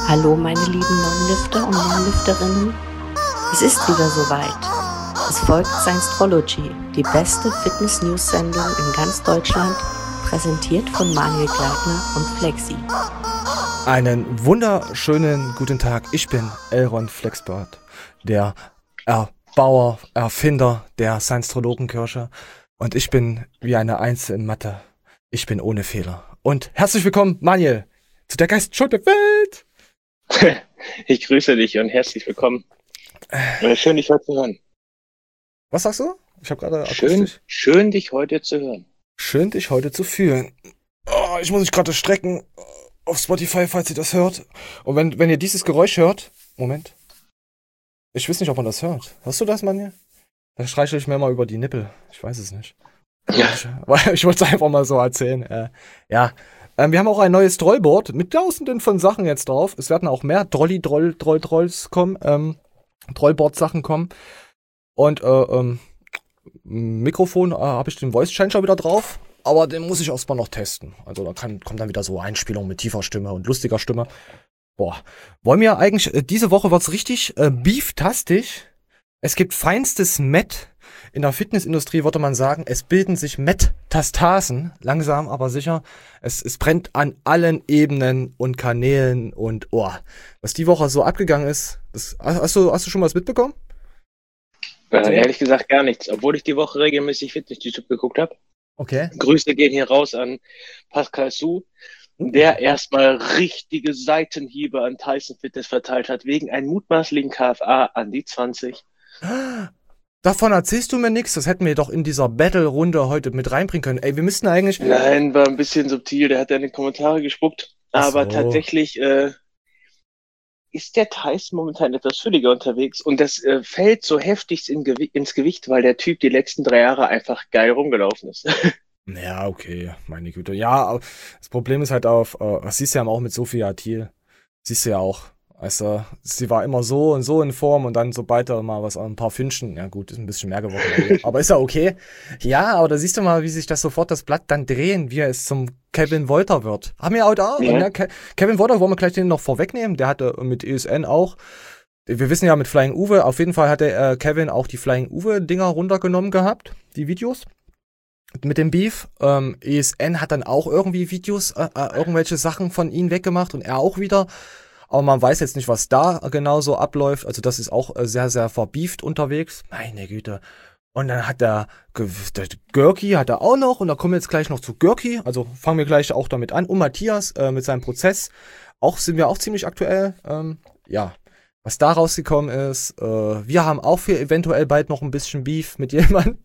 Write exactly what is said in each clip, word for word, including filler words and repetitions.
Hallo meine lieben Non-Lifter und Non-Lifterinnen, es ist wieder soweit. Es folgt Science-Trology, die beste Fitness-News-Sendung in ganz Deutschland, präsentiert von Manuel Gleitner und Flexi. Einen wunderschönen guten Tag, ich bin Elron Flexbert, der Erbauer, Erfinder der Science-Trologenkirche und ich bin wie eine Eins in Mathe, ich bin ohne Fehler. Und herzlich willkommen, Manuel, zu der Geistesschule der Welt! Ich grüße dich und herzlich willkommen. Schön, dich heute zu hören. Was sagst du? Ich habe gerade schön, schön, dich heute zu hören. Schön, dich heute zu fühlen. Oh, ich muss mich gerade strecken auf Spotify, falls ihr das hört. Und wenn, wenn ihr dieses Geräusch hört... Moment. Ich weiß nicht, ob man das hört. Hörst du das, Mann? Da streichle ich mir mal über die Nippel. Ich weiß es nicht. Ja. Ich, ich wollte es einfach mal so erzählen. Äh, ja. Ähm, wir haben auch ein neues Trollboard mit tausenden von Sachen jetzt drauf. Es werden auch mehr Drolli, Droll, Droll, Trolls kommen. Ähm, Trollboard-Sachen kommen. Und äh, ähm, Mikrofon äh, habe ich den Voice Changer wieder drauf. Aber den muss ich erstmal noch testen. Also da kann, kommt dann wieder so Einspielung mit tiefer Stimme und lustiger Stimme. Boah. Wollen wir eigentlich, äh, diese Woche wird's richtig äh, beeftastisch. Es gibt feinstes Met. In der Fitnessindustrie würde man sagen, es bilden sich Metastasen, langsam aber sicher. Es, es brennt an allen Ebenen und Kanälen und oh, was die Woche so abgegangen ist. Das, hast, du, hast du schon was mitbekommen? Äh, ehrlich gesagt gar nichts, obwohl ich die Woche regelmäßig Fitness-YouTube geguckt habe. Okay. Grüße gehen hier raus an Pascal Su, der erstmal richtige Seitenhiebe an Tyson Fitness verteilt hat, wegen einem mutmaßlichen K F A an die zwanzig. Davon erzählst du mir nichts, das hätten wir doch in dieser Battle-Runde heute mit reinbringen können. Ey, wir müssten eigentlich... Nein, war ein bisschen subtil, der hat ja in die Kommentare gespuckt. Aber so. tatsächlich äh, ist der Tyson momentan etwas fülliger unterwegs und das äh, fällt so heftig in Gewi- ins Gewicht, weil der Typ die letzten drei Jahre einfach geil rumgelaufen ist. Ja, okay, meine Güte. Ja, das Problem ist halt auf, äh, das siehst du ja auch mit Sophia Thiel, siehst du ja auch. Also, sie war immer so und so in Form und dann, sobald da mal was, ein paar Fünschen, ja gut, ist ein bisschen mehr geworden, aber ist ja okay. Ja, aber da siehst du mal, wie sich das sofort das Blatt dann drehen, wie es zum Kevin Wolter wird. Haben wir auch da, Ja. ne? Ke- Kevin Wolter, wollen wir gleich den noch vorwegnehmen, der hatte mit E S N auch, wir wissen ja mit Flying Uwe, auf jeden Fall hatte äh, Kevin auch die Flying Uwe-Dinger runtergenommen gehabt, die Videos. Mit dem Beef. Ähm, E S N hat dann auch irgendwie Videos, äh, äh, irgendwelche Sachen von ihm weggemacht und er auch wieder. Aber man weiß jetzt nicht, was da genau so abläuft. Also das ist auch äh, sehr, sehr verbieft unterwegs. Meine Güte. Und dann hat der, G- der Görki hat er auch noch. Und da kommen wir jetzt gleich noch zu Görki. Also fangen wir gleich auch damit an. Und Matthias äh, mit seinem Prozess. Auch sind wir auch ziemlich aktuell. Ähm, ja, was da rausgekommen ist. Äh, wir haben auch für eventuell bald noch ein bisschen Beef mit jemandem.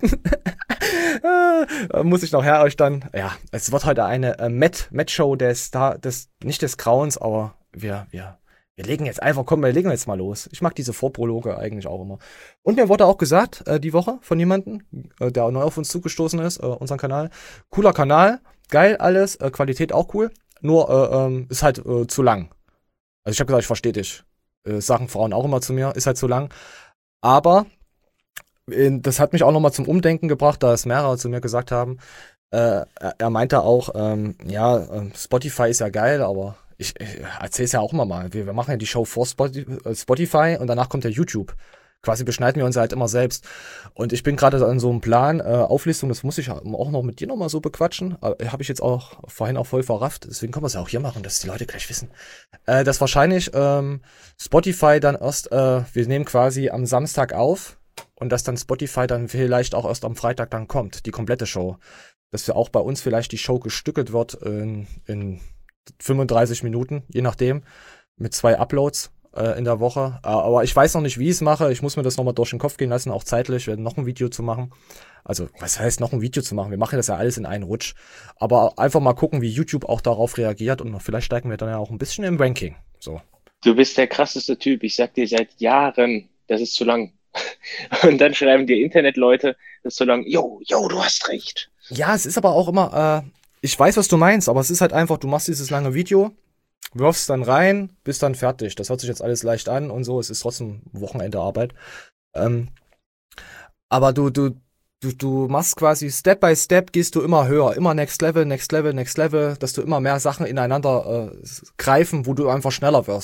äh, muss ich noch her euch dann. Ja, es wird heute eine äh, Met-Show des Star, des, nicht des Grauens, aber wir, wir, wir legen jetzt einfach, komm, wir legen jetzt mal los. Ich mag diese Vorprologe eigentlich auch immer. Und mir wurde auch gesagt, äh, die Woche von jemandem, äh, der neu auf uns zugestoßen ist, äh, unseren Kanal. Cooler Kanal, geil alles, äh, Qualität auch cool, nur äh, ähm, ist halt äh, zu lang. Also ich habe gesagt, ich verstehe dich. Äh, sagen Frauen auch immer zu mir, ist halt zu lang. Aber äh, das hat mich auch nochmal zum Umdenken gebracht, da es mehrere zu mir gesagt haben. Äh, er, er meinte auch, ähm, ja, äh, Spotify ist ja geil, aber ich, ich erzähl's ja auch immer mal. Wir, wir machen ja die Show vor Spotify und danach kommt ja YouTube. Quasi beschneiden wir uns halt immer selbst. Und ich bin gerade an so einem Plan, äh, Auflistung, das muss ich auch noch mit dir nochmal so bequatschen. Äh, Habe ich jetzt auch vorhin auch voll verrafft. Deswegen können wir es ja auch hier machen, dass die Leute gleich wissen. Äh, dass wahrscheinlich ähm, Spotify dann erst, äh, wir nehmen quasi am Samstag auf und dass dann Spotify dann vielleicht auch erst am Freitag dann kommt, die komplette Show. Dass ja auch bei uns vielleicht die Show gestückelt wird in, in fünfunddreißig Minuten, je nachdem, mit zwei Uploads äh, in der Woche. Äh, aber ich weiß noch nicht, wie ich es mache. Ich muss mir das nochmal durch den Kopf gehen lassen, auch zeitlich, wir werden noch ein Video zu machen. Also, was heißt noch ein Video zu machen? Wir machen das ja alles in einen Rutsch. Aber einfach mal gucken, wie YouTube auch darauf reagiert und vielleicht steigen wir dann ja auch ein bisschen im Ranking. So. Du bist der krasseste Typ. Ich sag dir seit Jahren, das ist zu lang. Und dann schreiben dir Internetleute, das ist zu lang. Jo, jo, du hast recht. Ja, es ist aber auch immer, äh, ich weiß, was du meinst, aber es ist halt einfach, du machst dieses lange Video, wirfst dann rein, bist dann fertig. Das hört sich jetzt alles leicht an und so, es ist trotzdem Wochenende Arbeit. Ähm, aber du, du, du, du machst quasi Step by Step, gehst du immer höher, immer Next Level, Next Level, Next Level, dass du immer mehr Sachen ineinander äh, greifen, wo du einfach schneller wirst.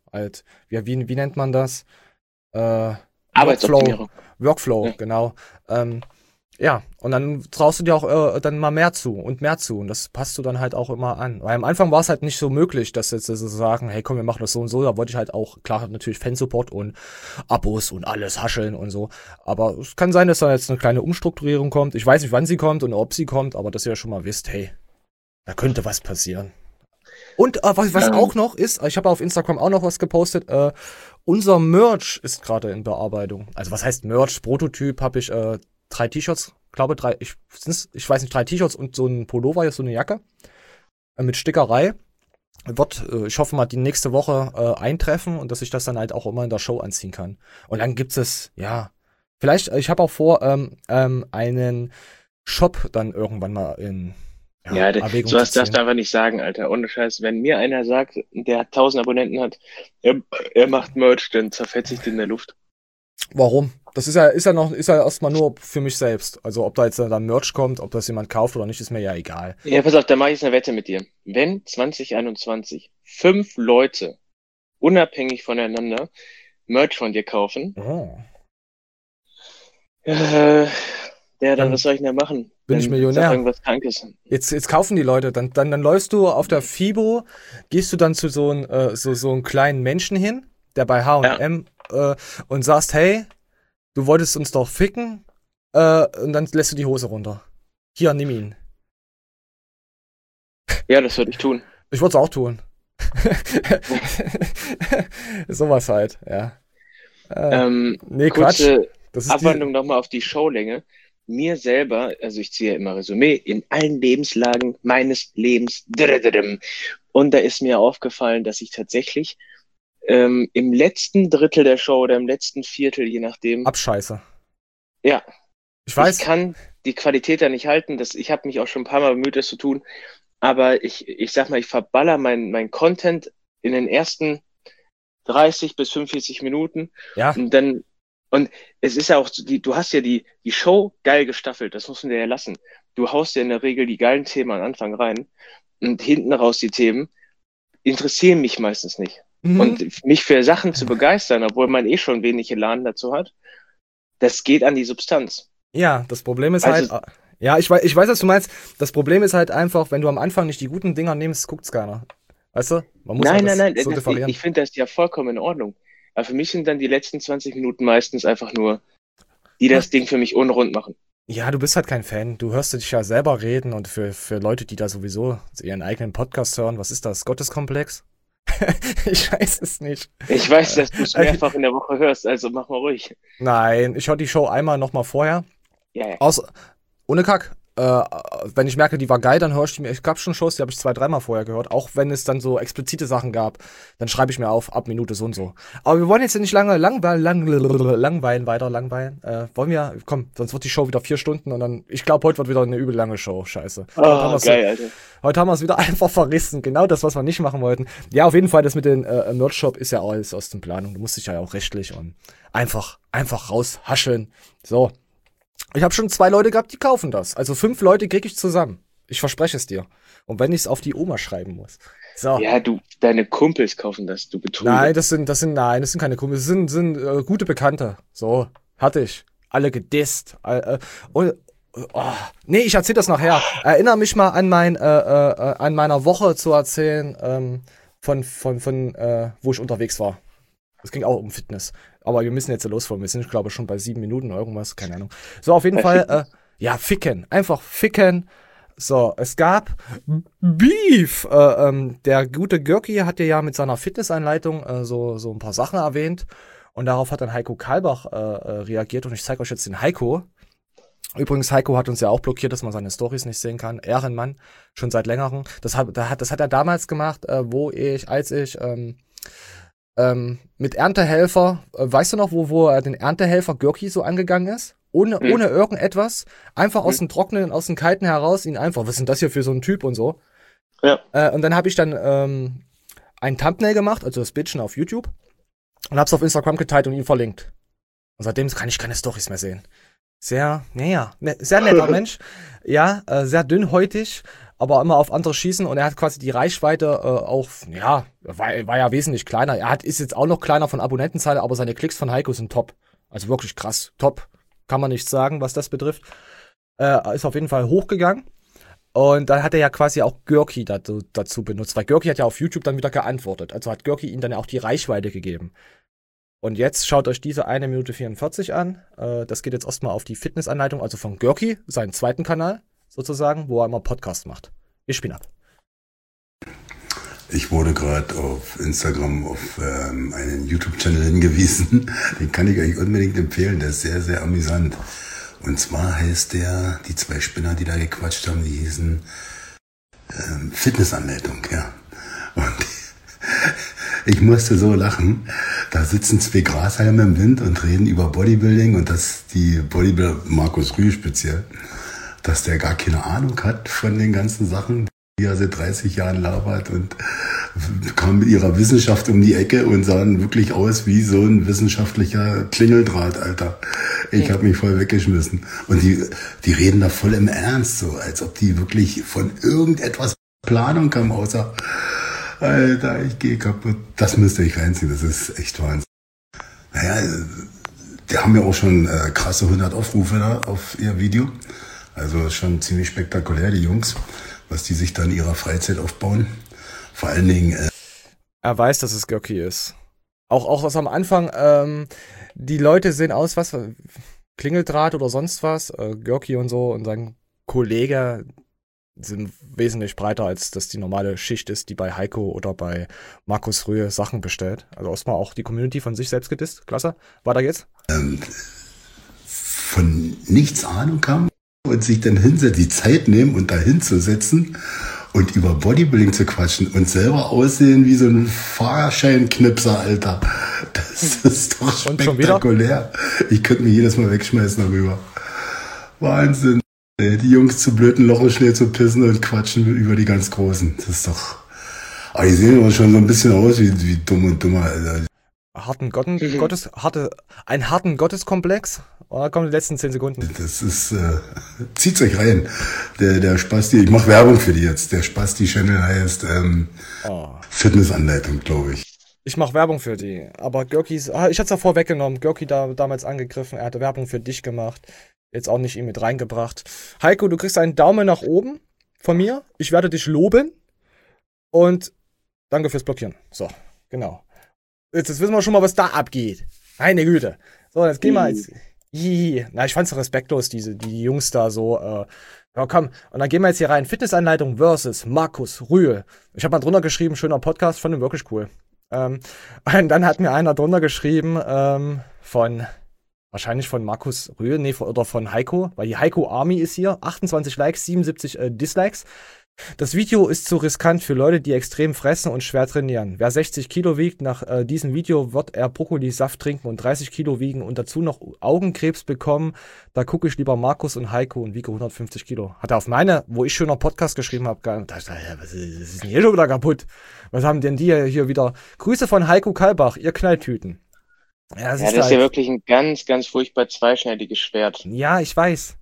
Halt, wie, wie, wie nennt man das? Äh, Arbeitsoptimierung. Workflow, Ja. genau. Ähm, ja, und dann traust du dir auch äh, dann mal mehr zu und mehr zu. Und das passt du dann halt auch immer an. Weil am Anfang war es halt nicht so möglich, dass jetzt so sagen, hey komm, wir machen das so und so. Da wollte ich halt auch, klar, natürlich Fansupport und Abos und alles hascheln und so. Aber es kann sein, dass da jetzt eine kleine Umstrukturierung kommt. Ich weiß nicht, wann sie kommt und ob sie kommt, aber dass ihr ja schon mal wisst, hey, da könnte was passieren. Und äh, was, was Ähm. auch noch ist, ich habe auf Instagram auch noch was gepostet, äh, unser Merch ist gerade in Bearbeitung. Also was heißt Merch? Prototyp habe ich äh, drei T-Shirts, glaube drei, ich, sind's, ich weiß nicht, drei T-Shirts und so ein Pullover, so eine Jacke äh, mit Stickerei. Wird, äh, ich hoffe mal, die nächste Woche äh, eintreffen und dass ich das dann halt auch immer in der Show anziehen kann. Und dann gibt es, ja, vielleicht, ich habe auch vor, ähm, ähm, einen Shop dann irgendwann mal in Ja, de- Erwägung sowas zu darfst du ziehen. einfach nicht sagen, Alter. Ohne Scheiß. Wenn mir einer sagt, der hat tausend Abonnenten hat, er, er macht Merch, dann zerfetzt sich in der Luft. Warum? Das ist ja, ist ja noch, ist ja erstmal nur für mich selbst. Also ob da jetzt dann Merch kommt, ob das jemand kauft oder nicht, ist mir ja egal. Ja, pass auf, da mache ich jetzt eine Wette mit dir. Wenn zwanzig einundzwanzig fünf Leute unabhängig voneinander Merch von dir kaufen, Oh. äh, ja, dann Dann was soll ich denn da machen? bin ich Dann Millionär. sag irgendwas Krankes. Jetzt, jetzt kaufen die Leute, dann, dann, dann läufst du auf der FIBO, gehst du dann zu so einem äh, so, so einem kleinen Menschen hin, der bei H und M äh, und sagst, hey, du wolltest uns doch ficken, äh, und dann lässt du die Hose runter. Hier, nimm ihn. Ja, das würde ich tun. Ich würde es auch tun. Sowas halt, ja. Äh, Ähm, nee, Quatsch. kurze Das ist die, Abwandlung nochmal auf die Showlänge. Mir selber, also ich ziehe ja immer Resümee, in allen Lebenslagen meines Lebens. Drrrrrrm. Und da ist mir aufgefallen, dass ich tatsächlich ähm, im letzten Drittel der Show oder im letzten Viertel, je nachdem, Abscheiße. ja, Ich weiß. ich kann die Qualität da nicht halten. Das, ich habe mich auch schon ein paar Mal bemüht, das zu tun. Aber ich, ich sag mal, ich verballer mein, mein Content in den ersten dreißig bis fünfundvierzig Minuten. Ja. Und dann, und es ist ja auch, so, die, du hast ja die, die Show geil gestaffelt, das muss man dir ja lassen. Du haust ja in der Regel die geilen Themen am Anfang rein und hinten raus die Themen interessieren mich meistens nicht. Mhm. Und mich für Sachen zu begeistern, obwohl man eh schon wenig Elan dazu hat, das geht an die Substanz. Ja, das Problem ist Also- halt, ja, ich weiß, ich weiß, was du meinst. Das Problem ist halt einfach, wenn du am Anfang nicht die guten Dinger nimmst, guckt's keiner. Weißt du? Man muss Nein, halt nein, das nein, so das, ich, differieren. ich finde das ja vollkommen in Ordnung. Aber für mich sind dann die letzten zwanzig Minuten meistens einfach nur, die das Ding für mich unrund machen. Ja, du bist halt kein Fan. Du hörst dich ja selber reden und für, für Leute, die da sowieso ihren eigenen Podcast hören, was ist das? Gotteskomplex? Ich weiß es nicht. Ich weiß, dass du es Äh, mehrfach in der Woche hörst, also mach mal ruhig. Nein, ich höre die Show einmal nochmal vorher. Ja, ja. Aus, ohne Kack. Äh, wenn ich merke, die war geil, dann höre ich die mir. Ich gab schon Shows, die habe ich zwei, dreimal vorher gehört. Auch wenn es dann so explizite Sachen gab, dann schreibe ich mir auf, ab Minute so und so. Aber wir wollen jetzt nicht lange langweilen, lang, langweilen weiter, langweilen. Äh, wollen wir, komm, sonst wird die Show wieder vier Stunden und dann, ich glaube, heute wird wieder eine übel lange Show. Scheiße. Heute haben Oh, wir's- geil, Alter. Heute haben wir es wieder einfach verrissen. Genau das, was wir nicht machen wollten. Ja, auf jeden Fall, das mit dem äh, Merch-Shop ist ja alles aus den Planungen. Du musst dich ja auch rechtlich und einfach, einfach raushascheln. So. Ich habe schon zwei Leute gehabt, die kaufen das. Also fünf Leute kriege ich zusammen. Ich verspreche es dir. Und wenn ich es auf die Oma schreiben muss. So. Ja, du, deine Kumpels kaufen das, du Betrüger. Nein, das sind, das sind, nein, das sind keine Kumpel. Das sind, sind äh, gute Bekannte. So, hatte ich. Alle gedisst. Äh, äh, und, oh, nee, ich erzähl das nachher. Erinnere mich mal an mein, äh, äh, an meiner Woche zu erzählen, ähm, von, von, von, äh, wo ich unterwegs war. Es ging auch um Fitness. Aber wir müssen jetzt ja losfahren. Wir sind, glaube ich, schon bei sieben Minuten oder irgendwas. Keine Ahnung. So, auf jeden Bei Fall, äh, ja, ficken. Einfach ficken. So, es gab Beef. Äh, ähm, der gute Görki hat ja mit seiner Fitnessanleitung äh, so, so ein paar Sachen erwähnt. Und darauf hat dann Heiko Kalbach äh, äh, reagiert. Und ich zeige euch jetzt den Heiko. Übrigens, Heiko hat uns ja auch blockiert, dass man seine Storys nicht sehen kann. Ehrenmann, schon seit längerem. Das hat, das hat er damals gemacht, äh, wo ich, als ich ähm, ähm, mit Erntehelfer, äh, weißt du noch, wo, wo er den Erntehelfer Görki so angegangen ist? Ohne, Hm. ohne irgendetwas. Einfach aus Hm. dem Trockenen, aus dem Kalten heraus, ihn einfach, was ist denn das hier für so ein Typ und so. Ja. Äh, und dann habe ich dann ähm, ein Thumbnail gemacht, also das Bildchen auf YouTube, und hab's auf Instagram geteilt und ihn verlinkt. Und seitdem kann ich keine Storys mehr sehen. Sehr, naja, ne, sehr netter Mensch. Ja, äh, sehr dünnhäutig, aber immer auf andere schießen und er hat quasi die Reichweite äh, auch, ja, war, war ja wesentlich kleiner. Er hat, ist jetzt auch noch kleiner von Abonnentenzahl, aber seine Klicks von Heiko sind top. Also wirklich krass, top. Kann man nichts sagen, was das betrifft. Äh, ist auf jeden Fall hochgegangen. Und dann hat er ja quasi auch Görki dazu, dazu benutzt, weil Görki hat ja auf YouTube dann wieder geantwortet. Also hat Görki ihm dann ja auch die Reichweite gegeben. Und jetzt schaut euch diese eine Minute vierundvierzig an. Äh, das geht jetzt erstmal auf die Fitnessanleitung, also von Görki, seinen zweiten Kanal sozusagen, wo er immer Podcast macht. Wir spielen ab. Ich wurde gerade auf Instagram auf ähm, einen YouTube-Channel hingewiesen. Den kann ich euch unbedingt empfehlen. Der ist sehr, sehr amüsant. Und zwar heißt der, die zwei Spinner, die da gequatscht haben, die hießen ähm, Fitnessanleitung, ja. Und ich musste so lachen. Da sitzen zwei Grashalme im Wind und reden über Bodybuilding und dass die Bodybuilder, Markus Rühl speziell, dass der gar keine Ahnung hat von den ganzen Sachen, die er seit dreißig Jahren labert und kam mit ihrer Wissenschaft um die Ecke und sahen wirklich aus wie so ein wissenschaftlicher Klingeldraht, Alter. Ich habe mich voll weggeschmissen. Und die, die reden da voll im Ernst, so als ob die wirklich von irgendetwas Planung haben, außer, Alter, ich gehe kaputt. Das müsst ihr euch reinziehen, das ist echt Wahnsinn. Naja, die haben ja auch schon äh, krasse hundert Aufrufe da auf ihr Video. Also schon ziemlich spektakulär, die Jungs, was die sich da in ihrer Freizeit aufbauen. Vor allen Dingen... Äh er weiß, dass es Görki ist. Auch, auch was am Anfang, ähm, die Leute sehen aus, was, Klingeldraht oder sonst was, äh, Görki und so und sein Kollege sind wesentlich breiter, als das die normale Schicht ist, die bei Heiko oder bei Markus Rühe Sachen bestellt. Also erstmal auch die Community von sich selbst gedisst. Klasse. Weiter geht's. Ähm, von nichts Ahnung haben und sich dann hinsetzen, die Zeit nehmen und da hinzusetzen und über Bodybuilding zu quatschen und selber aussehen wie so ein Fahrscheinknipser, Alter. Das ist doch spektakulär. Ich könnte mich jedes Mal wegschmeißen darüber. Wahnsinn. Die Jungs zu blöden Lochen schnell zu pissen und quatschen über die ganz Großen. Das ist doch... Aber die sehen immer schon so ein bisschen aus wie, wie dumm und dummer, Alter. Harten Gotten, mhm. Gottes, harte, einen harten Gotteskomplex. Oh, da kommen die letzten zehn Sekunden. Das ist, äh, zieht's euch rein. Der, der Spasti, ich mache Werbung für die jetzt. Der Spasti-Channel heißt ähm, oh. Fitnessanleitung, glaube ich. Ich mache Werbung für die. Aber Görkis, ah, ich hatte es ja vorweggenommen. Görki da damals angegriffen. Er hatte Werbung für dich gemacht. Jetzt auch nicht ihn mit reingebracht. Heiko, du kriegst einen Daumen nach oben von mir. Ich werde dich loben. Und danke fürs Blockieren. So, genau. Jetzt, jetzt wissen wir schon mal, was da abgeht. Meine Güte. So, jetzt gehen wir jetzt. Hihi. Na, ich fand's respektlos, diese, die Jungs da so, äh, ja komm, und dann gehen wir jetzt hier rein. Fitnessanleitung versus Markus Rühl. Ich habe mal drunter geschrieben, schöner Podcast, fand ihn wirklich cool. Ähm, und dann hat mir einer drunter geschrieben, ähm, von, wahrscheinlich von Markus Rühl, nee, oder von Heiko, weil die Heiko Army ist hier, achtundzwanzig Likes, siebenundsiebzig äh, Dislikes. Das Video ist zu riskant für Leute, die extrem fressen und schwer trainieren. Wer sechzig Kilo wiegt, nach äh, diesem Video wird er Brokkolisaft trinken und dreißig Kilo wiegen und dazu noch Augenkrebs bekommen. Da gucke ich lieber Markus und Heiko und wiege hundertfünfzig Kilo. Hat er auf meine, wo ich schöner Podcast geschrieben habe, da dachte ich, was ist, was ist denn hier schon wieder kaputt? Was haben denn die hier wieder? Grüße von Heiko Kalbach, ihr Knalltüten. Ja, das, ja, ist, das ist ja wirklich ein ganz, ganz furchtbar zweischneidiges Schwert. Ja, ich weiß.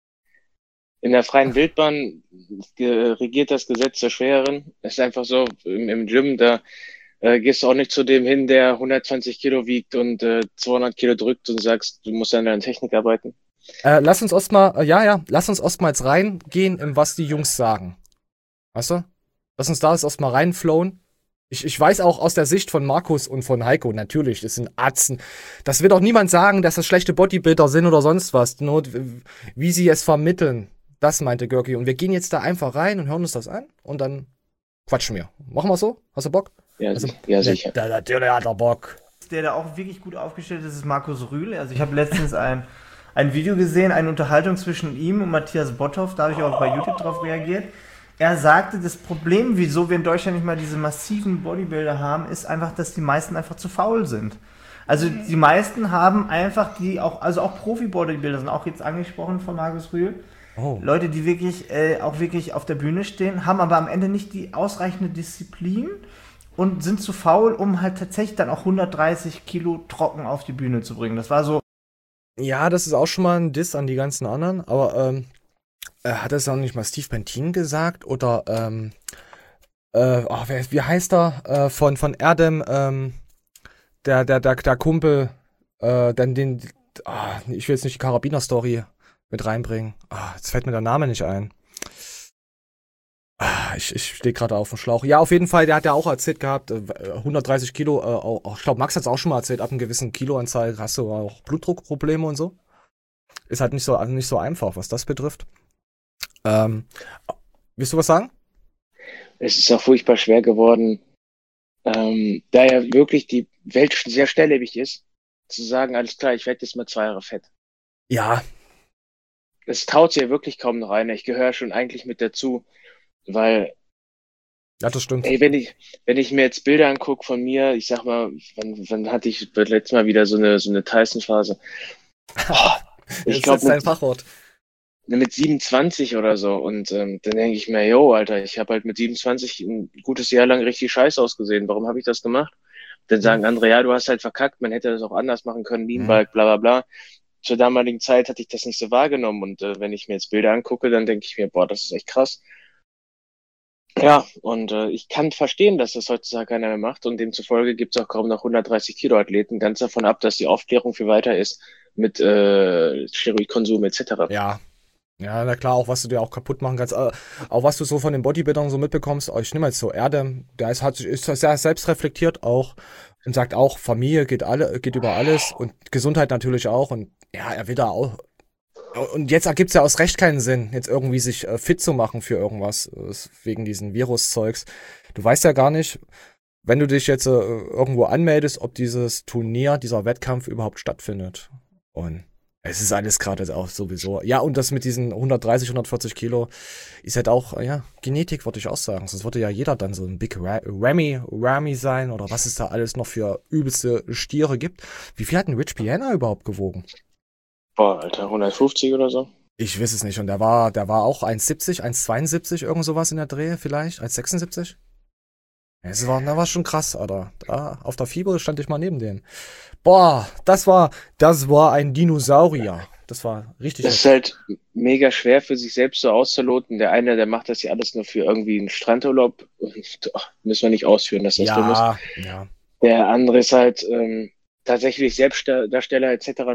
In der freien Wildbahn regiert das Gesetz der Schwereren. Es ist einfach so, im, im Gym, da äh, gehst du auch nicht zu dem hin, der hundertzwanzig Kilo wiegt und äh, zweihundert Kilo drückt und sagst, du musst an deiner Technik arbeiten. Äh, lass uns erstmal, äh, ja, ja, lass uns erstmals reingehen, in was die Jungs sagen. Weißt du? Lass uns da erstmal reinflowen. Ich, ich weiß auch aus der Sicht von Markus und von Heiko, natürlich, das sind Atzen. Das wird auch niemand sagen, dass das schlechte Bodybuilder sind oder sonst was. Nur wie sie es vermitteln. Das meinte Görki. Und wir gehen jetzt da einfach rein und hören uns das an und dann quatschen wir. Machen wir so? Hast du Bock? Ja, also, ja sicher. Der, natürlich hat er Bock. Der da auch wirklich gut aufgestellt ist, ist Markus Rühl. Also ich habe letztens ein, ein Video gesehen, eine Unterhaltung zwischen ihm und Matthias Botthoff. Da habe ich auch bei YouTube drauf reagiert. Er sagte, das Problem, wieso wir in Deutschland nicht mal diese massiven Bodybuilder haben, ist einfach, dass die meisten einfach zu faul sind. Also die meisten haben einfach die auch, also auch Profi-Bodybuilder sind auch jetzt angesprochen von Markus Rühl. Oh. Leute, die wirklich äh, auch wirklich auf der Bühne stehen, haben aber am Ende nicht die ausreichende Disziplin und sind zu faul, um halt tatsächlich dann auch hundertdreißig Kilo trocken auf die Bühne zu bringen. Das war so Ja, das ist auch schon mal ein Diss an die ganzen anderen, aber ähm, äh, hat das auch nicht mal Steve Bentin gesagt? Oder, ähm, äh, ach, wer, wie heißt er? Äh, von, von Erdem, ähm, der, der, der, der Kumpel, äh, dann den, ah, ich will jetzt nicht die Karabiner-Story mit reinbringen. Ah, jetzt fällt mir der Name nicht ein. Ah, Ich, ich stehe gerade auf dem Schlauch. Ja, auf jeden Fall, der hat ja auch erzählt gehabt, äh, hundertdreißig Kilo, äh, auch, auch- ich glaube, Max hat es auch schon mal erzählt, ab einem gewissen Kiloanzahl hast du auch Blutdruckprobleme und so. Ist halt nicht so, also nicht so einfach, was das betrifft. Ähm, willst du was sagen? Es ist auch furchtbar schwer geworden, ähm, da ja wirklich die Welt schon sehr schnelllebig ist, zu sagen, alles klar, ich werde jetzt mal zwei Jahre fett. Ja, Es traut sich ja wirklich kaum noch einer. Ich gehöre schon eigentlich mit dazu, weil, ja, das stimmt. ey, wenn ich, wenn ich mir jetzt Bilder angucke von mir, ich sag mal, wann, wann hatte ich das letzte Mal wieder so eine, so eine Tyson-Phase? Oh, ich Jetzt glaube ist dein mit, Fachwort. mit siebenundzwanzig oder so. Und ähm, dann denke ich mir, yo, Alter, ich habe halt mit siebenundzwanzig ein gutes Jahr lang richtig scheiße ausgesehen. Warum habe ich das gemacht? Dann sagen Hm. andere, ja, du hast halt verkackt, man hätte das auch anders machen können, Lean Hm. Bulk, bla bla bla. Zur damaligen Zeit hatte ich das nicht so wahrgenommen. Und äh, wenn ich mir jetzt Bilder angucke, dann denke ich mir, boah, das ist echt krass. Ja, und äh, ich kann verstehen, dass das heutzutage keiner mehr macht und demzufolge gibt es auch kaum noch hundertdreißig Kilo Athleten, ganz davon ab, dass die Aufklärung viel weiter ist mit äh, Steroidkonsum et cetera. Ja. Ja, na klar, auch was du dir auch kaputt machen kannst. Äh, auch was du so von den Bodybuildern so mitbekommst. Oh, ich nehme jetzt so Erde, der ist, hat, ist sehr selbstreflektiert auch und sagt auch, Familie geht alle, geht über alles und Gesundheit natürlich auch. Und ja, er will da auch. Und jetzt ergibt es ja aus Recht keinen Sinn, jetzt irgendwie sich äh, fit zu machen für irgendwas, äh, wegen diesen Viruszeugs. Du weißt ja gar nicht, wenn du dich jetzt äh, irgendwo anmeldest, ob dieses Turnier, dieser Wettkampf überhaupt stattfindet. Und es ist alles gerade auch sowieso. Ja, und das mit diesen hundertdreißig, hundertvierzig Kilo ist halt auch, äh, ja, Genetik, würde ich auch sagen. Sonst würde ja jeder dann so ein Big Ra Ramy, Ramy sein oder was es da alles noch für übelste Stiere gibt. Wie viel hat ein Rich Piana überhaupt gewogen? Boah, Alter, hundertfünfzig oder so? Ich weiß es nicht. Und der war, der war auch eins siebzig, eins zweiundsiebzig, irgend sowas in der Dreh vielleicht, eins sechsundsiebzig. Es war, das war schon krass, Alter. Da, auf der Fibo stand ich mal neben dem. Boah, das war, das war ein Dinosaurier. Das war richtig Das ist heftig. halt mega schwer für sich selbst so auszuloten. Der eine, der macht das ja alles nur für irgendwie einen Strandurlaub und oh, müssen wir nicht ausführen, dass das dumm ist. Ja, ja. Der andere ist halt ähm, tatsächlich Selbstdarsteller et cetera.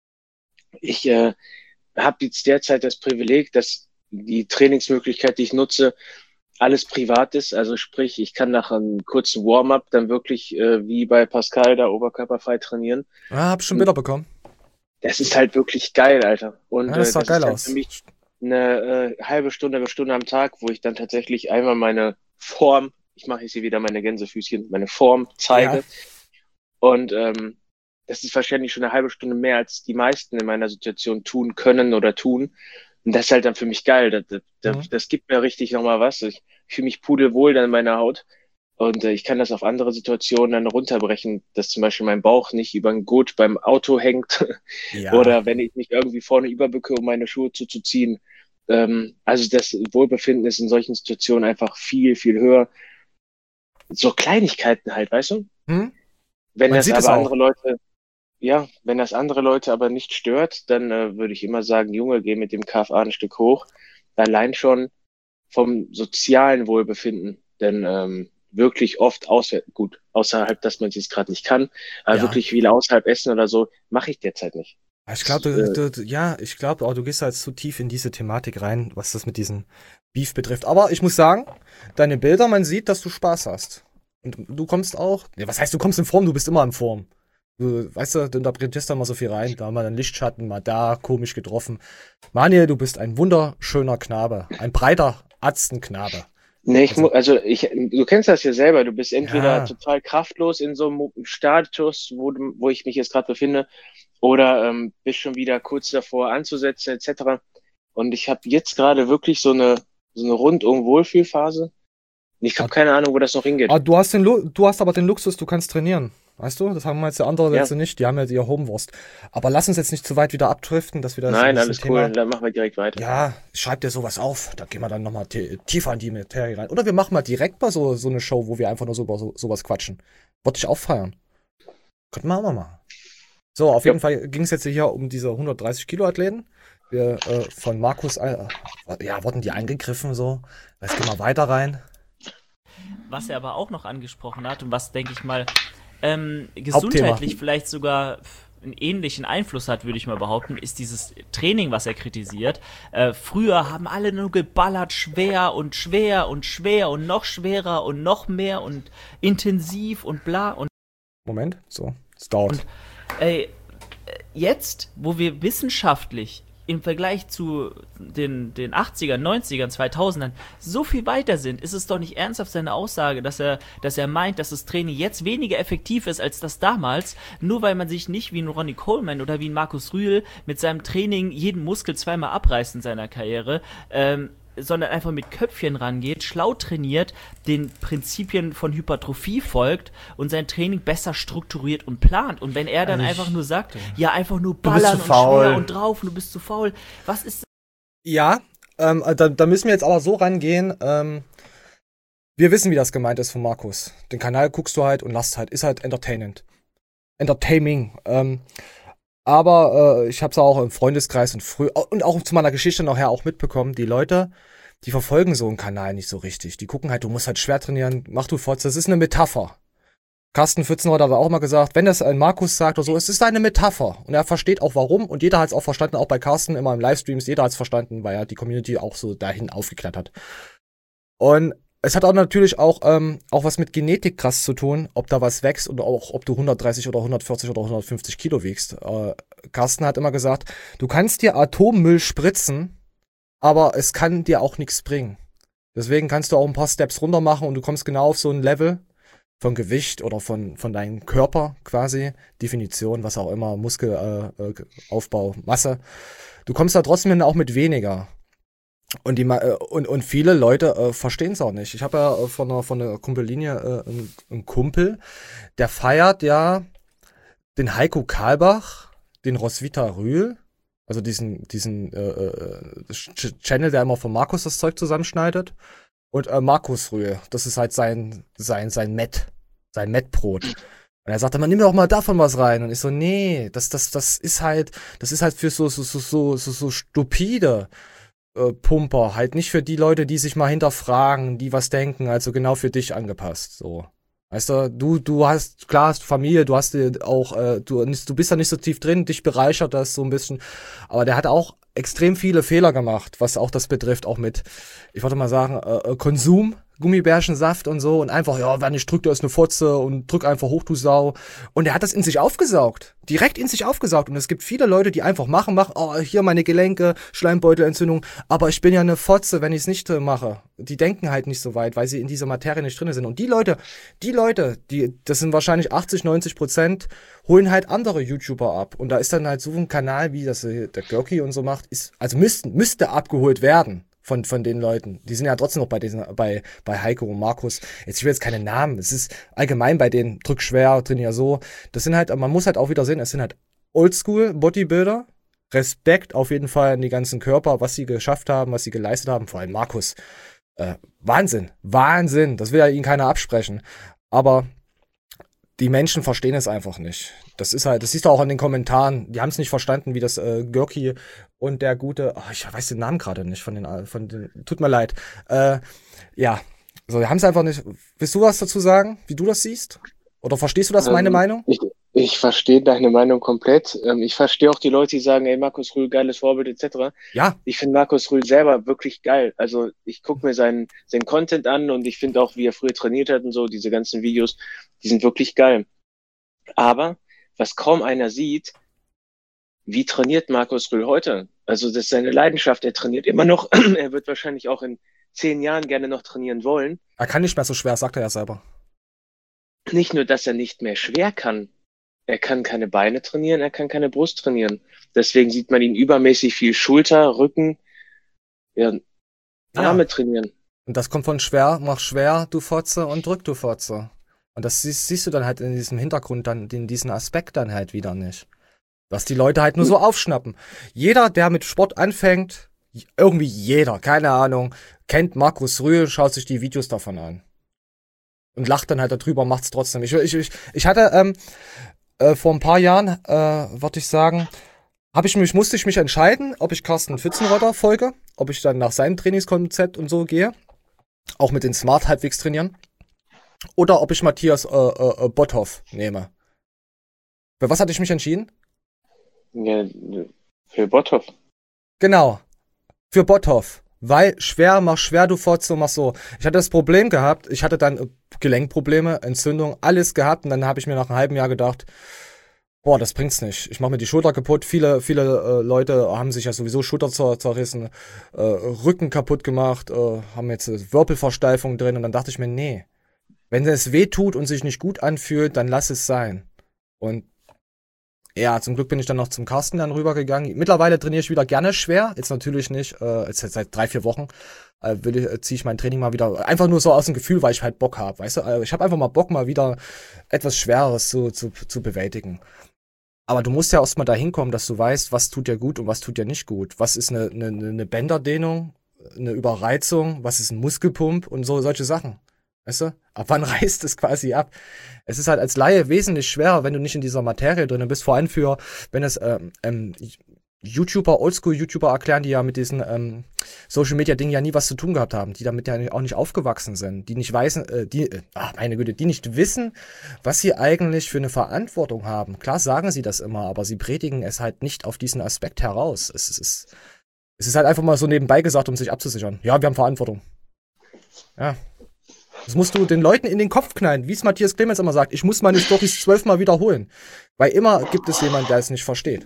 Ich äh, habe jetzt derzeit das Privileg, dass die Trainingsmöglichkeit, die ich nutze, alles privat ist. Also sprich, ich kann nach einem kurzen Warm-up dann wirklich äh, wie bei Pascal da oberkörperfrei trainieren. Ah, hab schon Bilder bekommen. Das ist halt wirklich geil, Alter. Und Ja, äh, das sah das geil ist dann aus. für mich eine äh, halbe Stunde, eine Stunde am Tag, wo ich dann tatsächlich einmal meine Form, ich mache jetzt hier wieder meine Gänsefüßchen, meine Form zeige. Ja. Und ähm, das ist wahrscheinlich schon eine halbe Stunde mehr, als die meisten in meiner Situation tun können oder tun. Und das ist halt dann für mich geil. Das, das, Mhm. das gibt mir richtig nochmal was. Ich fühle mich pudelwohl dann in meiner Haut. Und äh, ich kann das auf andere Situationen dann runterbrechen, dass zum Beispiel mein Bauch nicht über den Gurt beim Auto hängt Ja. oder wenn ich mich irgendwie vorne überbücke, um meine Schuhe zuzuziehen. Ähm, also das Wohlbefinden ist in solchen Situationen einfach viel, viel höher. So Kleinigkeiten halt, weißt du? Hm? Wenn Man das sieht es aber auch. andere Leute, ja, wenn das andere Leute aber nicht stört, dann äh, würde ich immer sagen, Junge, geh mit dem K F A ein Stück hoch. Allein schon vom sozialen Wohlbefinden. Denn ähm, wirklich oft außer, gut, außerhalb, dass man es jetzt gerade nicht kann, aber Ja. wirklich viel außerhalb essen oder so, mache ich derzeit nicht. Ich glaube, Äh, du, du, ja, ich glaube auch, du gehst halt zu tief in diese Thematik rein, was das mit diesem Beef betrifft. Aber ich muss sagen, deine Bilder, man sieht, dass du Spaß hast. Und du kommst auch, ja, was heißt, du kommst in Form, du bist immer in Form. Du, weißt du, du interpretierst da mal so viel rein, da mal einen Lichtschatten, mal da, komisch getroffen. Manuel, du bist ein wunderschöner Knabe, ein breiter Atzenknabe. Nee, ich Also- mu also ich, du kennst das ja selber, du bist entweder Ja. total kraftlos in so einem Status, wo, du- wo ich mich jetzt gerade befinde, oder ähm, bist schon wieder kurz davor anzusetzen, et cetera. Und ich habe jetzt gerade wirklich so eine, so eine rundum Wohlfühlphase. Und ich habe Ah. keine Ahnung, wo das noch hingeht. Ah, du hast den Lu du hast aber den Luxus, du kannst trainieren. Weißt du, das haben wir jetzt die andere Ja. jetzt nicht, die haben ja ihre Homewurst. Aber lass uns jetzt nicht zu weit wieder abdriften, dass wir das Nein, das alles Thema. cool, dann machen wir direkt weiter. Ja, schreib dir sowas auf, da gehen wir dann nochmal tiefer in die Materie rein. Oder wir machen mal direkt mal so, so eine Show, wo wir einfach nur so über so, sowas quatschen. Würde ich auch feiern. Könnten wir auch mal machen. So, auf jeden Ja. Fall ging es jetzt hier um diese hundertdreißig Kilo Athleten. Wir, äh, von Markus, äh, ja, wurden die angegriffen so. Jetzt gehen wir weiter rein. Was er aber auch noch angesprochen hat und was, denke ich mal, ähm, gesundheitlich vielleicht sogar einen ähnlichen Einfluss hat, würde ich mal behaupten, ist dieses Training, was er kritisiert. Äh, früher haben alle nur geballert, schwer und schwer und schwer und noch schwerer und noch mehr und intensiv und bla und Moment, so, es dauert. Und, ey, jetzt, wo wir wissenschaftlich im Vergleich zu den, den achtzigern, neunzigern, zweitausendern so viel weiter sind, ist es doch nicht ernsthaft seine Aussage, dass er, dass er meint, dass das Training jetzt weniger effektiv ist als das damals, nur weil man sich nicht wie ein Ronnie Coleman oder wie ein Markus Rühl mit seinem Training jeden Muskel zweimal abreißt in seiner Karriere, ähm, sondern einfach mit Köpfchen rangeht, schlau trainiert, den Prinzipien von Hypertrophie folgt und sein Training besser strukturiert und plant. Und wenn er dann Also ich- einfach nur sagt, ja, einfach nur Du bist ballern zu und faul. schwer und drauf und du bist zu faul, was ist Ja, ähm, da, da müssen wir jetzt aber so rangehen. Ähm, wir wissen, wie das gemeint ist von Markus. Den Kanal guckst du halt und lasst halt, ist halt entertainend. Entertaining. Ähm, aber äh, ich habe es auch im Freundeskreis und früh und auch zu meiner Geschichte nachher auch mitbekommen, die Leute, die verfolgen so einen Kanal nicht so richtig. Die gucken halt, du musst halt schwer trainieren, mach du Fotze. Das ist eine Metapher. Carsten Pfützenreuth hat auch mal gesagt, wenn das ein Markus sagt oder so, es ist eine Metapher. Und er versteht auch warum und jeder hat es auch verstanden, auch bei Carsten immer im Livestreams, jeder hat es verstanden, weil ja die Community auch so dahin aufgeklärt hat. Und es hat auch natürlich auch, ähm, auch was mit Genetik krass zu tun, ob da was wächst oder auch, ob du hundertdreißig oder hundertvierzig oder hundertfünfzig Kilo wiegst. Äh, Carsten hat immer gesagt, du kannst dir Atommüll spritzen, aber es kann dir auch nichts bringen. Deswegen kannst du auch ein paar Steps runter machen und du kommst genau auf so ein Level von Gewicht oder von, von deinem Körper quasi, Definition, was auch immer, Muskelaufbau, äh, äh, Aufbau, Masse. Du kommst da trotzdem hin auch mit weniger. Und die äh, und, und viele Leute äh, verstehen es auch nicht. Ich habe ja äh, von einer von einer Kumpellinie äh, einen, einen Kumpel, der feiert ja den Heiko Kahlbach, den Roswitha Rühl, also diesen diesen äh, äh, Ch- Channel, der immer von Markus das Zeug zusammenschneidet, und äh, Markus Rühl, das ist halt sein sein sein Met, sein Mettbrot. Und er sagt immer, nimm doch mal davon was rein. Und ich so, nee, das das das ist halt, das ist halt für so so so so so, so stupide äh, Pumper, halt nicht für die Leute, die sich mal hinterfragen, die was denken, also genau für dich angepasst, so. Weißt du, du, du hast, klar hast du Familie, du hast dir auch, äh, du, nicht, du bist da nicht so tief drin, dich bereichert das so ein bisschen, aber der hat auch extrem viele Fehler gemacht, was auch das betrifft, auch mit, ich wollte mal sagen, äh, Konsum, Gummibärchensaft und so und einfach, ja, wenn ich drück, da ist eine Fotze und drück einfach hoch, du Sau. Und er hat das in sich aufgesaugt. Direkt in sich aufgesaugt. Und es gibt viele Leute, die einfach machen, machen, oh, hier meine Gelenke, Schleimbeutelentzündung, aber ich bin ja eine Fotze, wenn ich es nicht äh, mache. Die denken halt nicht so weit, weil sie in dieser Materie nicht drin sind. Und die Leute, die Leute, die, das sind wahrscheinlich achtzig, neunzig Prozent, holen halt andere YouTuber ab. Und da ist dann halt so ein Kanal, wie das äh, der Görki und so macht, ist, also müssten, müsste abgeholt werden. Von, von den Leuten. Die sind ja trotzdem noch bei diesen, bei, bei Heiko und Markus. Jetzt, ich will jetzt keine Namen. Es ist allgemein bei denen, drück schwer, trainier so. Das sind halt, man muss halt auch wieder sehen, es sind halt Oldschool Bodybuilder. Respekt auf jeden Fall an die ganzen Körper, was sie geschafft haben, was sie geleistet haben. Vor allem Markus. Äh, Wahnsinn. Wahnsinn. Das will ja ihnen keiner absprechen. Aber die Menschen verstehen es einfach nicht. Das ist halt, das siehst du auch an den Kommentaren. Die haben es nicht verstanden, wie das äh, Görki und der gute, oh, ich weiß den Namen gerade nicht von den, von den, tut mir leid. Äh, ja, so, die haben es einfach nicht. Willst du was dazu sagen, wie du das siehst? Oder verstehst du das, meine Ähm, Meinung? Ich, ich verstehe deine Meinung komplett. Ähm, ich verstehe auch die Leute, die sagen, ey, Markus Rühl, geiles Vorbild et cetera. Ja, Ich finde Markus Rühl selber wirklich geil. Also ich gucke mir seinen, seinen Content an und ich finde auch, wie er früher trainiert hat und so, diese ganzen Videos, die sind wirklich geil. Aber was kaum einer sieht, wie trainiert Markus Rühl heute? Also das ist seine Leidenschaft. Er trainiert immer noch. Er wird wahrscheinlich auch in zehn Jahren gerne noch trainieren wollen. er kann nicht mehr so schwer, sagt er ja selber. Nicht nur, dass er nicht mehr schwer kann. Er kann keine Beine trainieren, er kann keine Brust trainieren. Deswegen sieht man ihn übermäßig viel Schulter, Rücken, ja, Arme Ja. trainieren. Und das kommt von schwer, mach schwer, du Fotze, und drück, du Fotze. Und das siehst, siehst du dann halt in diesem Hintergrund dann, in diesen Aspekt dann halt wieder nicht. Was die Leute halt nur so aufschnappen. Jeder, der mit Sport anfängt, irgendwie jeder, keine Ahnung, kennt Markus Rühl, schaut sich die Videos davon an. Und lacht dann halt darüber, macht's trotzdem. Ich, ich, ich, ich hatte, ähm, äh, vor ein paar Jahren, äh, würde ich sagen, hab ich mich, musste ich mich entscheiden, ob ich Carsten Pfützenrotter folge, ob ich dann nach seinem Trainingskonzept und so gehe, auch mit den Smart halbwegs trainieren, oder ob ich Matthias äh, äh, Botthoff nehme. Für was hatte ich mich entschieden? Ja, für Botthoff. Genau, für Botthoff. Weil schwer, mach schwer, du Fotze, mach so. Ich hatte das Problem gehabt, ich hatte dann Gelenkprobleme, Entzündung, alles gehabt und dann habe ich mir nach einem halben Jahr gedacht, boah, das bringt's nicht. Ich mache mir die Schulter kaputt. Viele, viele äh, Leute haben sich ja sowieso Schulter zer zerrissen, äh, Rücken kaputt gemacht, äh, haben jetzt äh, Wirbelversteifung drin und dann dachte ich mir, nee, wenn es weh tut und sich nicht gut anfühlt, dann lass es sein. Und ja, zum Glück bin ich dann noch zum Carsten dann rübergegangen. Mittlerweile trainiere ich wieder gerne schwer. Jetzt natürlich nicht, äh, jetzt seit drei, vier Wochen äh, will ich, äh, ziehe ich mein Training mal wieder, einfach nur so aus dem Gefühl, weil ich halt Bock habe, weißt du? Äh, ich habe einfach mal Bock, mal wieder etwas Schwereres zu, zu, zu bewältigen. Aber du musst ja erstmal dahin kommen, dass du weißt, was tut dir gut und was tut dir nicht gut. Was ist eine, eine, eine Bänderdehnung, eine Überreizung, was ist ein Muskelpump und so solche Sachen. Weißt du? Ab wann reißt es quasi ab? Es ist halt als Laie wesentlich schwerer, wenn du nicht in dieser Materie drin bist. Vor allem für, wenn es ähm, ähm, YouTuber, Oldschool-YouTuber erklären, die ja mit diesen ähm, Social-Media-Dingen ja nie was zu tun gehabt haben, die damit ja auch nicht aufgewachsen sind, die nicht wissen, äh, die, äh, ach meine Güte, die nicht wissen, was sie eigentlich für eine Verantwortung haben. Klar sagen sie das immer, aber sie predigen es halt nicht auf diesen Aspekt heraus. Es, es, ist, es ist halt einfach mal so nebenbei gesagt, um sich abzusichern. Ja, wir haben Verantwortung. Ja. Das musst du den Leuten in den Kopf knallen, wie es Matthias Clemens immer sagt. Ich muss meine Storys zwölfmal wiederholen. Weil immer gibt es jemanden, der es nicht versteht.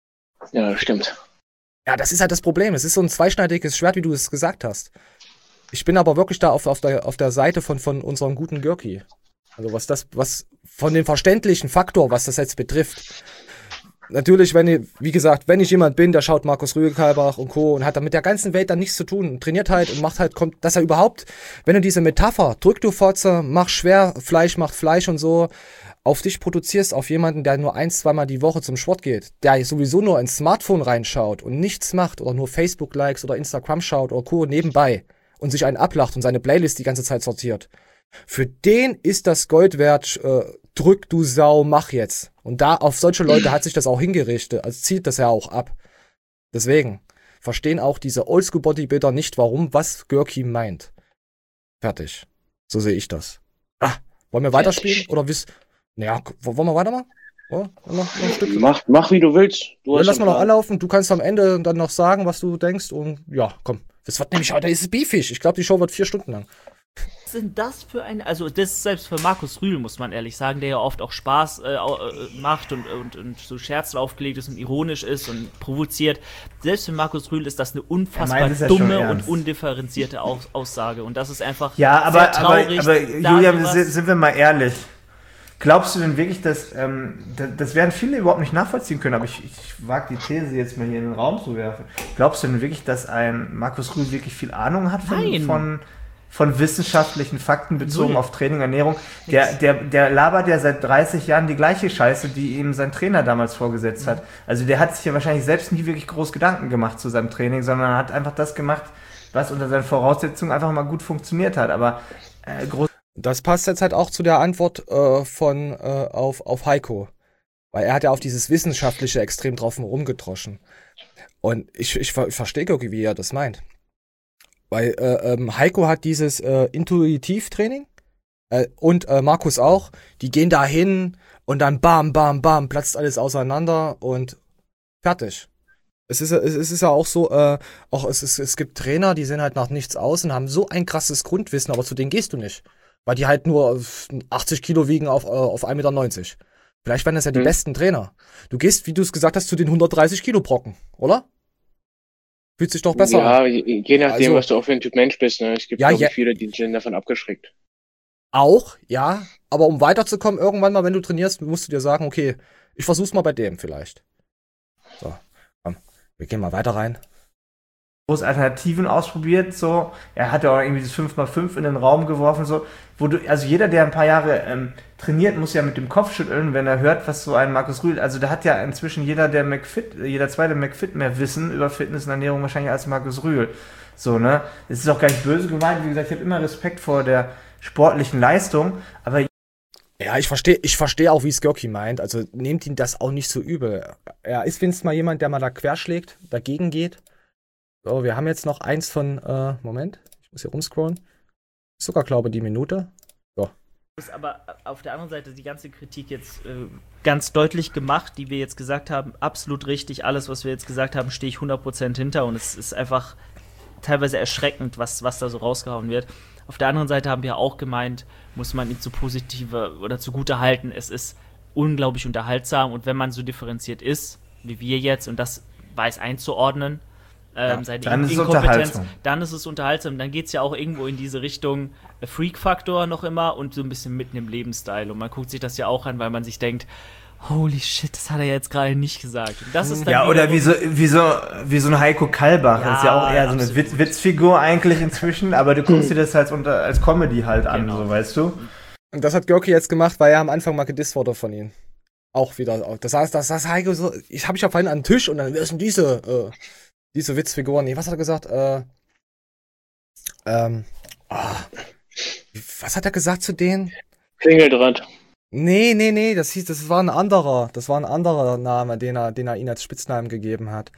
Ja, stimmt. Ja, das ist halt das Problem. Es ist so ein zweischneidiges Schwert, wie du es gesagt hast. Ich bin aber wirklich da auf, auf, der, auf der Seite von, von unserem guten Görki. Also was das, was von dem verständlichen Faktor, was das jetzt betrifft. Natürlich, wenn ich, wie gesagt, wenn ich jemand bin, der schaut Markus Rühl-Kalbach und Co. und hat dann mit der ganzen Welt dann nichts zu tun und trainiert halt und macht halt, kommt, dass er überhaupt, wenn du diese Metapher, drück du Fotze, mach schwer, Fleisch macht Fleisch und so, auf dich produzierst, auf jemanden, der nur ein, zweimal die Woche zum Sport geht, der sowieso nur ins Smartphone reinschaut und nichts macht oder nur Facebook-Likes oder Instagram schaut oder Co. nebenbei und sich einen ablacht und seine Playlist die ganze Zeit sortiert. Für den ist das Gold wert, äh, drück du Sau, mach jetzt. Und da auf solche Leute hat sich das auch hingerichtet, also zieht das ja auch ab. Deswegen verstehen auch diese Oldschool-Bodybuilder nicht, warum, was Görki meint. Fertig. So sehe ich das. Ah, wollen wir weiterspielen? Oder wisst, naja, wollen wir weitermachen? Oh, noch, noch ein Stück. Mach, mach wie du willst. Du Dann hast lass mal einen noch Plan. anlaufen. Du kannst am Ende dann noch sagen, was du denkst. Und ja, komm. Das wird nämlich heute, ist es beefig. Ich glaube, die Show wird vier Stunden lang. Was sind das für ein, also das ist selbst für Markus Rühl, muss man ehrlich sagen, der ja oft auch Spaß äh, äh, macht und, und, und so Scherzen aufgelegt ist und ironisch ist und provoziert. Selbst für Markus Rühl ist das eine unfassbar meint es ja schon dumme und ernst. undifferenzierte Aus Aussage. Und das ist einfach Ja, aber, sehr traurig. aber, aber da Julian, sowas- sind, sind wir mal ehrlich. Glaubst du denn wirklich, dass, ähm, das, das werden viele überhaupt nicht nachvollziehen können, aber ich, ich wage die These jetzt mal hier in den Raum zu werfen. Glaubst du denn wirklich, dass ein Markus Rühl wirklich viel Ahnung hat von, Nein. von, von wissenschaftlichen Fakten bezogen Null. auf Training, Ernährung? Der, der, der labert ja seit dreißig Jahren die gleiche Scheiße, die ihm sein Trainer damals vorgesetzt hat. Also der hat sich ja wahrscheinlich selbst nie wirklich groß Gedanken gemacht zu seinem Training, sondern hat einfach das gemacht, was unter seinen Voraussetzungen einfach mal gut funktioniert hat. Aber äh, groß Das passt jetzt halt auch zu der Antwort äh, von äh, auf, auf Heiko. Weil er hat ja auf dieses Wissenschaftliche extrem drauf rumgedroschen. Und ich, ich, ver- ich verstehe irgendwie, wie er das meint. Weil äh, ähm, Heiko hat dieses äh, Intuitivtraining äh, und äh, Markus auch. Die gehen da hin und dann bam, bam, bam, platzt alles auseinander und fertig. Es ist, es ist ja auch so, äh, auch es, ist, es gibt Trainer, die sehen halt nach nichts aus und haben so ein krasses Grundwissen, aber zu denen gehst du nicht. Weil die halt nur achtzig Kilo wiegen auf, äh, auf ein Meter neunzig. Vielleicht wären das ja die Hm. besten Trainer. Du gehst, wie du es gesagt hast, zu den hundertdreißig Kilo Brocken, oder? Fühlt sich doch besser Ja, an. je je nachdem, Also- was du auch für ein Typ Mensch bist. Ne? Es gibt, Ja, glaube ja. ich, viele, die sind davon abgeschreckt. Auch, ja. Aber um weiterzukommen, irgendwann mal, wenn du trainierst, musst du dir sagen, okay, ich versuch's mal bei dem vielleicht. So, komm, wir gehen mal weiter rein. groß Alternativen ausprobiert, so. Er hat ja auch irgendwie das fünf mal fünf in den Raum geworfen, so. Wo du, also jeder, der ein paar Jahre ähm, trainiert, muss ja mit dem Kopf schütteln, wenn er hört, was so ein Markus Rühl, also da hat ja inzwischen jeder, der McFit, jeder zweite McFit mehr Wissen über Fitness und Ernährung wahrscheinlich als Markus Rühl. So, ne? Es ist auch gar nicht böse gemeint, wie gesagt, ich habe immer Respekt vor der sportlichen Leistung, aber Ja, ich verstehe ich verstehe auch, wie es Görki meint. Also nehmt ihn das auch nicht so übel. Er ist wenigstens mal jemand, der mal da querschlägt, dagegen geht. So, wir haben jetzt noch eins von, äh, Moment, ich muss hier rumscrollen. Sogar, glaube ich, die Minute. So. Ist aber auf der anderen Seite die ganze Kritik jetzt äh, ganz deutlich gemacht, die wir jetzt gesagt haben, absolut richtig. Alles, was wir jetzt gesagt haben, stehe ich hundert Prozent hinter und es ist einfach teilweise erschreckend, was, was da so rausgehauen wird. Auf der anderen Seite haben wir auch gemeint, muss man ihn zu positive oder zugute halten. Es ist unglaublich unterhaltsam und wenn man so differenziert ist, wie wir jetzt, und das weiß einzuordnen, ähm, Ja, seine dann ist es Inkompetenz, unterhaltsam. dann ist es unterhaltsam. Dann geht es ja auch irgendwo in diese Richtung äh, Freak-Faktor noch immer und so ein bisschen mitten im Lebensstil. Und man guckt sich das ja auch an, weil man sich denkt, holy shit, das hat er jetzt gerade nicht gesagt. Und das ist dann Ja, oder wiederum- wie so, wie so, wie so ein Heiko Kalbach. Ja, das ist ja auch eher so eine absolut. Witz, Witzfigur eigentlich inzwischen, aber du guckst dir das halt unter, als Comedy halt an, Genau. so weißt du. Und das hat Görki jetzt gemacht, weil er am Anfang mal gedisst wurde von ihm. Auch wieder. Das heißt, das heißt Heiko so, ich habe ich ja vorhin an den Tisch und dann, wer ist denn diese, äh, diese Witzfiguren? Nee, was hat er gesagt? Äh, ähm, ah, was hat er gesagt zu denen? Klingeldraht. Nee, nee, nee, das hieß, das war ein anderer, das war ein anderer Name, den er, den er ihnen als Spitznamen gegeben hat.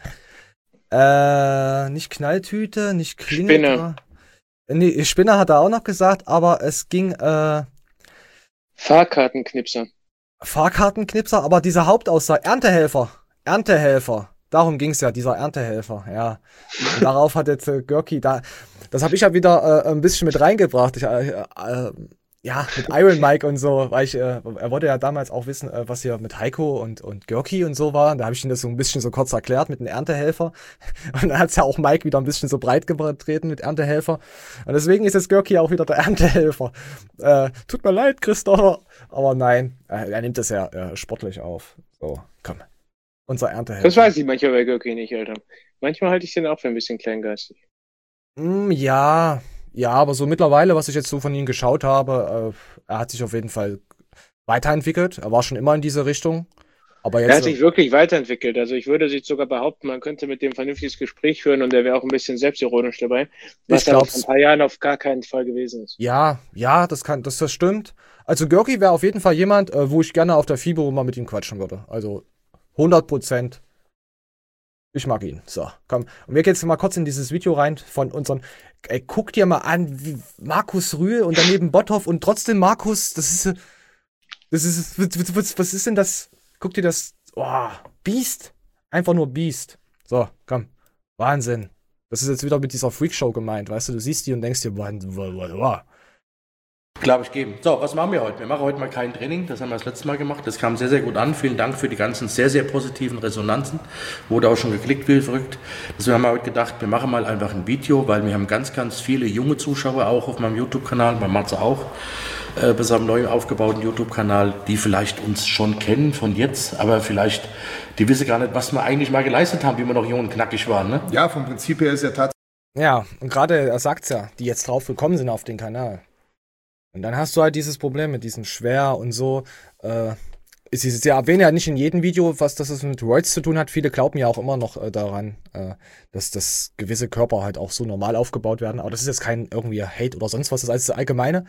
Äh, nicht Knalltüte, nicht Klingeldraht. Nee, Spinner hat er auch noch gesagt, aber es ging, äh, Fahrkartenknipser. Fahrkartenknipser, aber diese Hauptaussage, Erntehelfer, Erntehelfer, darum ging's ja, dieser Erntehelfer, ja. Und darauf hat jetzt äh, Görki da, das habe ich ja wieder äh, ein bisschen mit reingebracht, ich, äh, äh, ja, mit Iron Mike und so, weil ich, äh, er wollte ja damals auch wissen, äh, was hier mit Heiko und, und Görki und so war, da habe ich ihm das so ein bisschen so kurz erklärt mit dem Erntehelfer und dann hat's ja auch Mike wieder ein bisschen so breit getreten mit Erntehelfer und deswegen ist jetzt Görki auch wieder der Erntehelfer. Äh, tut mir leid, Christopher, aber nein, äh, er nimmt das ja äh, sportlich auf. So, komm, unser Erntehelfer. Das weiß ich manchmal bei Görki nicht, Alter. Manchmal halte ich den auch für ein bisschen kleingeistig. Mm, ja, ja, aber so mittlerweile, was ich jetzt so von ihm geschaut habe, äh, er hat sich auf jeden Fall weiterentwickelt. Er war schon immer in diese Richtung. Aber Er hat jetzt. sich wirklich weiterentwickelt. Also ich würde sich sogar behaupten, man könnte mit dem ein vernünftiges Gespräch führen und er wäre auch ein bisschen selbstironisch dabei. Was Ich aber glaub's. vor ein paar Jahren auf gar keinen Fall gewesen ist. Ja, ja, das kann, das, das stimmt. Also Görki wäre auf jeden Fall jemand, äh, wo ich gerne auf der FIBO mal mit ihm quatschen würde. Also hundert Prozent. Ich mag ihn. So, komm. Und wir gehen jetzt mal kurz in dieses Video rein von unseren. Ey, guck dir mal an, wie Markus Rühl und daneben Botthoff und trotzdem Markus, das ist. äh, Das ist. Was, was, was ist denn das? Guck dir das. Oh, Biest. Einfach nur Biest. So, komm. Wahnsinn. Das ist jetzt wieder mit dieser Freakshow gemeint, weißt du? Du siehst die und denkst dir, boah, boah, boah, boah. Glaube ich geben. So, was machen wir heute? Wir machen heute mal kein Training, das haben wir das letzte Mal gemacht. Das kam sehr, sehr gut an. Vielen Dank für die ganzen sehr, sehr positiven Resonanzen. Wurde auch schon geklickt, wie verrückt. Deswegen haben wir heute gedacht, wir machen mal einfach ein Video, weil wir haben ganz, ganz viele junge Zuschauer auch auf meinem YouTube-Kanal, bei Matze auch, äh, bei seinem neu aufgebauten YouTube-Kanal, die vielleicht uns schon kennen von jetzt, aber vielleicht, die wissen gar nicht, was wir eigentlich mal geleistet haben, wie wir noch jung und knackig waren, ne? Ja, vom Prinzip her ist ja tatsächlich. Ja, und gerade, er sagt's ja, die jetzt drauf gekommen sind auf den Kanal. Und dann hast du halt dieses Problem mit diesem Schwer und so. Äh, es ist ja erwähnt ja nicht in jedem Video, was das mit Roids zu tun hat. Viele glauben ja auch immer noch äh, daran, äh, dass das gewisse Körper halt auch so normal aufgebaut werden. Aber das ist jetzt kein irgendwie Hate oder sonst was, das ist alles das Allgemeine.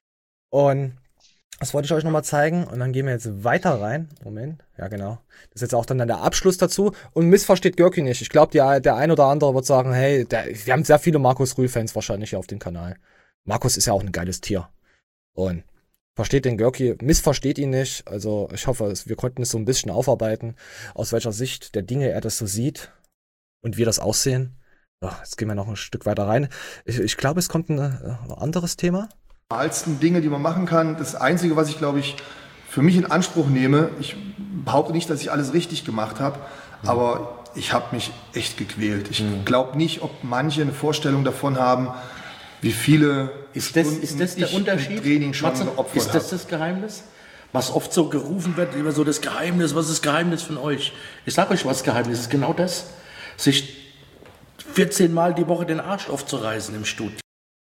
Und das wollte ich euch nochmal zeigen. Und dann gehen wir jetzt weiter rein. Moment, ja genau. Das ist jetzt auch dann der Abschluss dazu. Und missversteht Görki nicht. Ich glaube, der, der ein oder andere wird sagen, hey, der, wir haben sehr viele Markus Rühl-Fans wahrscheinlich hier auf dem Kanal. Markus ist ja auch ein geiles Tier. Und versteht den Görki, missversteht ihn nicht. Also ich hoffe, es, wir konnten es so ein bisschen aufarbeiten, aus welcher Sicht der Dinge er das so sieht und wir das aussehen. So, jetzt gehen wir noch ein Stück weiter rein. Ich, ich glaube, es kommt ein äh, anderes Thema. Normalsten Dinge, die man machen kann. Das Einzige, was ich, glaube ich, für mich in Anspruch nehme, ich behaupte nicht, dass ich alles richtig gemacht habe, mhm. aber ich habe mich echt gequält. Ich mhm. glaube nicht, ob manche eine Vorstellung davon haben, wie viele Ist das, ist das der ich Unterschied? im Training schon Matze, geopfert ist das das Geheimnis? Was oft so gerufen wird, immer so das Geheimnis, was ist das Geheimnis von euch? Ich sage euch, was das Geheimnis ist, genau das. Sich vierzehn Mal die Woche den Arsch aufzureißen im Studio.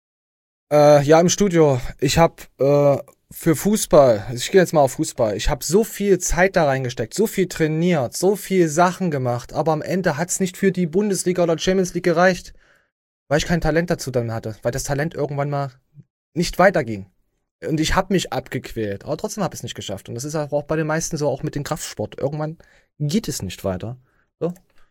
Äh, ja, im Studio. Ich habe äh, für Fußball, ich gehe jetzt mal auf Fußball, ich habe so viel Zeit da reingesteckt, so viel trainiert, so viel Sachen gemacht, aber am Ende hat's nicht für die Bundesliga oder Champions League gereicht. Weil ich kein Talent dazu dann hatte, weil das Talent irgendwann mal nicht weiterging. Und ich habe mich abgequält, aber trotzdem habe ich es nicht geschafft. Und das ist auch bei den meisten so, auch mit dem Kraftsport. Irgendwann geht es nicht weiter. So.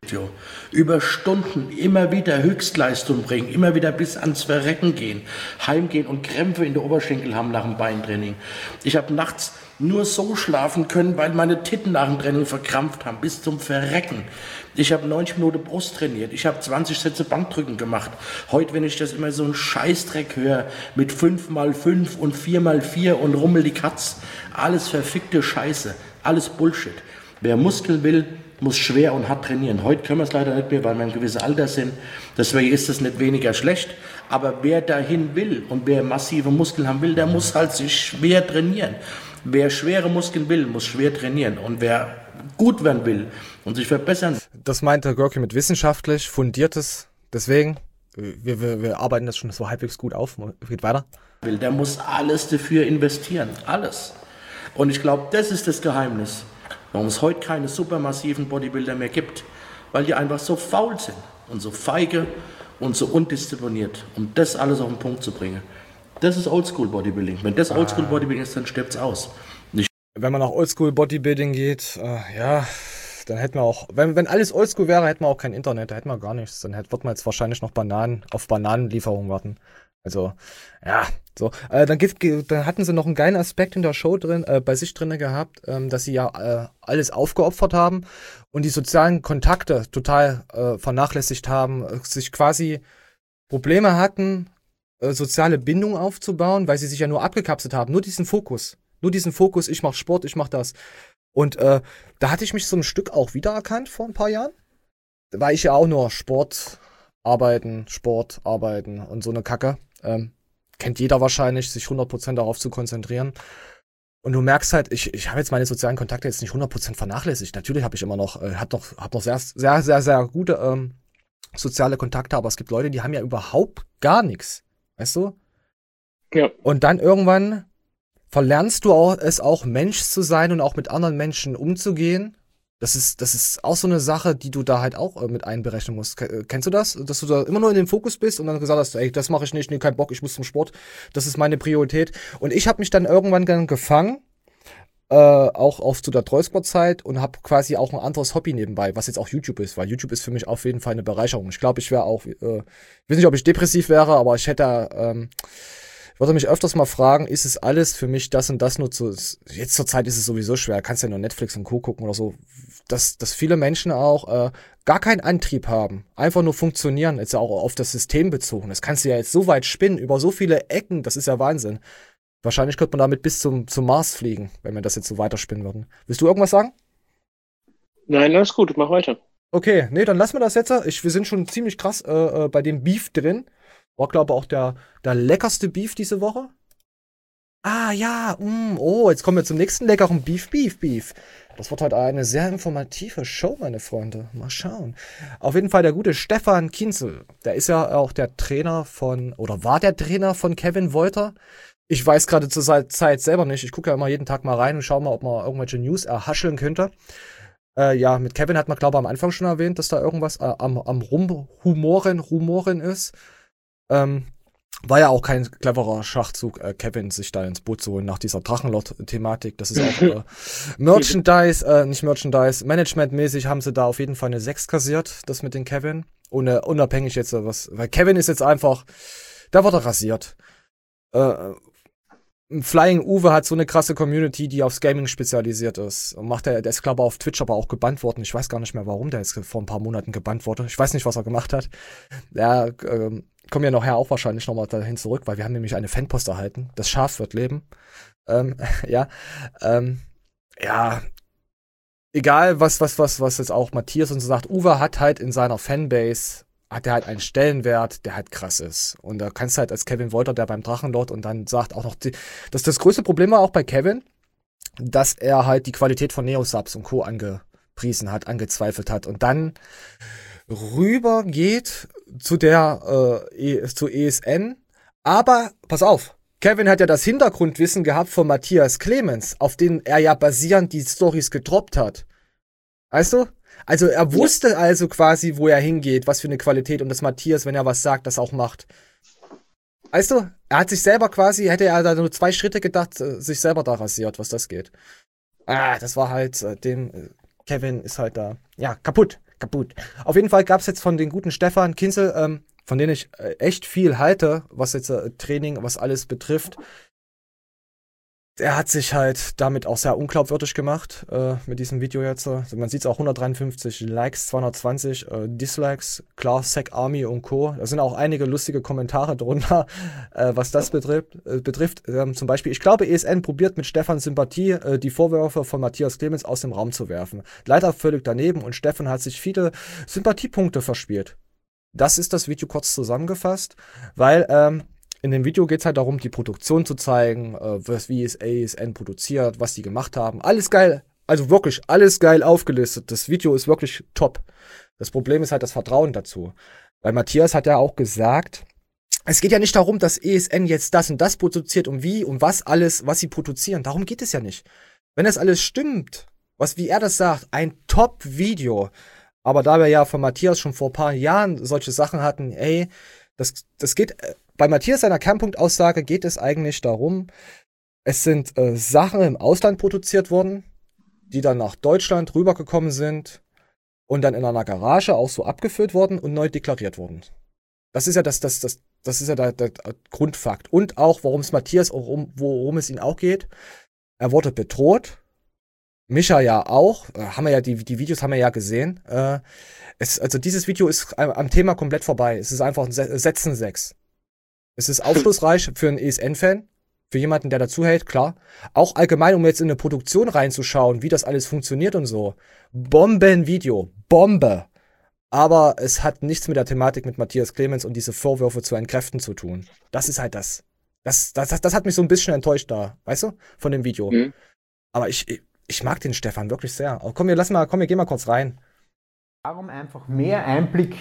Über Stunden immer wieder Höchstleistung bringen, immer wieder bis ans Verrecken gehen, heimgehen und Krämpfe in der Oberschenkel haben nach dem Beintraining. Ich habe nachts nur so schlafen können, weil meine Titten nach dem Training verkrampft haben, bis zum Verrecken. Ich habe neunzig Minuten Brust trainiert, ich habe zwanzig Sätze Bankdrücken gemacht. Heute, wenn ich das immer so einen Scheißdreck höre, mit fünf mal fünf und vier mal vier und Rummel die Katz, alles verfickte Scheiße, alles Bullshit. Wer Muskeln will, muss schwer und hart trainieren. Heute können wir es leider nicht mehr, weil wir ein gewisses Alter sind. Deswegen ist es nicht weniger schlecht. Aber wer dahin will und wer massive Muskeln haben will, der muss halt sich schwer trainieren. Wer schwere Muskeln will, muss schwer trainieren. Und wer gut werden will und sich verbessern. Das meinte Görki mit wissenschaftlich, fundiertes. Deswegen, wir, wir, wir arbeiten das schon so halbwegs gut auf. Geht weiter. Will, der muss alles dafür investieren. Alles. Und ich glaube, das ist das Geheimnis, warum es heute keine supermassiven Bodybuilder mehr gibt, weil die einfach so faul sind und so feige und so undiszipliniert, um das alles auf den Punkt zu bringen. Das ist Oldschool-Bodybuilding. Wenn das Oldschool-Bodybuilding ist, dann stirbt es aus. Nicht wenn man nach Oldschool-Bodybuilding geht, äh, ja, dann hätten wir auch, wenn, wenn alles Oldschool wäre, hätten wir auch kein Internet, da hätten wir gar nichts. Dann hätte, wird man jetzt wahrscheinlich noch Bananen auf Bananenlieferungen warten. Also, ja, so. Äh, dann, gibt, dann hatten sie noch einen geilen Aspekt in der Show drin, äh, bei sich drin gehabt, ähm, dass sie ja äh, alles aufgeopfert haben und die sozialen Kontakte total äh, vernachlässigt haben, äh, sich quasi Probleme hatten, äh, soziale Bindung aufzubauen, weil sie sich ja nur abgekapselt haben. Nur diesen Fokus. Nur diesen Fokus, ich mach Sport, ich mach das. Und äh, da hatte ich mich so ein Stück auch wiedererkannt vor ein paar Jahren. Da war ich ja auch nur Sport, arbeiten, Sport, arbeiten und so eine Kacke. Ähm, kennt jeder wahrscheinlich, sich hundert Prozent darauf zu konzentrieren. Und du merkst halt, ich, ich habe jetzt meine sozialen Kontakte jetzt nicht hundert Prozent vernachlässigt. Natürlich habe ich immer noch, äh, hab noch, hab noch sehr, sehr, sehr, sehr gute ähm, soziale Kontakte, aber es gibt Leute, die haben ja überhaupt gar nichts. Weißt du? Ja. Und dann irgendwann verlernst du auch, es auch Mensch zu sein und auch mit anderen Menschen umzugehen. Das ist, das ist auch so eine Sache, die du da halt auch äh, mit einberechnen musst. K- kennst du das? Dass du da immer nur in dem Fokus bist und dann gesagt hast, ey, das mache ich nicht, nee, kein Bock, ich muss zum Sport. Das ist meine Priorität. Und ich habe mich dann irgendwann dann gefangen, äh, auch auf zu der Trollsport-Zeit und habe quasi auch ein anderes Hobby nebenbei, was jetzt auch YouTube ist, weil YouTube ist für mich auf jeden Fall eine Bereicherung. Ich glaube, ich wäre auch, äh, ich weiß nicht, ob ich depressiv wäre, aber ich hätte, ähm, ich würde mich öfters mal fragen, ist es alles für mich das und das nur zu, jetzt zur Zeit ist es sowieso schwer, kannst ja nur Netflix und Co. gucken oder so, dass, dass viele Menschen auch äh, gar keinen Antrieb haben, einfach nur funktionieren, jetzt auch auf das System bezogen. Das kannst du ja jetzt so weit spinnen, über so viele Ecken, das ist ja Wahnsinn. Wahrscheinlich könnte man damit bis zum, zum Mars fliegen, wenn wir das jetzt so weiterspinnen würden. Willst du irgendwas sagen? Nein, alles gut, mach weiter. Okay, nee, dann lassen wir das jetzt. Ich, wir sind schon ziemlich krass äh, äh, bei dem Beef drin. War, glaube ich, auch der, der leckerste Beef diese Woche. Ah, ja, mm, oh, jetzt kommen wir zum nächsten leckeren Beef, Beef, Beef. Das wird heute eine sehr informative Show, meine Freunde. Mal schauen. Auf jeden Fall der gute Stefan Kienzel. Der ist ja auch der Trainer von, oder war der Trainer von Kevin Wolter. Ich weiß gerade zur Zeit selber nicht. Ich gucke ja immer jeden Tag mal rein und schaue mal, ob man irgendwelche News erhascheln könnte. Äh, ja, mit Kevin hat man, glaube ich, am Anfang schon erwähnt, dass da irgendwas äh, am, am Rumhumoren, Rumoren ist. Ähm, war ja auch kein cleverer Schachzug, äh, Kevin sich da ins Boot zu holen nach dieser Drachenlord-Thematik. Das ist auch äh, Merchandise, äh, nicht Merchandise, Managementmäßig haben sie da auf jeden Fall eine sechs kassiert, das mit den Kevin. Ohne, unabhängig jetzt, äh, was, weil Kevin ist jetzt einfach, da wird er rasiert. Äh, Flying Uwe hat so eine krasse Community, die aufs Gaming spezialisiert ist. Und macht der, der ist, glaube ich, auf Twitch aber auch gebannt worden. Ich weiß gar nicht mehr, warum der jetzt vor ein paar Monaten gebannt wurde. Ich weiß nicht, was er gemacht hat. Ja, ähm, kommen ja nachher auch wahrscheinlich nochmal dahin zurück, weil wir haben nämlich eine Fanpost erhalten. Das Schaf wird leben. Ähm, ja, ähm, ja, egal was, was, was, was jetzt auch Matthias und so sagt, Uwe hat halt in seiner Fanbase, hat er halt einen Stellenwert, der halt krass ist. Und da kannst du halt als Kevin Wolter, der beim Drachenlord und dann sagt auch noch, die, das das größte Problem war auch bei Kevin, dass er halt die Qualität von Neosubs und Co. angepriesen hat, angezweifelt hat und dann rüber geht zu der äh, e, zu E S N, aber pass auf, Kevin hat ja das Hintergrundwissen gehabt von Matthias Clemens, auf den er ja basierend die Storys gedroppt hat. Weißt du? Also er wusste ja. also quasi, wo er hingeht, was für eine Qualität und dass Matthias, wenn er was sagt, das auch macht. Weißt du, er hat sich selber quasi, hätte er da nur zwei Schritte gedacht, äh, sich selber da rasiert, was das geht. Ah, das war halt, äh, dem, äh, Kevin ist halt da, ja, kaputt, kaputt. Auf jeden Fall gab's jetzt von den guten Stefan Kinzel, ähm, von denen ich äh, echt viel halte, was jetzt äh, Training, was alles betrifft. Er hat sich halt damit auch sehr unglaubwürdig gemacht, äh, mit diesem Video jetzt. Also man sieht es auch, hundertdreiundfünfzig Likes, zweihundertzwanzig äh, Dislikes, klar, Sec Army und Co. Da sind auch einige lustige Kommentare drunter, äh, was das betrifft. Äh, betrifft. Ähm, zum Beispiel, ich glaube, E S N probiert mit Stefans Sympathie, äh, die Vorwürfe von Matthias Clemens aus dem Raum zu werfen. Leider völlig daneben und Stefan hat sich viele Sympathiepunkte verspielt. Das ist das Video kurz zusammengefasst, weil, ähm, in dem Video geht es halt darum, die Produktion zu zeigen, äh, was, wie es A S N produziert, was die gemacht haben. Alles geil, also wirklich alles geil aufgelistet. Das Video ist wirklich top. Das Problem ist halt das Vertrauen dazu. Weil Matthias hat ja auch gesagt, es geht ja nicht darum, dass E S N jetzt das und das produziert und wie und was alles, was sie produzieren. Darum geht es ja nicht. Wenn das alles stimmt, was wie er das sagt, ein Top-Video. Aber da wir ja von Matthias schon vor ein paar Jahren solche Sachen hatten, ey, das, das geht, bei Matthias seiner Kernpunktaussage geht es eigentlich darum, es sind äh, Sachen im Ausland produziert worden, die dann nach Deutschland rübergekommen sind und dann in einer Garage auch so abgefüllt worden und neu deklariert wurden. Das ist ja das, das, das, das ist ja der, der Grundfakt. Und auch, worum es Matthias, auch um, worum es ihn auch geht. Er wurde bedroht. Micha ja auch. Äh, haben wir ja, die, die Videos haben wir ja gesehen. Äh, es, also dieses Video ist am Thema komplett vorbei. Es ist einfach ein Setzen sechs. Es ist aufschlussreich für einen E S N-Fan, für jemanden, der dazuhält, klar. Auch allgemein, um jetzt in eine Produktion reinzuschauen, wie das alles funktioniert und so. Bombenvideo. Bombe. Aber es hat nichts mit der Thematik mit Matthias Clemens und diese Vorwürfe zu entkräften zu tun. Das ist halt das. Das, das, das, das hat mich so ein bisschen enttäuscht da, weißt du, von dem Video. Mhm. Aber ich, ich, ich mag den Stefan wirklich sehr. Aber komm, wir lassen mal, komm, wir gehen mal kurz rein. Darum einfach mehr Einblick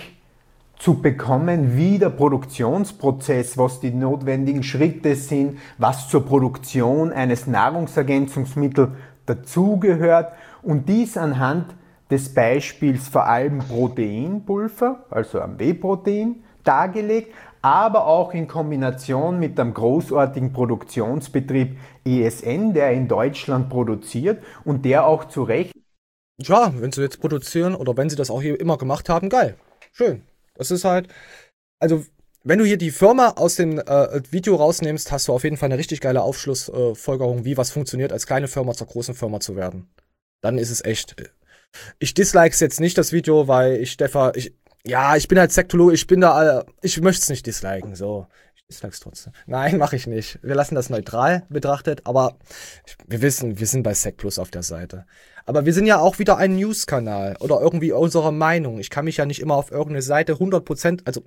zu bekommen, wie der Produktionsprozess, was die notwendigen Schritte sind, was zur Produktion eines Nahrungsergänzungsmittels dazugehört und dies anhand des Beispiels vor allem Proteinpulver, also am Whey-Protein, dargelegt, aber auch in Kombination mit dem großartigen Produktionsbetrieb E S N, der in Deutschland produziert und der auch zu Recht. Ja, wenn sie jetzt produzieren oder wenn sie das auch hier immer gemacht haben, geil, schön. Das ist halt, also wenn du hier die Firma aus dem äh, Video rausnimmst, hast du auf jeden Fall eine richtig geile Aufschlussfolgerung, äh, wie was funktioniert, als kleine Firma zur großen Firma zu werden. Dann ist es echt. Ich dislikes jetzt nicht das Video, weil ich Stefan, ich, ja, ich bin halt Sektologe, ich bin da, äh, ich möchte es nicht disliken, so. Ich dislikes trotzdem. Nein, mache ich nicht. Wir lassen das neutral betrachtet, aber wir wissen, wir sind bei Sek Plus auf der Seite. Aber wir sind ja auch wieder ein News-Kanal oder irgendwie unsere Meinung. Ich kann mich ja nicht immer auf irgendeine Seite hundert Prozent, also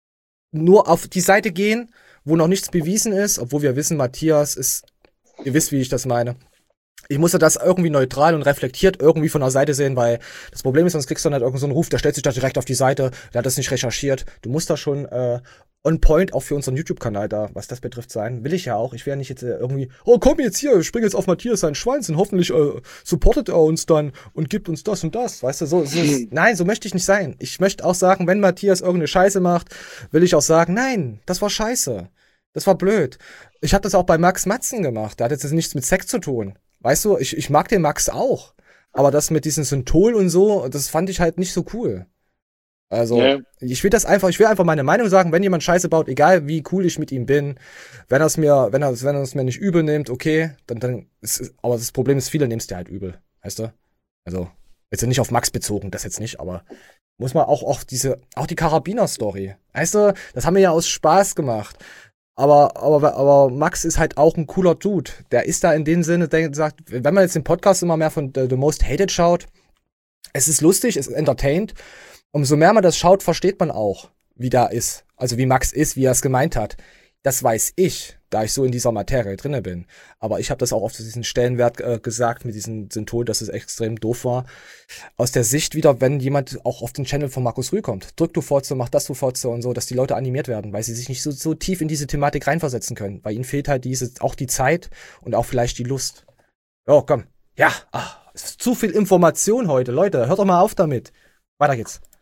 nur auf die Seite gehen, wo noch nichts bewiesen ist, obwohl wir wissen, Matthias ist, ihr wisst, wie ich das meine. Ich muss ja das irgendwie neutral und reflektiert irgendwie von der Seite sehen, weil das Problem ist, sonst kriegst du dann halt irgend so einen Ruf, der stellt sich da direkt auf die Seite, der hat das nicht recherchiert. Du musst da schon äh, on point auch für unseren YouTube-Kanal da, was das betrifft, sein. Will ich ja auch. Ich will ja nicht jetzt äh, irgendwie, oh komm jetzt hier, spring jetzt auf Matthias sein Schweinchen, hoffentlich äh, supportet er uns dann und gibt uns das und das, weißt du, so, so nein, so möchte ich nicht sein. Ich möchte auch sagen, wenn Matthias irgendeine Scheiße macht, will ich auch sagen, nein, das war scheiße. Das war blöd. Ich habe das auch bei Max Matzen gemacht, der hat jetzt nichts mit Sex zu tun. Weißt du, ich, ich mag den Max auch. Aber das mit diesem Synthol und so, das fand ich halt nicht so cool. Also, ja. ich will das einfach, ich will einfach meine Meinung sagen, wenn jemand Scheiße baut, egal wie cool ich mit ihm bin, wenn er es mir, wenn er, wenn er es mir nicht übel nimmt, okay, dann, dann, ist, aber das Problem ist, viele nehmen es dir halt übel. Weißt du? Also, jetzt nicht auf Max bezogen, das jetzt nicht, aber muss man auch, auch diese, auch die Karabiner-Story. Weißt du, das haben wir ja aus Spaß gemacht. Aber, aber, aber Max ist halt auch ein cooler Dude. Der ist da in dem Sinne, der sagt, wenn man jetzt den Podcast immer mehr von The, The Most Hated schaut, es ist lustig, es ist entertained. Umso mehr man das schaut, versteht man auch, wie da ist. Also wie Max ist, wie er es gemeint hat. Das weiß ich, da ich so in dieser Materie drinne bin. Aber ich habe das auch auf diesen Stellenwert äh, gesagt, mit diesem Symptom, dass es extrem doof war. Aus der Sicht wieder, wenn jemand auch auf den Channel von Markus Rühl kommt. Drück du Fotze, mach das du Fotze und so, dass die Leute animiert werden, weil sie sich nicht so, so tief in diese Thematik reinversetzen können. Weil ihnen fehlt halt diese, auch die Zeit und auch vielleicht die Lust. Oh, komm. Ja, ach, es ist zu viel Information heute. Leute, hört doch mal auf damit. Weiter geht's.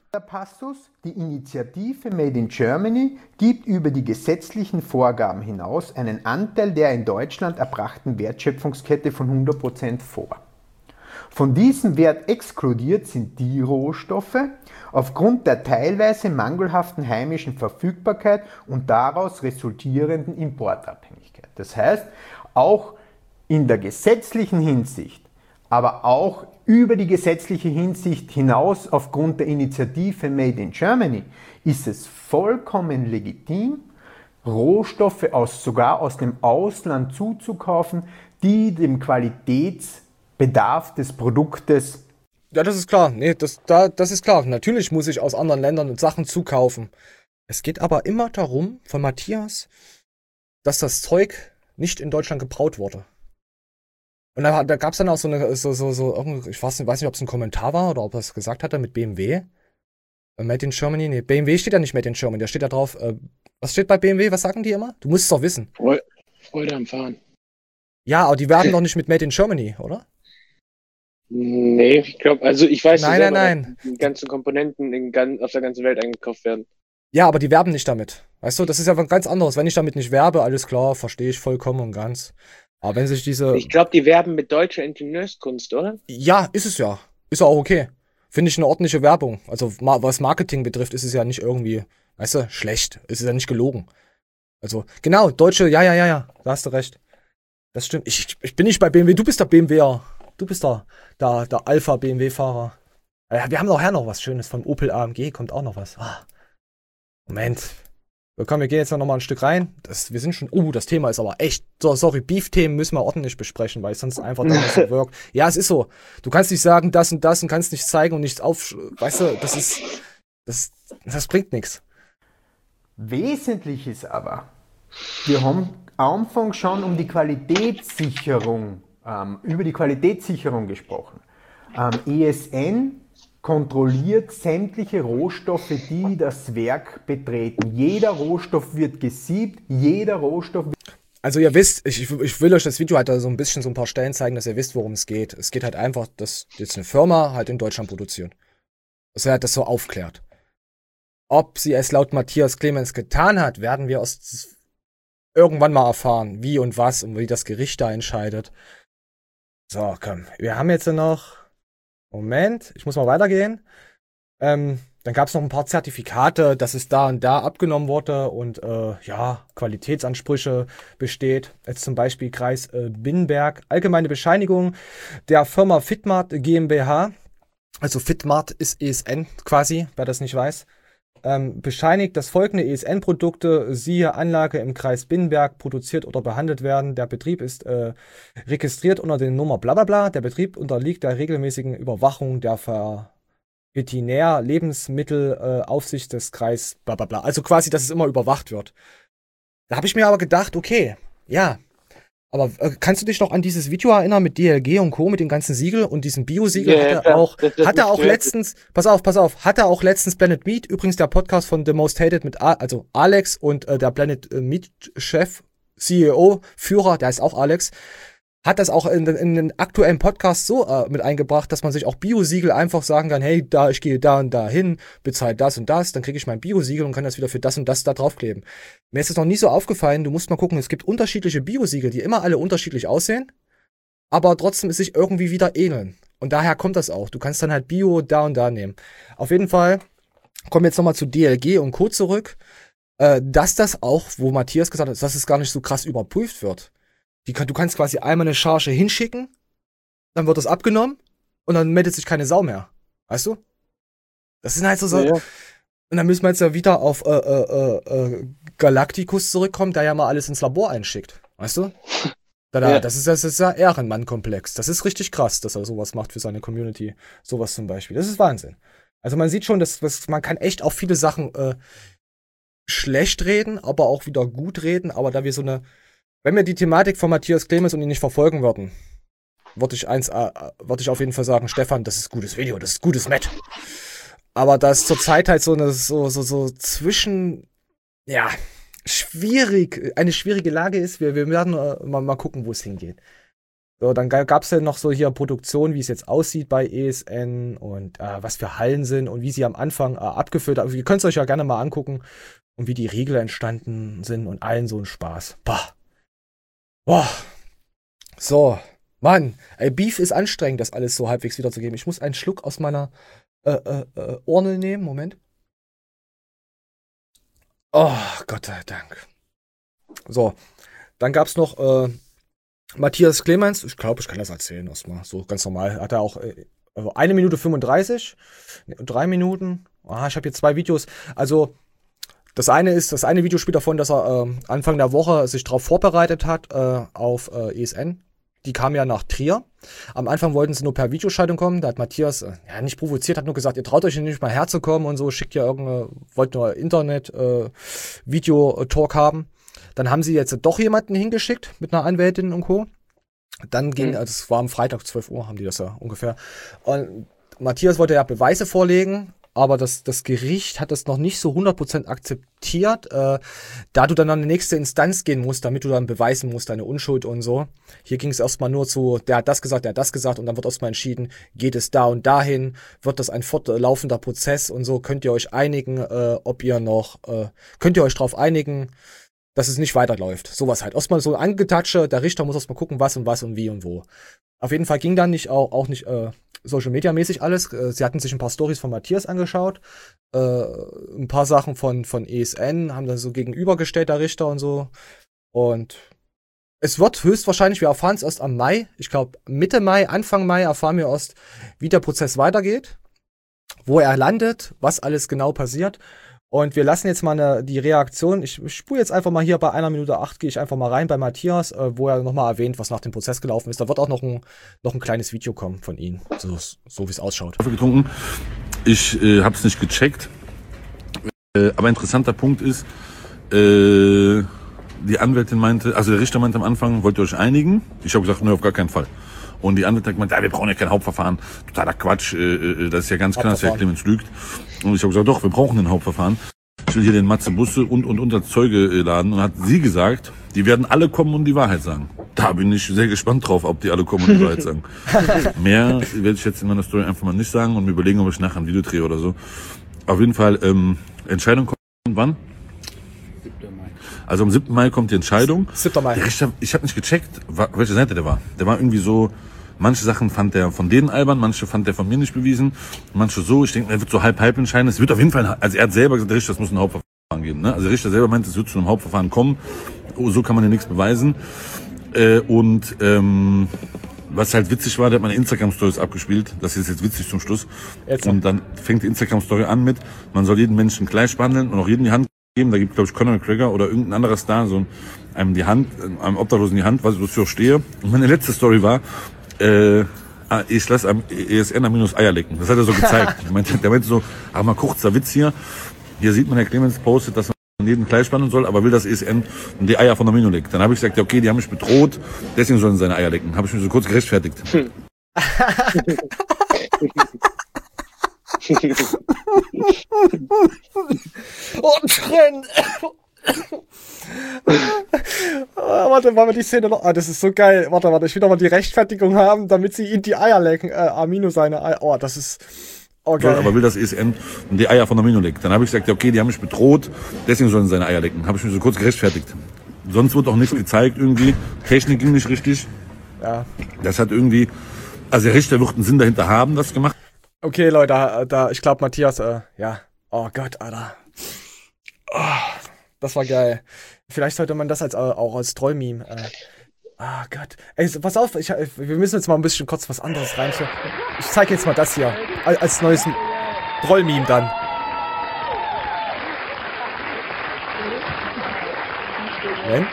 Der Passus, die Initiative Made in Germany gibt über die gesetzlichen Vorgaben hinaus einen Anteil der in Deutschland erbrachten Wertschöpfungskette von hundert Prozent vor. Von diesem Wert exkludiert sind die Rohstoffe aufgrund der teilweise mangelhaften heimischen Verfügbarkeit und daraus resultierenden Importabhängigkeit. Das heißt, auch in der gesetzlichen Hinsicht, aber auch über die gesetzliche Hinsicht hinaus aufgrund der Initiative Made in Germany ist es vollkommen legitim, Rohstoffe aus, sogar aus dem Ausland zuzukaufen, die dem Qualitätsbedarf des Produktes. Ja, das ist klar. Nee, das, da, das ist klar. Natürlich muss ich aus anderen Ländern Sachen zukaufen. Es geht aber immer darum, von Matthias, dass das Zeug nicht in Deutschland gebraut wurde. Und da, da gab es dann auch so eine, so, so, so, ich weiß nicht, weiß nicht ob es ein Kommentar war oder ob er es gesagt hatte mit B M W. Äh, Made in Germany, nee, B M W steht ja nicht Made in Germany, da steht ja drauf, äh, was steht bei B M W, was sagen die immer? Du musst es doch wissen. Freude, Freude am Fahren. Ja, aber die werben doch nicht mit Made in Germany, oder? Nee, ich glaube, also ich weiß Nein, nicht, nein, nein. Die ganzen Komponenten in, gan- auf der ganzen Welt eingekauft werden. Ja, aber die werben nicht damit. Weißt du, das ist ja was ganz anderes. Wenn ich damit nicht werbe, alles klar, verstehe ich vollkommen und ganz. Aber wenn sich diese... Ich glaube, die werben mit deutscher Ingenieurskunst, oder? Ja, ist es ja. Ist ja auch okay. Finde ich eine ordentliche Werbung. Also ma- was Marketing betrifft, ist es ja nicht irgendwie, weißt du, schlecht. Es ist ja nicht gelogen. Also, genau, deutsche, ja, ja, ja, ja, da hast du recht. Das stimmt. Ich, ich bin nicht bei B M W, du bist der B M Wer. Du bist der, der, der Alpha-B M W-Fahrer. Ja, wir haben nachher noch was Schönes. Vom Opel A M G kommt auch noch was. Ah. Moment. So, komm, wir gehen jetzt noch mal ein Stück rein. Das, wir sind schon, uh, das Thema ist aber echt, so, sorry, Beef-Themen müssen wir ordentlich besprechen, weil es sonst einfach dann nicht so wirkt. Ja, es ist so. Du kannst nicht sagen, das und das und kannst nicht zeigen und nichts auf, weißt du, das ist, das, das bringt nichts. Wesentlich ist aber, wir haben am Anfang schon um die Qualitätssicherung, ähm, über die Qualitätssicherung gesprochen. Ähm, E S N kontrolliert sämtliche Rohstoffe, die das Werk betreten. Jeder Rohstoff wird gesiebt, jeder Rohstoff wird... Also ihr wisst, ich, ich will euch das Video halt da so ein bisschen so ein paar Stellen zeigen, dass ihr wisst, worum es geht. Es geht halt einfach, dass jetzt eine Firma halt in Deutschland produziert. Dass er halt das so aufklärt. Ob sie es laut Matthias Clemens getan hat, werden wir erst irgendwann mal erfahren, wie und was und wie das Gericht da entscheidet. So, komm, wir haben jetzt noch... Moment, ich muss mal weitergehen. Ähm, dann gab es noch ein paar Zertifikate, dass es da und da abgenommen wurde und äh, ja, Qualitätsansprüche besteht. Jetzt zum Beispiel Kreis äh, Binnenberg. Allgemeine Bescheinigung der Firma Fitmart GmbH. Also Fitmart ist E S N quasi, wer das nicht weiß. Ähm, bescheinigt, dass folgende E S N-Produkte, siehe Anlage im Kreis Binnenberg, produziert oder behandelt werden. Der Betrieb ist äh, registriert unter der Nummer bla bla bla. Der Betrieb unterliegt der regelmäßigen Überwachung der Ver- Veterinär-Lebensmittelaufsicht des Kreis bla bla bla. Also quasi, dass es immer überwacht wird. Da habe ich mir aber gedacht, okay, ja, aber äh, kannst du dich noch an dieses Video erinnern mit D L G und Co., mit dem ganzen Siegel und diesem Bio-Siegel? Ja, hat er klar. auch, Das- das hat er auch gehört. letztens, pass auf, pass auf, hat er auch letztens Planet Meat, übrigens der Podcast von The Most Hated mit, A, also Alex und äh, der Planet äh, Meat-Chef, C E O, Führer, der ist auch Alex, hat das auch in, den- in den aktuellen Podcast so äh, mit eingebracht, dass man sich auch Bio-Siegel einfach sagen kann, hey, da, ich gehe da und da hin, bezahle das und das, dann kriege ich mein Bio-Siegel und kann das wieder für das und das da draufkleben. Mir ist es noch nie so aufgefallen, du musst mal gucken, es gibt unterschiedliche Bio-Siegel, die immer alle unterschiedlich aussehen, aber trotzdem sich irgendwie wieder ähneln. Und daher kommt das auch. Du kannst dann halt Bio da und da nehmen. Auf jeden Fall, kommen wir jetzt nochmal zu D L G und Co. zurück, äh, dass das auch, wo Matthias gesagt hat, dass es gar nicht so krass überprüft wird. Die, kann- du kannst quasi einmal eine Charge hinschicken, dann wird das abgenommen und dann meldet sich keine Sau mehr. Weißt du? Das sind halt so, so Ja. und dann müssen wir jetzt ja wieder auf äh, äh, äh, Galacticus zurückkommen, der ja mal alles ins Labor einschickt. Weißt du? Da, da, Ja. Das ist das ist ja Ehrenmann-Komplex. Das ist richtig krass, dass er sowas macht für seine Community. Sowas zum Beispiel. Das ist Wahnsinn. Also man sieht schon, dass, dass man kann echt auch viele Sachen äh, schlecht reden, aber auch wieder gut reden. Aber da wir so eine, wenn wir die Thematik von Matthias Clemens und ihn nicht verfolgen würden, würde ich eins, äh, würde ich auf jeden Fall sagen, Stefan, das ist gutes Video, das ist gutes Met. Aber da es zurzeit halt so eine, so, so, so zwischen, ja, schwierig, eine schwierige Lage ist, wir, wir werden äh, mal, mal gucken, wo es hingeht. So, dann gab es ja noch so hier Produktion, wie es jetzt aussieht bei E S N und äh, was für Hallen sind und wie sie am Anfang äh, abgefüllt haben. Ihr könnt es euch ja gerne mal angucken und wie die Riegel entstanden sind und allen so ein Spaß. Boah. Boah. So, Mann, ey, Beef ist anstrengend, das alles so halbwegs wiederzugeben. Ich muss einen Schluck aus meiner äh, äh, äh, Urne nehmen. Moment. Oh, Gott sei Dank. So, dann gab es noch äh, Matthias Clemens. Ich glaube, ich kann das erzählen erstmal. So ganz normal. Hat er auch äh, also eine Minute fünfunddreißig, drei Minuten. Ah, ich habe hier zwei Videos. Also, das eine ist, das eine Video spielt davon, dass er äh, Anfang der Woche sich darauf vorbereitet hat, äh, auf äh, E S N. Die kam ja nach Trier. Am Anfang wollten sie nur per Videoschaltung kommen. Da hat Matthias äh, ja nicht provoziert, hat nur gesagt, ihr traut euch nicht mal herzukommen und so, schickt ja irgendeine, wollt nur Internet-Video-Talk äh, haben. Dann haben sie jetzt doch jemanden hingeschickt mit einer Anwältin und Co. Dann ging, mhm. also es war am Freitag, zwölf Uhr haben die das ja ungefähr. Und Matthias wollte ja Beweise vorlegen, aber das, das Gericht hat das noch nicht so hundert Prozent akzeptiert, äh, da du dann an die nächste Instanz gehen musst, damit du dann beweisen musst, deine Unschuld und so. Hier ging es erstmal nur zu, der hat das gesagt, der hat das gesagt und dann wird erstmal entschieden, geht es da und dahin, wird das ein fortlaufender Prozess und so, könnt ihr euch einigen, äh, ob ihr noch, äh, könnt ihr euch drauf einigen, dass es nicht weiterläuft. Sowas halt. Erstmal so angetatsche, der Richter muss erstmal gucken, was und was und wie und wo. Auf jeden Fall ging dann nicht auch, auch nicht äh, Social Media mäßig alles. Äh, sie hatten sich ein paar Stories von Matthias angeschaut, äh, ein paar Sachen von, von E S N, haben dann so gegenübergestellt, der Richter und so. Und es wird höchstwahrscheinlich, wir erfahren es erst am Mai, ich glaube Mitte Mai, Anfang Mai erfahren wir erst, wie der Prozess weitergeht, wo er landet, was alles genau passiert. Und wir lassen jetzt mal eine, die Reaktion, ich, ich spule jetzt einfach mal hier bei einer Minute acht, gehe ich einfach mal rein bei Matthias, äh, wo er nochmal erwähnt, was nach dem Prozess gelaufen ist. Da wird auch noch ein, noch ein kleines Video kommen von ihm, so, so wie es ausschaut. Getrunken. Ich äh, habe es nicht gecheckt, äh, aber ein interessanter Punkt ist, äh, die Anwältin meinte, also der Richter meinte am Anfang, wollt ihr euch einigen? Ich habe gesagt, nö, auf gar keinen Fall. Und die Anwältin hat gemeint, ja, wir brauchen ja kein Hauptverfahren. Totaler Quatsch, äh, das ist ja ganz klar, dass der Clemens lügt. Und ich habe gesagt, doch, wir brauchen ein Hauptverfahren. Ich will hier den Matze Busse und und und als Zeuge äh, laden. Und hat sie gesagt, die werden alle kommen und die Wahrheit sagen. Da bin ich sehr gespannt drauf, ob die alle kommen und die Wahrheit sagen. Mehr werde ich jetzt in meiner Story einfach mal nicht sagen und mir überlegen, ob ich nachher ein Video drehe oder so. Auf jeden Fall, ähm, Entscheidung kommt wann? Also am siebten Mai kommt die Entscheidung. siebten Mai. Der Richter, ich habe nicht gecheckt, welche Seite der war. Der war irgendwie so, manche Sachen fand der von denen albern, manche fand der von mir nicht bewiesen, manche so. Ich denke, er wird so halb-halb entscheiden. Es wird auf jeden Fall, also er hat selber gesagt, der Richter, das muss ein Hauptverfahren geben. Ne? Also der Richter selber meint, es wird zu einem Hauptverfahren kommen. Oh, so kann man ja nichts beweisen. Äh, und ähm, was halt witzig war, der hat meine Instagram-Stories abgespielt. Das ist jetzt witzig zum Schluss. Jetzt. Und dann fängt die Instagram-Story an mit, man soll jeden Menschen gleich behandeln und auch jedem die Hand geben. Da gibt, glaube ich, Conor McGregor oder irgendein anderer Star, so einem die Hand, einem Obdachlosen die Hand, was ich so stehe. Und meine letzte Story war, äh, ich lasse am E S N am minus Eier lecken. Das hat er so gezeigt. Der meinte, der meinte so, aber mal kurzer Witz hier. Hier sieht man, Herr Clemens postet, dass man jeden gleich spannen soll, aber will das E S N die Eier von Amino leckt. Dann habe ich gesagt, ja, okay, die haben mich bedroht, deswegen sollen sie seine Eier lecken. Habe ich mich so kurz gerechtfertigt. Hm. Und Tränen. Ah, warte, wollen wir die Szene noch. Ah, das ist so geil. Warte, warte, ich will noch mal die Rechtfertigung haben, damit sie ihn die Eier lecken. Äh, Amino seine Eier. Oh, das ist. Oh, geil. Aber will das E S N die Eier von Amino leckt. Dann habe ich gesagt, ja, okay, die haben mich bedroht, deswegen sollen sie seine Eier lecken. Habe ich mich so kurz gerechtfertigt. Sonst wird auch nichts gezeigt irgendwie. Technik ging nicht richtig. Ja. Das hat irgendwie. Also der Richter wird einen Sinn dahinter haben, das gemacht. Okay, Leute, da, da ich glaube, Matthias, äh, ja. Oh Gott, Alter. Oh, das war geil. Vielleicht sollte man das als, auch als Trollmeme. Äh, ah Gott. Ey, pass auf, ich, wir müssen jetzt mal ein bisschen kurz was anderes rein. Ich zeige jetzt mal das hier. Als neues Trollmeme dann. Nein?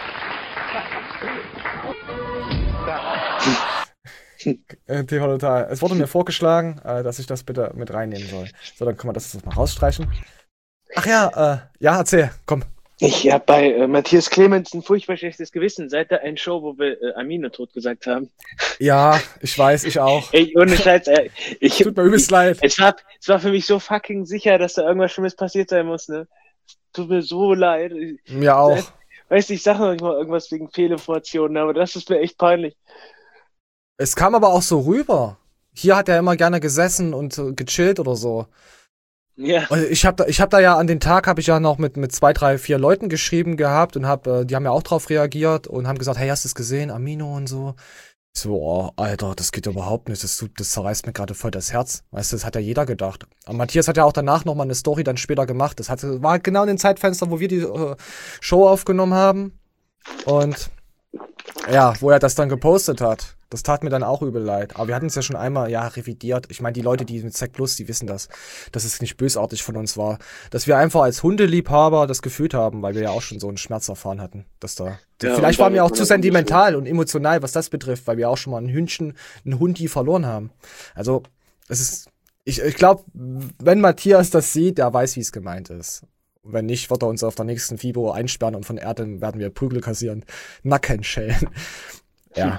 T V Total. Es wurde mir vorgeschlagen, äh, dass ich das bitte mit reinnehmen soll. So, dann können wir das jetzt mal rausstreichen. Ach ja, äh, ja, erzähl, komm. Ich habe bei äh, Matthias Clemens ein furchtbar schlechtes Gewissen, seit der einen Show, wo wir äh, Amino tot gesagt haben. Ja, ich weiß, ich auch. Ey, ohne Scheiß, äh, ich, Tut mir übelst leid. Es war, es war für mich so fucking sicher, dass da irgendwas Schlimmes passiert sein muss, ne? Tut mir so leid. Mir auch. Weißt du, ich sage manchmal irgendwas wegen Fehlinformationen, aber das ist mir echt peinlich. Es kam aber auch so rüber. Hier hat er immer gerne gesessen und äh, gechillt oder so. Ja. Und ich habe da, ich hab da ja an den Tag habe ich ja noch mit mit zwei, drei, vier Leuten geschrieben gehabt und hab, äh, die haben ja auch drauf reagiert und haben gesagt, hey, hast du es gesehen, Amino und so. Ich so, oh, Alter, das geht überhaupt nicht. Das, tut, das zerreißt mir gerade voll das Herz. Weißt du, das hat ja jeder gedacht. Aber Matthias hat ja auch danach nochmal eine Story dann später gemacht. Das hatte, war genau in den Zeitfenstern, wo wir die äh, Show aufgenommen haben. Und ja, wo er das dann gepostet hat. Das tat mir dann auch übel leid. Aber wir hatten es ja schon einmal, ja, revidiert. Ich meine, die Leute, die mit Zack Plus, die wissen das, dass es nicht bösartig von uns war. Dass wir einfach als Hundeliebhaber das gefühlt haben, weil wir ja auch schon so einen Schmerz erfahren hatten. Dass da, Ja, vielleicht und waren wir auch damit zu kann man sentimental und emotional, was das betrifft, weil wir auch schon mal ein Hündchen, einen Hundi verloren haben. Also, es ist, ich, ich glaube, wenn Matthias das sieht, der weiß, wie es gemeint ist. Wenn nicht, wird er uns auf der nächsten FIBO einsperren und von Erden werden wir Prügel kassieren. Nackenschellen. Ja.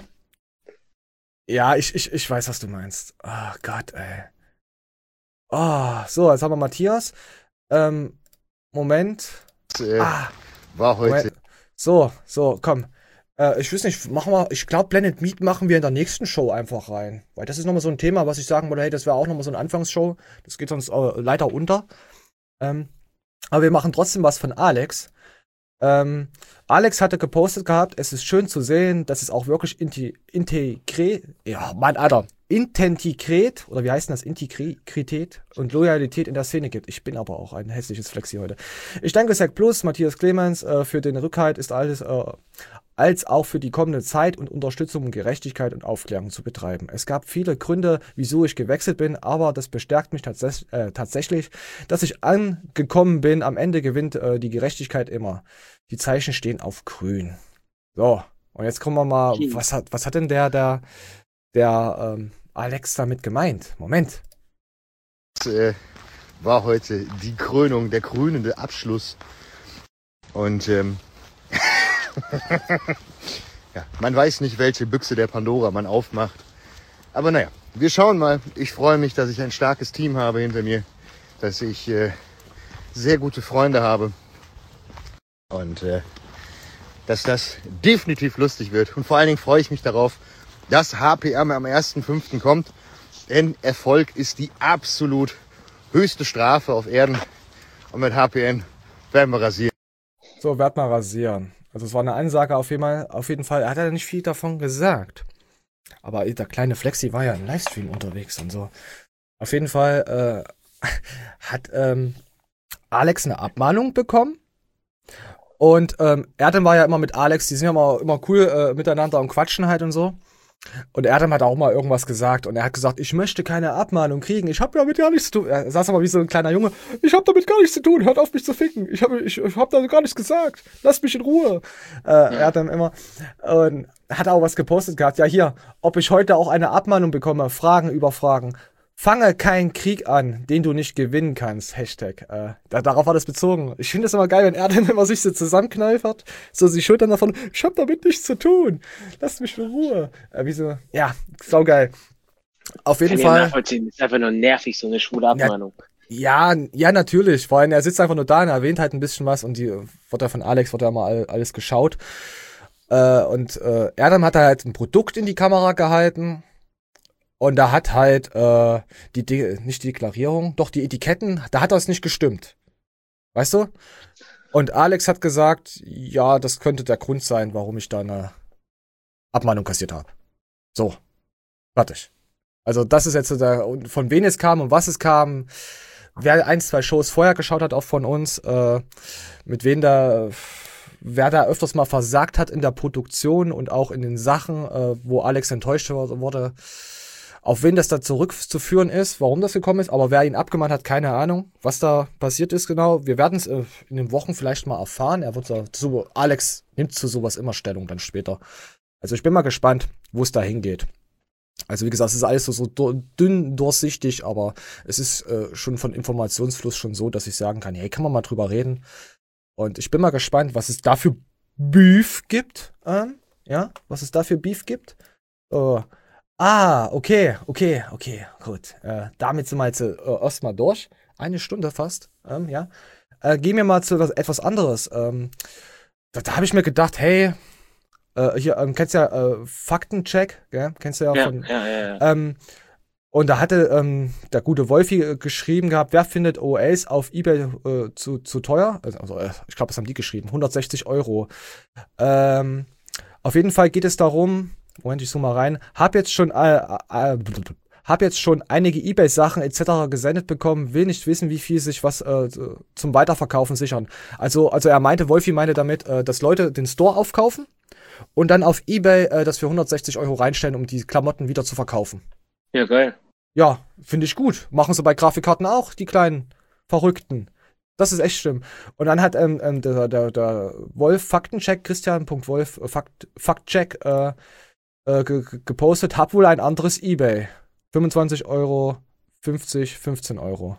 Ja, ich, ich, ich weiß, was du meinst. Oh Gott, ey. Oh, so, jetzt haben wir Matthias. Ähm, Moment. Äh, Ah, war heute. Moment. So, so, komm. Äh, ich weiß nicht, machen wir, ich glaube, Blended Meat machen wir in der nächsten Show einfach rein. Weil das ist nochmal so ein Thema, was ich sagen wollte, hey, das wäre auch nochmal so eine Anfangsshow. Das geht sonst äh, leider unter. Ähm, aber wir machen trotzdem was von Alex. Ähm, Alex hatte gepostet gehabt, es ist schön zu sehen, dass es auch wirklich inti- integriert, ja, Mann, Alter, Integrität, oder wie heißt denn das, Integrität und Loyalität in der Szene gibt. Ich bin aber auch ein hässliches Flexi heute. Ich danke Zack Plus, Matthias Clemens, äh, für den Rückhalt ist alles, äh, als auch für die kommende Zeit und Unterstützung, um Gerechtigkeit und Aufklärung zu betreiben. Es gab viele Gründe, wieso ich gewechselt bin, aber das bestärkt mich tats- äh, tatsächlich, dass ich angekommen bin. Am Ende gewinnt äh, die Gerechtigkeit immer. Die Zeichen stehen auf grün. So, und jetzt kommen wir mal, Okay. was hat, was hat denn der, der, der ähm, Alex damit gemeint? Moment. Äh, war heute die Krönung, der krönende Abschluss. Und ähm, ja, man weiß nicht, welche Büchse der Pandora man aufmacht. Aber naja, wir schauen mal. Ich freue mich, dass ich ein starkes Team habe hinter mir, dass ich äh, sehr gute Freunde habe und äh, dass das definitiv lustig wird. Und vor allen Dingen freue ich mich darauf, dass H P M am ersten fünften kommt, denn Erfolg ist die absolut höchste Strafe auf Erden und mit H P N werden wir rasieren. So, werd mal rasieren. Also es war eine Ansage auf jeden Fall. Auf jeden Fall. Er hat ja nicht viel davon gesagt. Aber der kleine Flexi war ja im Livestream unterwegs und so. Auf jeden Fall äh, hat ähm, Alex eine Abmahnung bekommen. Und ähm, Erdem war ja immer mit Alex, die sind ja immer, immer cool äh, miteinander und quatschen halt und so. Und Erdem hat auch mal irgendwas gesagt und er hat gesagt, ich möchte keine Abmahnung kriegen, ich habe damit gar nichts zu tun. Er saß aber wie so ein kleiner Junge, ich habe damit gar nichts zu tun, hört auf mich zu ficken, ich habe ich, ich hab da gar nichts gesagt, lasst mich in Ruhe. Äh, Erdem immer. Und hat auch was gepostet gehabt, ja hier, ob ich heute auch eine Abmahnung bekomme, Fragen über Fragen. Fange keinen Krieg an, den du nicht gewinnen kannst. Hashtag. Äh, da, darauf war das bezogen. Ich finde das immer geil, wenn er dann immer sich so zusammenkneifert, so die Schultern davon, ich hab damit nichts zu tun. Lass mich in Ruhe. Äh, wie so, ja, saugeil. Auf jeden Kann ich Fall. nachvollziehen. Ist einfach nur nervig, so eine schwule Abmahnung. Ja, ja, natürlich. Vor allem, er sitzt einfach nur da und er erwähnt halt ein bisschen was und die wird ja von Alex, wird ja mal all, alles geschaut. Äh, und äh, Erdem hat halt ein Produkt in die Kamera gehalten. Und da hat halt äh, die, De- nicht die Deklarierung, doch die Etiketten, da hat das nicht gestimmt. Weißt du? Und Alex hat gesagt, ja, das könnte der Grund sein, warum ich da eine Abmahnung kassiert habe. So, fertig. Also das ist jetzt so der, und von wem es kam und was es kam. Wer ein, zwei Shows vorher geschaut hat, auch von uns, äh, mit wem da, wer da öfters mal versagt hat in der Produktion und auch in den Sachen, äh, wo Alex enttäuscht wurde, auf wen das da zurückzuführen ist, warum das gekommen ist, aber wer ihn abgemahnt hat, keine Ahnung, was da passiert ist genau. Wir werden es äh, in den Wochen vielleicht mal erfahren. Er wird da zu, Alex nimmt zu sowas immer Stellung dann später. Also ich bin mal gespannt, wo es da hingeht. Also wie gesagt, es ist alles so, so dünn durchsichtig, aber es ist äh, schon von Informationsfluss schon so, dass ich sagen kann, hey, kann man mal drüber reden. Und ich bin mal gespannt, was es da für Beef gibt. Ähm, ja, was es da für Beef gibt. Äh, Ah, okay, okay, okay, gut. Äh, damit sind wir jetzt äh, erstmal durch. Eine Stunde fast, ähm, ja. Äh, gehen wir mal zu etwas, etwas anderes. Ähm, da da habe ich mir gedacht, hey, äh, hier, ähm, kennst ja äh, Faktencheck, gell? Kennst du ja, Ja, von. ja, ja, ja. Ähm, und da hatte ähm, der gute Wolfi äh, geschrieben gehabt, wer findet O As auf eBay äh, zu, zu teuer? Also, also äh, ich glaube, das haben die geschrieben, hundertsechzig Euro. Ähm, auf jeden Fall geht es darum, Moment, ich zoome mal rein, hab jetzt schon äh, äh, hab jetzt schon einige eBay-Sachen et cetera gesendet bekommen, will nicht wissen, wie viel sich was äh, zum Weiterverkaufen sichern. Also, also er meinte, Wolfi meinte damit, äh, dass Leute den Store aufkaufen und dann auf eBay äh, das für hundertsechzig Euro reinstellen, um die Klamotten wieder zu verkaufen. Ja, geil. Ja, finde ich gut. Machen sie bei Grafikkarten auch, die kleinen Verrückten. Das ist echt schlimm. Und dann hat ähm, ähm, der, der, der Wolf Faktencheck, Christian.Wolf äh, Fakt, Faktcheck äh, äh, ge gepostet, hab wohl ein anderes eBay. fünfundzwanzig Euro, fünfzig, fünfzehn Euro.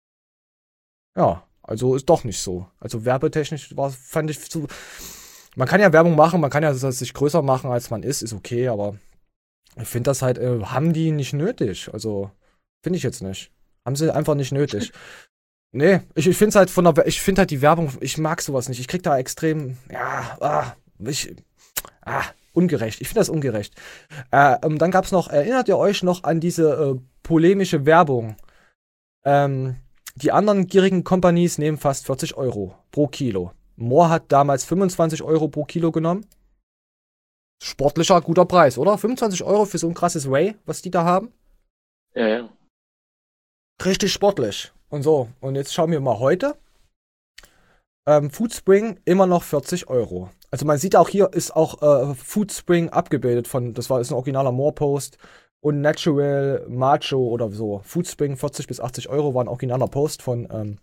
Ja, also ist doch nicht so. Also werbetechnisch war, fand ich zu. Man kann ja Werbung machen, man kann ja sich größer machen, als man ist, ist okay, aber ich finde das halt, äh, haben die nicht nötig. Also, finde ich jetzt nicht. Haben sie einfach nicht nötig. Nee, ich, ich finde es halt von der, ich finde halt die Werbung, ich mag sowas nicht. Ich krieg da extrem, ja, ah, ich, ah, ungerecht. Ich finde das ungerecht. Äh, ähm, dann gab es noch, erinnert ihr euch noch an diese äh, polemische Werbung? Ähm, die anderen gierigen Companies nehmen fast vierzig Euro pro Kilo. Moore hat damals fünfundzwanzig Euro pro Kilo genommen. Sportlicher, guter Preis, oder? fünfundzwanzig Euro für so ein krasses Whey, was die da haben. Ja, ja. Richtig sportlich. Und so, und jetzt schauen wir mal heute. Ähm, Foodspring immer noch vierzig Euro. Also man sieht auch hier ist auch äh, Foodspring abgebildet von, das war ist ein originaler Moore-Post und Natural Macho oder so. Foodspring vierzig bis achtzig Euro war ein originaler Post von, ähm,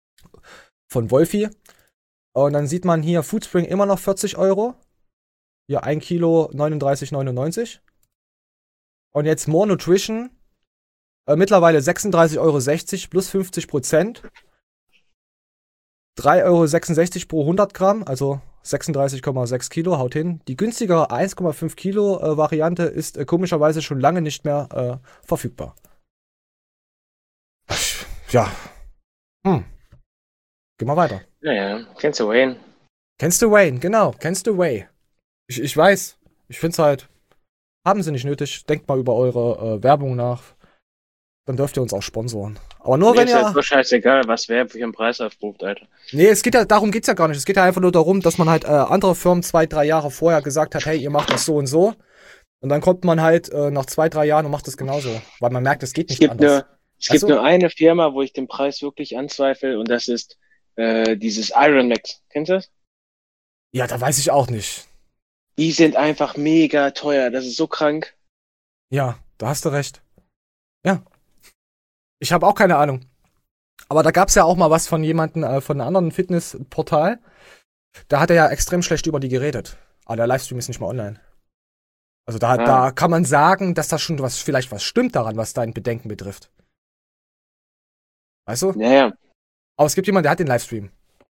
von Wolfi. Und dann sieht man hier Foodspring immer noch vierzig Euro. Hier ein Kilo neununddreißig neunundneunzig. Und jetzt More Nutrition. Äh, mittlerweile sechsunddreißig Euro sechzig plus fünfzig Prozent. drei Euro sechsundsechzig pro hundert Gramm, also sechsunddreißig Komma sechs Kilo, haut hin. Die günstigere eins Komma fünf Kilo äh, Variante ist äh, komischerweise schon lange nicht mehr äh, verfügbar. Ja. Hm. Geh mal weiter. Naja, kennst du Wayne? Kennst du Wayne, genau, kennst du Wayne. Ich, ich weiß, ich find's halt, haben sie nicht nötig. Denkt mal über eure äh, Werbung nach. Dann dürft ihr uns auch sponsoren. Aber nur Mir wenn ist ihr... halt so scheißegal, was wer für einen Preis aufruft, Alter. Nee, es geht ja, darum geht's ja gar nicht. Es geht ja einfach nur darum, dass man halt äh, andere Firmen zwei, drei Jahre vorher gesagt hat, hey, ihr macht das so und so. Und dann kommt man halt äh, nach zwei, drei Jahren und macht das genauso. Weil man merkt, es geht nicht es gibt anders. Nur, es gibt Also, nur eine Firma, wo ich den Preis wirklich anzweifle und das ist äh, dieses Iron Max. Kennst du das? ja, da weiß ich auch nicht. Die sind einfach mega teuer. Das ist so krank. Ja, da hast du recht. Ja. Ich habe auch keine Ahnung. Aber da gab's ja auch mal was von jemandem, äh, von einem anderen Fitnessportal. Da hat er ja extrem schlecht über die geredet. Aber der Livestream ist nicht mehr online. Also da, Ah. da kann man sagen, dass da schon was, vielleicht was stimmt daran, was dein Bedenken betrifft. Weißt du? Naja, Aber es gibt jemanden, der hat den Livestream.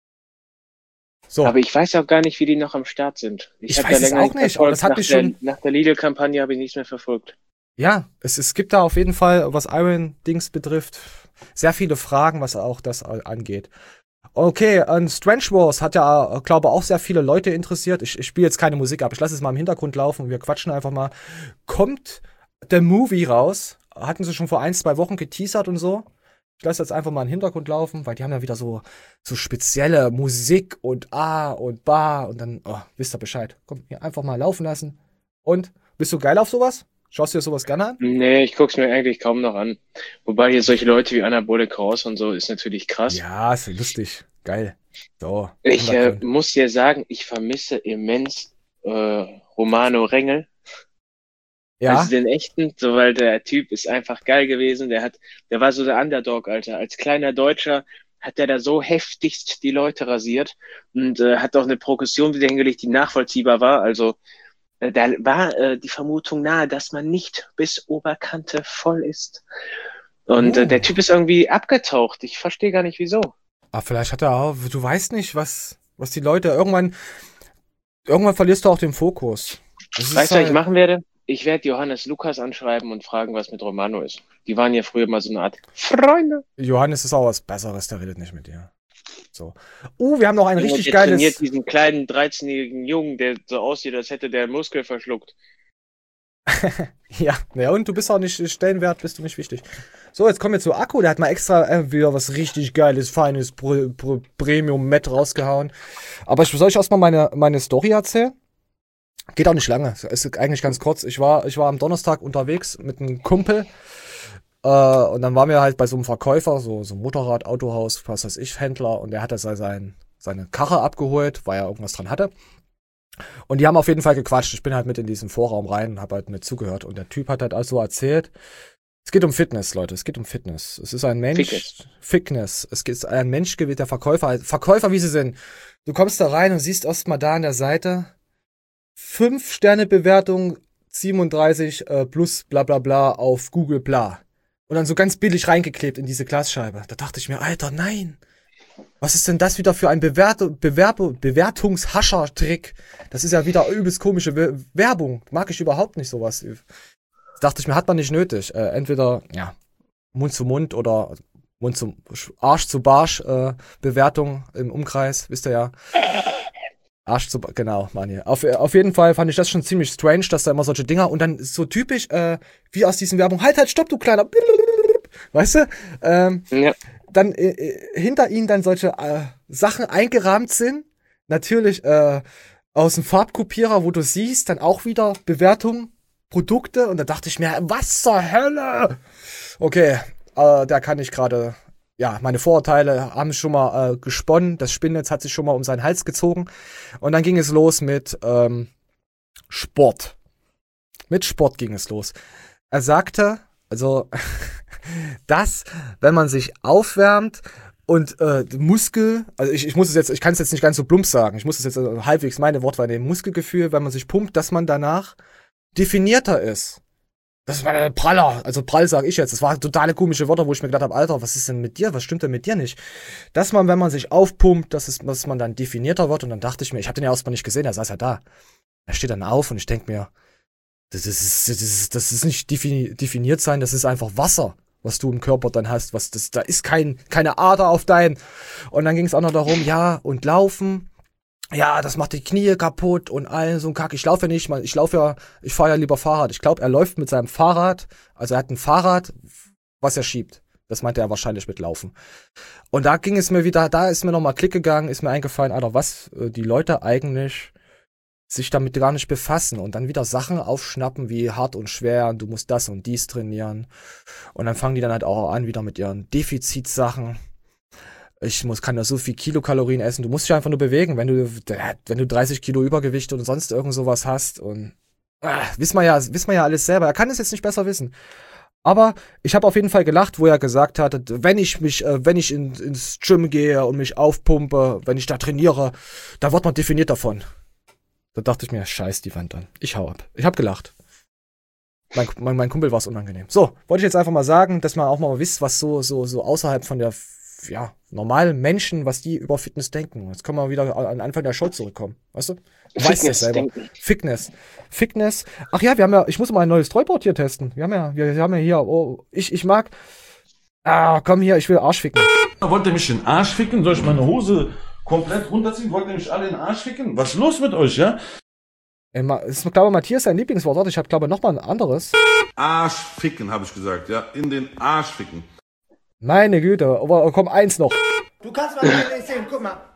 So. aber ich weiß auch gar nicht, wie die noch am Start sind. Ich hab weiß da es länger auch nicht, aber das hat nach mich der, schon- Nach der Lidl-Kampagne habe ich nichts mehr verfolgt. Ja, es, es gibt da auf jeden Fall, was Iron-Dings betrifft, sehr viele Fragen, was auch das a- angeht. Okay, ähm, Strange Wars hat ja, äh, glaube auch sehr viele Leute interessiert. Ich, ich spiele jetzt keine Musik ab, ich lasse es mal im Hintergrund laufen und wir quatschen einfach mal. Kommt der Movie raus? Hatten sie schon vor ein, zwei Wochen geteasert und so. Ich lasse jetzt einfach mal im Hintergrund laufen, weil die haben ja wieder so, so spezielle Musik und A und Ba und dann, oh, wisst ihr Bescheid. Komm, hier einfach mal laufen lassen. Und, bist du geil auf sowas? Schaust du dir sowas gerne an? Nee, ich guck's mir eigentlich kaum noch an. Wobei hier solche Leute wie Anabole Kraus und so ist natürlich krass. Ja, ist lustig. Geil. So. Ich äh, Hintergrund. muss dir sagen, ich vermisse immens äh, Romano Rengel. ja, Also den echten, so, weil der Typ ist einfach geil gewesen. Der hat, der war so der Underdog, Alter. Als kleiner Deutscher hat der da so heftigst die Leute rasiert und äh, hat auch eine Progression wieder hingelegt, die nachvollziehbar war. Also äh, da war äh, die Vermutung nahe, dass man nicht bis Oberkante voll ist. Und Oh. äh, der Typ ist irgendwie abgetaucht. Ich verstehe gar nicht, wieso. aber vielleicht hat er auch, du weißt nicht, was, was die Leute irgendwann, irgendwann verlierst du auch den Fokus. Das ist Weißt du, was halt- ich machen werde? Ich werde Johannes Lukas anschreiben und fragen, was mit Romano ist. Die waren ja früher mal so eine Art Freunde. Johannes ist auch was Besseres, der redet nicht mit dir. So. Uh, wir haben noch ein richtig der geiles... trainiert diesen kleinen dreizehnjährigen Jungen, der so aussieht, als hätte der Muskel verschluckt. Ja, ja, und du bist auch nicht Stellenwert, bist du nicht wichtig. So, jetzt kommen wir zu Akku, der hat mal extra äh, wieder was richtig geiles, feines Pro, Pro, Premium-Met rausgehauen. Aber ich soll ich erstmal meine, meine Story erzählen? Geht auch nicht lange, ist eigentlich ganz kurz. Ich war, ich war am Donnerstag unterwegs mit einem Kumpel äh, und dann waren wir halt bei so einem Verkäufer, so, so Motorrad, Autohaus, was weiß ich, Händler, und der hatte sein, seine Karre abgeholt, weil er irgendwas dran hatte. Und die haben auf jeden Fall gequatscht. Ich bin halt mit in diesen Vorraum rein und habe halt mit zugehört. Und der Typ hat halt also erzählt, es geht um Fitness, Leute, es geht um Fitness. Es ist ein Mensch, Fitness. Fitness. Es ist ein Mensch gewesen, der Verkäufer, Verkäufer, wie sie sind. Du kommst da rein und siehst erstmal da an der Seite fünf Sterne Bewertung, siebenunddreißig äh, plus bla bla bla auf Google bla. Und dann so ganz billig reingeklebt in diese Glasscheibe. Da dachte ich mir, Alter, nein. Was ist denn das wieder für ein Bewert- Bewerb- Bewertungshascher-Trick? Das ist ja wieder übelst komische Be- Werbung. Mag ich überhaupt nicht sowas. Dachte ich mir, hat man nicht nötig. Äh, entweder, ja, Mund zu Mund oder Mund zum Arsch zu Barsch äh, Bewertung im Umkreis, wisst ihr ja. Arsch zu, genau, Mann. Auf, auf jeden Fall fand ich das schon ziemlich strange, dass da immer solche Dinger und dann so typisch, äh, wie aus diesen Werbungen, halt, halt, stopp, du kleiner, weißt du? Ähm, ja. Dann äh, hinter ihnen dann solche äh, Sachen eingerahmt sind. Natürlich äh, aus dem Farbkopierer, wo du siehst, dann auch wieder Bewertung, Produkte. Und da dachte ich mir, was zur Hölle? Okay, äh, da kann ich gerade, ja, meine Vorurteile haben schon mal äh, gesponnen. Das Spinnnetz hat sich schon mal um seinen Hals gezogen. Und dann ging es los mit ähm, Sport. Mit Sport ging es los. Er sagte, also... dass, wenn man sich aufwärmt und äh, Muskel, also ich, ich muss es jetzt, ich kann es jetzt nicht ganz so plump sagen, ich muss es jetzt also halbwegs meine Wortwahl nehmen, Muskelgefühl, wenn man sich pumpt, dass man danach definierter ist. Das war der Praller, also prall sage ich jetzt, das waren totale komische Worte, wo ich mir gedacht habe, Alter, was ist denn mit dir, was stimmt denn mit dir nicht? Dass man, wenn man sich aufpumpt, dass, es, dass man dann definierter wird, und dann dachte ich mir, ich habe den ja erstmal nicht gesehen, er saß ja da. Er steht dann auf und ich denke mir, das ist, das ist, das ist nicht defini- definiert sein, das ist einfach Wasser, was du im Körper dann hast, was das, da ist kein, keine Ader auf dein. Und dann ging es auch noch darum, ja, und laufen, ja, das macht die Knie kaputt und all so ein Kack. Ich laufe ja nicht, ich laufe ja, ich fahre ja lieber Fahrrad. Ich glaube, er läuft mit seinem Fahrrad, also er hat ein Fahrrad, was er schiebt. Das meinte er wahrscheinlich mit Laufen. Und da ging es mir wieder, da ist mir nochmal Klick gegangen, ist mir eingefallen, Alter, was äh, die Leute eigentlich sich damit gar nicht befassen und dann wieder Sachen aufschnappen wie hart und schwer, du musst das und dies trainieren. Und dann fangen die dann halt auch an wieder mit ihren Defizitsachen. Ich muss, kann ja so viel Kilokalorien essen, du musst dich einfach nur bewegen, wenn du, wenn du dreißig Kilo Übergewicht und sonst irgend sowas hast und ah, wissen wir ja, wissen wir ja alles selber. Er kann es jetzt nicht besser wissen. Aber ich habe auf jeden Fall gelacht, wo er gesagt hat, wenn ich mich, äh, wenn ich in, ins Gym gehe und mich aufpumpe, wenn ich da trainiere, da wird man definiert davon. Da dachte ich mir, scheiß die Wand an. Ich hau ab. Ich hab gelacht. Mein, mein, mein Kumpel war es unangenehm. So, wollte ich jetzt einfach mal sagen, dass man auch mal wisst, was so, so, so außerhalb von der, ja, normalen Menschen, was die über Fitness denken. Jetzt können wir wieder an Anfang der Show zurückkommen. Weißt du? Du weißt das selber. Fitness. Fitness. Ach ja, wir haben ja, ich muss mal ein neues Treuboard hier testen. Wir haben ja, wir, wir haben ja hier, oh, ich, ich mag, ah, komm hier, ich will Arsch ficken. Wollt ihr mich in den Arsch ficken? Soll ich meine Hose komplett runterziehen? Wollt ihr mich alle in den Arsch ficken? Was ist los mit euch, ja? Ich glaube, Matthias sein Lieblingswort. Ich habe, glaube ich, noch mal ein anderes. Arsch ficken, habe ich gesagt, ja. In den Arsch ficken. Meine Güte, aber komm, eins noch. Du kannst beim Penis sehen, guck mal.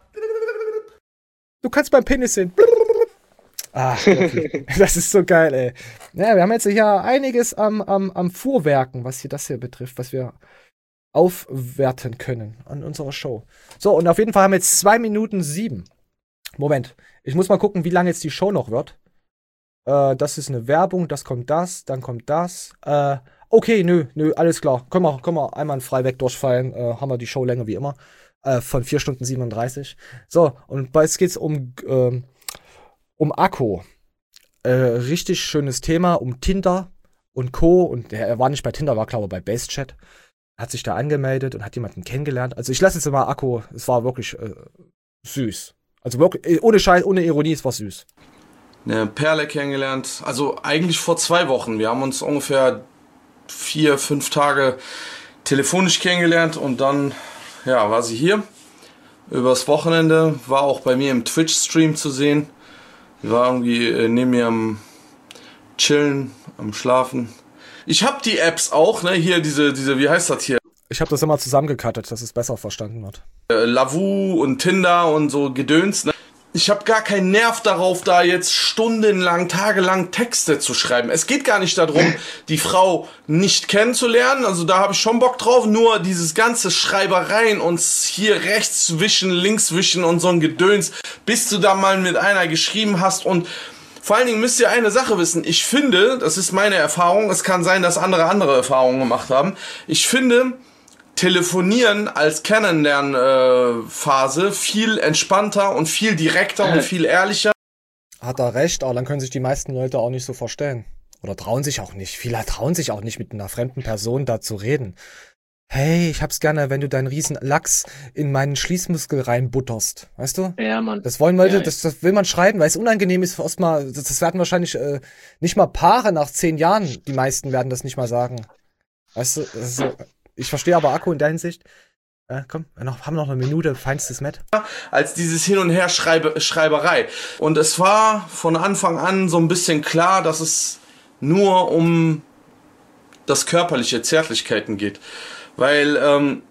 Du kannst beim Penis sehen. Ah, okay. Das ist so geil, ey. Ja, wir haben jetzt hier einiges am, am, am Fuhrwerken, was hier das hier betrifft, was wir aufwerten können an unserer Show. So, und auf jeden Fall haben wir jetzt zwei Minuten sieben. Moment, ich muss mal gucken, wie lange jetzt die Show noch wird. Äh, das ist eine Werbung, das kommt das, dann kommt das. Äh, okay, nö, nö, alles klar. Können wir, können wir einmal frei weg durchfallen. Äh, haben wir die Showlänge wie immer. Äh, von vier Stunden siebenunddreißig. So, und jetzt geht's um, ähm, um Akku. Äh, richtig schönes Thema, um Tinder und Co. Und er war nicht bei Tinder, war glaube ich bei Basechat. Hat sich da angemeldet und hat jemanden kennengelernt. Also ich lasse jetzt mal Akku, es war wirklich äh, süß. Also wirklich, ohne Scheiß, ohne Ironie, es war süß. Eine Perle kennengelernt, also eigentlich vor zwei Wochen. Wir haben uns ungefähr vier, fünf Tage telefonisch kennengelernt und dann, ja, war sie hier. übers Wochenende, war auch bei mir im Twitch-Stream zu sehen. Die war irgendwie äh, neben mir am Chillen, am Schlafen. Ich habe die Apps auch, ne, hier diese, diese, wie heißt das hier? Ich habe das immer zusammengekattet, dass es besser verstanden wird. Äh, Lavu und Tinder und so Gedöns, ne? Ich habe gar keinen Nerv darauf, da jetzt stundenlang, tagelang Texte zu schreiben. Es geht gar nicht darum, die Frau nicht kennenzulernen. Also da habe ich schon Bock drauf. Nur dieses ganze Schreibereien und hier rechts wischen, links wischen und so ein Gedöns, bis du da mal mit einer geschrieben hast. Und vor allen Dingen müsst ihr eine Sache wissen. Ich finde, das ist meine Erfahrung, es kann sein, dass andere andere Erfahrungen gemacht haben. Ich finde, Telefonieren als Kennenlernphase äh, viel entspannter und viel direkter und viel ehrlicher. Hat er recht, aber dann können sich die meisten Leute auch nicht so verstellen. Oder trauen sich auch nicht. Viele trauen sich auch nicht, mit einer fremden Person da zu reden. Hey, ich hab's gerne, wenn du deinen riesen Lachs in meinen Schließmuskel reinbutterst. Weißt du? Ja, Mann. Das wollen Leute, Ja, das, das will man schreiben, weil es unangenehm ist. Erstmal, das, das werden wahrscheinlich äh, nicht mal Paare nach zehn Jahren. Die meisten werden das nicht mal sagen. Weißt du, das ist so. Ich verstehe aber Akku in der Hinsicht. Äh, komm, wir noch, haben noch eine Minute, feinstes Met. Als dieses Hin- und Her-Schreibe- Schreiberei. Und es war von Anfang an so ein bisschen klar, dass es nur um das körperliche, Zärtlichkeiten geht. Weil, ähm,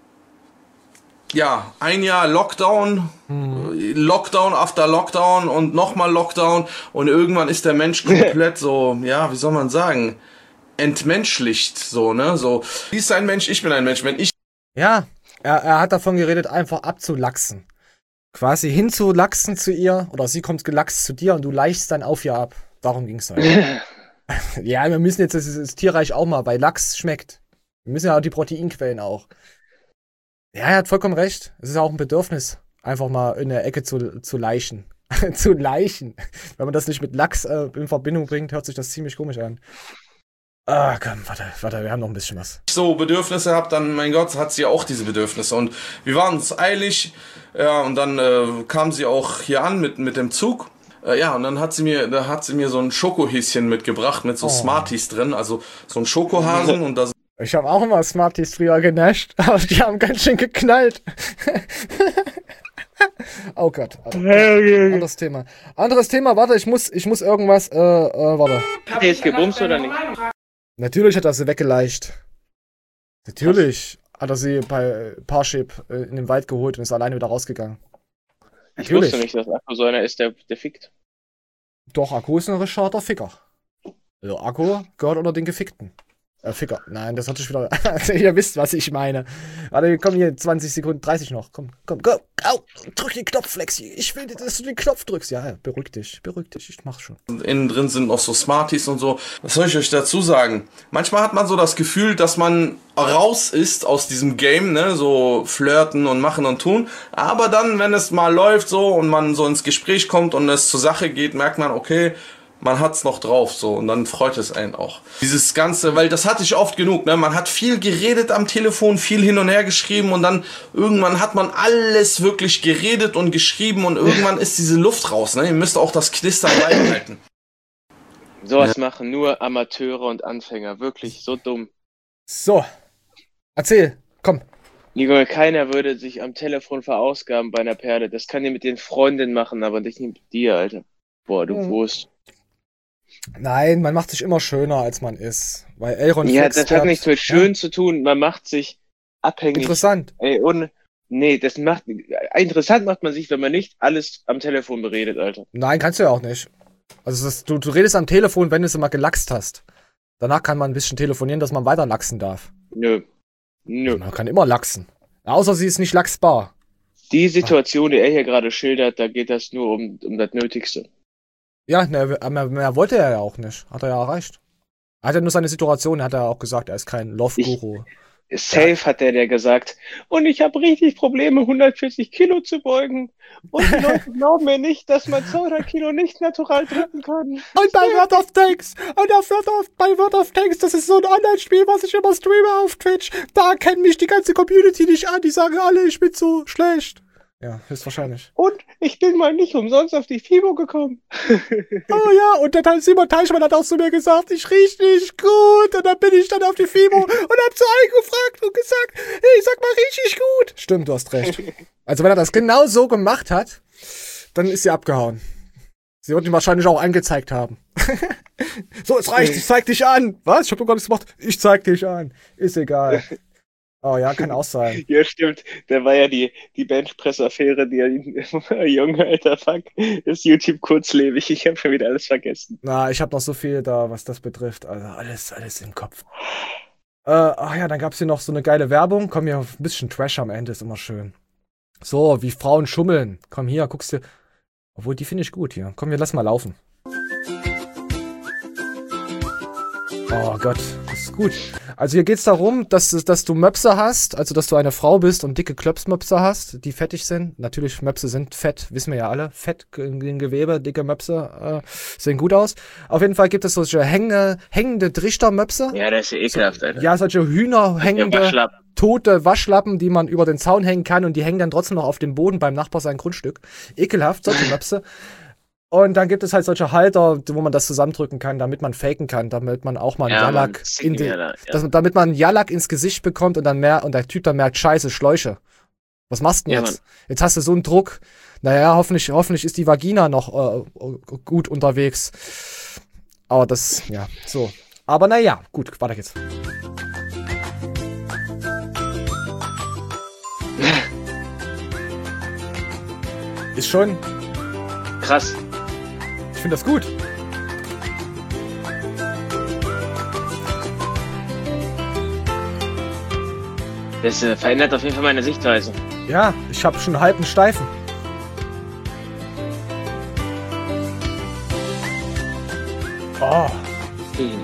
ja, ein Jahr Lockdown, hm. Lockdown after Lockdown und nochmal Lockdown und irgendwann ist der Mensch komplett so, ja, wie soll man sagen, entmenschlicht, so, ne, so, sie ist ein Mensch, ich bin ein Mensch, wenn ich... Ja, er, er hat davon geredet, einfach abzulachsen. Quasi hinzulachsen zu ihr, oder sie kommt gelachst zu dir und du laichst dann auf ihr ab. Darum ging's halt. Ja, wir müssen jetzt das, das Tierreich auch mal, weil Lachs schmeckt. Wir müssen ja auch die Proteinquellen auch. Ja, er hat vollkommen recht. Es ist auch ein Bedürfnis, einfach mal in der Ecke zu, zu leichen. zu leichen. Wenn man das nicht mit Lachs äh, in Verbindung bringt, hört sich das ziemlich komisch an. Ah, komm, warte, warte, wir haben noch ein bisschen was. So Bedürfnisse habe, dann, mein Gott, hat sie auch diese Bedürfnisse. Und wir waren uns eilig, ja, und dann äh, kam sie auch hier an mit, mit dem Zug. Äh, ja, und dann hat sie mir, da hat sie mir so ein Schokohäschen mitgebracht mit so oh. Smarties drin, also so ein Schokohasen und das. Ich habe auch immer Smarties früher genasht, aber die haben ganz schön geknallt. Oh Gott. Also, anderes Thema. Anderes Thema, warte, ich muss, ich muss irgendwas, äh, äh, warte. Hat er jetzt gebumst oder nicht? Natürlich hat er sie weggeleicht. Natürlich hat er sie bei Parship äh, in den Wald geholt und ist alleine wieder rausgegangen. Ich Natürlich. wusste nicht, dass Akku so einer ist, der, der fickt. Doch, Akku ist ein richtiger Ficker. Also Akku gehört unter den Gefickten. Äh, Ficker. Nein, das hatte ich wieder. Ihr wisst, was ich meine. Warte, komm hier, zwanzig Sekunden, dreißig noch. Komm, komm, go. Au, drück den Knopf, Flexi. Ich will, dass du den Knopf drückst. Ja, beruhig dich, beruhig dich. Ich mach's schon. Innen drin sind noch so Smarties und so. Was soll ich euch dazu sagen? Manchmal hat man so das Gefühl, dass man raus ist aus diesem Game, ne, so flirten und machen und tun. Aber dann, wenn es mal läuft so und man so ins Gespräch kommt und es zur Sache geht, merkt man, okay, man hat's noch drauf, so, und dann freut es einen auch. Dieses Ganze, weil das hatte ich oft genug, ne, man hat viel geredet am Telefon, viel hin und her geschrieben und dann irgendwann hat man alles wirklich geredet und geschrieben und irgendwann ist diese Luft raus, ne, ihr müsst auch das Knistern beibehalten. Sowas ja. machen nur Amateure und Anfänger, wirklich, so dumm. So, erzähl, komm. Junge, keiner würde sich am Telefon verausgaben bei einer Perle, das kann ihr mit den Freundinnen machen, aber nicht mit dir, Alter. Boah, du mhm. Wurst. Nein, man macht sich immer schöner, als man ist. Weil Elron Ja, Flex, das hat nichts mit schön ja. zu tun. Man macht sich abhängig. Interessant. Ey, und, nee, das macht, interessant macht man sich, wenn man nicht alles am Telefon beredet, Alter. Nein, kannst du ja auch nicht. Also, das, du, du redest am Telefon, wenn du es immer gelachst hast. Danach kann man ein bisschen telefonieren, dass man weiter lachsen darf. Nö. Nö. Man kann immer lachsen. Außer sie ist nicht lachsbar. Die Situation, die er hier gerade schildert, da geht das nur um, um das Nötigste. Ja, ne, mehr, mehr wollte er ja auch nicht. Hat er ja erreicht. Er hat ja nur seine Situation, hat er auch gesagt, er ist kein Love-Guru. Safe ja. hat er der gesagt. Und ich habe richtig Probleme, hundertvierzig Kilo zu beugen. Und die Leute glauben mir nicht, dass man zweihundert Kilo nicht natural drücken kann. Und bei World of Tanks, und auf World of, bei World of Tanks, das ist so ein Online-Spiel, was ich immer streame auf Twitch. Da kennt mich die ganze Community nicht an. Die sagen alle, ich bin so schlecht. Ja, höchstwahrscheinlich. Und ich bin mal nicht umsonst auf die FIBO gekommen. Oh ja, und dann hat Simon Teichmann hat auch zu mir gesagt, ich riech nicht gut. Und dann bin ich dann auf die FIBO und hab zu allen gefragt und gesagt, hey, sag mal, riech ich gut? Stimmt, du hast recht. Also wenn er das genau so gemacht hat, dann ist sie abgehauen. Sie wird ihn wahrscheinlich auch angezeigt haben. So, es reicht, ich zeig dich an. Was? Ich hab doch gar nichts gemacht. Ich zeig dich an. Ist egal. Oh ja, kann auch sein. Ja, stimmt. Da war ja die, die Benchpress-Affäre, die Junge, alter Fuck, ist YouTube kurzlebig. Ich habe schon wieder alles vergessen. Na, ich habe noch so viel da, was das betrifft. Also alles, alles im Kopf. Äh, ach ja, dann gab's hier noch so eine geile Werbung. Komm, hier ein bisschen Trash am Ende, ist immer schön. So, wie Frauen schummeln. Komm hier, guckst dir. Obwohl, die finde ich gut hier. Komm, wir lassen mal laufen. Oh Gott, das ist gut. Also hier geht's darum, dass, dass du Möpse hast, also dass du eine Frau bist und dicke Klöpsmöpse hast, die fettig sind. Natürlich, Möpse sind fett, wissen wir ja alle. Fett in den Gewebe, dicke Möpse äh, sehen gut aus. Auf jeden Fall gibt es solche hängende, hängende Trichtermöpse. Ja, das ist ja ekelhaft, Alter. Ja, solche Hühner hängende, Waschlappen. tote Waschlappen, die man über den Zaun hängen kann und die hängen dann trotzdem noch auf dem Boden beim Nachbar sein Grundstück. Ekelhaft, solche Möpse. Und dann gibt es halt solche Halter, wo man das zusammendrücken kann, damit man faken kann, damit man auch mal einen Ja, Jallak Mann, in die, ja. das, damit man einen Jallak ins Gesicht bekommt und dann mehr und der Typ dann merkt, scheiße, Schläuche. Was machst du denn Ja, jetzt? Jetzt hast du so einen Druck. Naja, hoffentlich, hoffentlich ist die Vagina noch äh, gut unterwegs. Aber das, ja, so. Aber naja, gut, weiter geht's. Ist schon krass. Ich finde das gut. Das äh, verändert auf jeden Fall meine Sichtweise. Ja, ich habe schon einen halben Steifen. Oh. Hm.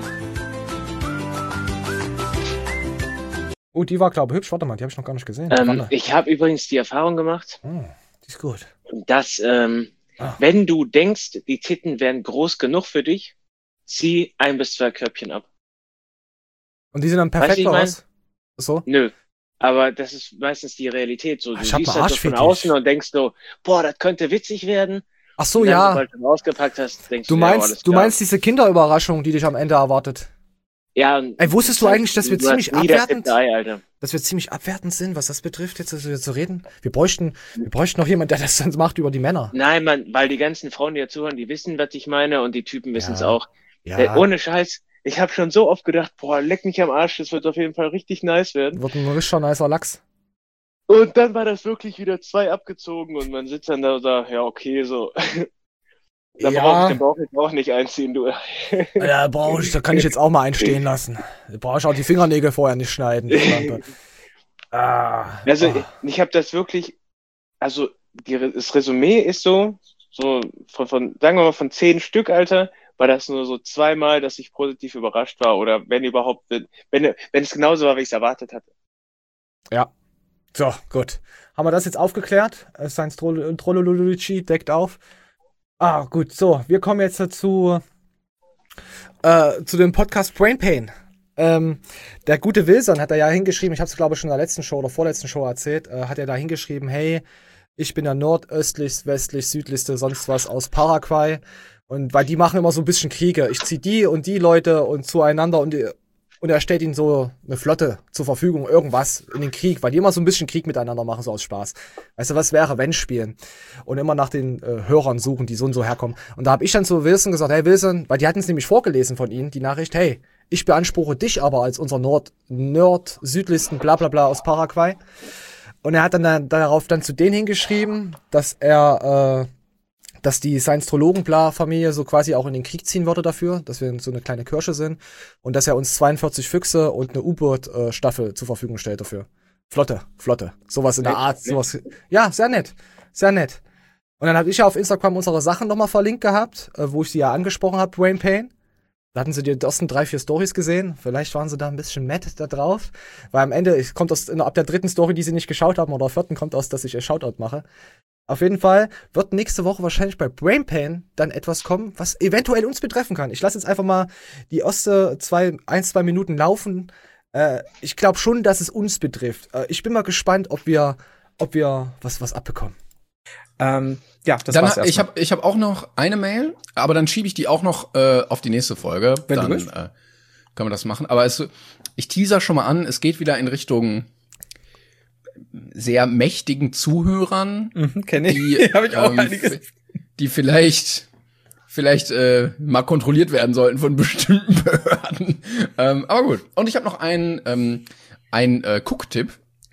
Oh, die war, glaube ich, hübsch. Warte mal, die habe ich noch gar nicht gesehen. Ähm, ich habe übrigens die Erfahrung gemacht, oh, die ist gut. dass ähm, Ah. wenn du denkst, die Titten wären groß genug für dich, zieh ein bis zwei Körbchen ab. Und die sind dann perfekt, Weißt du, wie ich oder mein? was? So? Nö. Aber das ist meistens die Realität. So, du Ich hab siehst einen halt so von Arschfetisch. außen und denkst so, boah, das könnte witzig werden. Ach so, Und dann, ja. sobald du ihn ausgepackt hast, denkst Du du, ja, alles meinst, du klar. meinst diese Kinderüberraschung, die dich am Ende erwartet. Ja, und Ey, wusstest du eigentlich, dass wir du hast ziemlich nie das abwertend, Detail, Alter. dass wir ziemlich abwertend sind, was das betrifft, jetzt so zu reden? Wir bräuchten, wir bräuchten noch jemanden, der das dann macht über die Männer. Nein, man, weil die ganzen Frauen, die hier zuhören, die wissen, was ich meine und die Typen wissen es Ja. auch. Ja, Äh, ohne Scheiß, ich habe schon so oft gedacht, boah, leck mich am Arsch, das wird auf jeden Fall richtig nice werden. wird ein richtig nicer Lachs. Und dann war das wirklich wieder zwei abgezogen und man sitzt dann da und sagt, ja, okay, so. Da Ja. brauche ich den Bauch jetzt auch nicht einziehen, du. Ja, brauch ich, da kann ich jetzt auch mal einstehen lassen. Da brauche ich auch die Fingernägel vorher nicht schneiden. die Schlampe. ah, Also ah. ich, ich habe das wirklich, also die, das Resümee ist so, so von, von, sagen wir mal von zehn Stück, Alter, war das nur so zweimal, dass ich positiv überrascht war oder wenn überhaupt, wenn, wenn es genauso war, wie ich es erwartet hatte. Ja. So, gut. Haben wir das jetzt aufgeklärt? Äh, Science Trollology deckt auf. Ah, gut. So, wir kommen jetzt dazu äh, zu dem Podcast Brain Pain. Ähm, der gute Wilson hat da ja hingeschrieben, ich habe es glaube ich schon in der letzten Show oder vorletzten Show erzählt, äh, hat er da hingeschrieben, hey, ich bin der nordöstlichst, westlich, südlichste, sonst was aus Paraguay. Und weil die machen immer so ein bisschen Kriege. Ich zieh die und die Leute und zueinander und die, und er stellt ihnen so eine Flotte zur Verfügung, irgendwas in den Krieg, weil die immer so ein bisschen Krieg miteinander machen, so aus Spaß. Weißt du, was wäre, wenn spielen? Und immer nach den äh, Hörern suchen, die so und so herkommen. Und da habe ich dann zu Wilson gesagt, hey Wilson, weil die hatten es nämlich vorgelesen von ihnen, die Nachricht, hey, ich beanspruche dich aber als unser Nord, Nord-südlichsten Blablabla bla bla aus Paraguay. Und er hat dann da, darauf dann zu denen hingeschrieben, dass er, äh, dass die Science-Trologen-Bla-Familie so quasi auch in den Krieg ziehen würde dafür, dass wir so eine kleine Kirsche sind und dass er uns zweiundvierzig Füchse und eine U-Boot-Staffel zur Verfügung stellt dafür. Flotte, Flotte. Sowas in der Art, sowas. Ja, sehr nett. Sehr nett. Und dann habe ich ja auf Instagram unsere Sachen nochmal verlinkt gehabt, äh, wo ich sie ja angesprochen habe, Brain Pain. Da hatten sie die ersten drei, vier Stories gesehen. Vielleicht waren sie da ein bisschen mad da drauf. Weil am Ende, ich kommt aus, ab der dritten Story, die sie nicht geschaut haben, oder vierten, kommt aus, dass ich ein Shoutout mache. Auf jeden Fall wird nächste Woche wahrscheinlich bei Brain Pain dann etwas kommen, was eventuell uns betreffen kann. Ich lasse jetzt einfach mal die erste zwei, ein, zwei Minuten laufen. Äh, ich glaube schon, dass es uns betrifft. Äh, ich bin mal gespannt, ob wir, ob wir was, was abbekommen. Ähm, ja, das dann, war's erstmal. Ich habe ich hab auch noch eine Mail, aber dann schiebe ich die auch noch äh, auf die nächste Folge. Wenn dann du willst. Äh, können wir das machen. Aber es, ich teaser schon mal an, es geht wieder in Richtung sehr mächtigen Zuhörern, Mhm, kenn ich. die, Hab ich auch ähm, einiges. f- die vielleicht vielleicht äh, mal kontrolliert werden sollten von bestimmten Behörden. ähm, aber gut. Und ich habe noch einen ähm, einen äh, Cook-Tipp.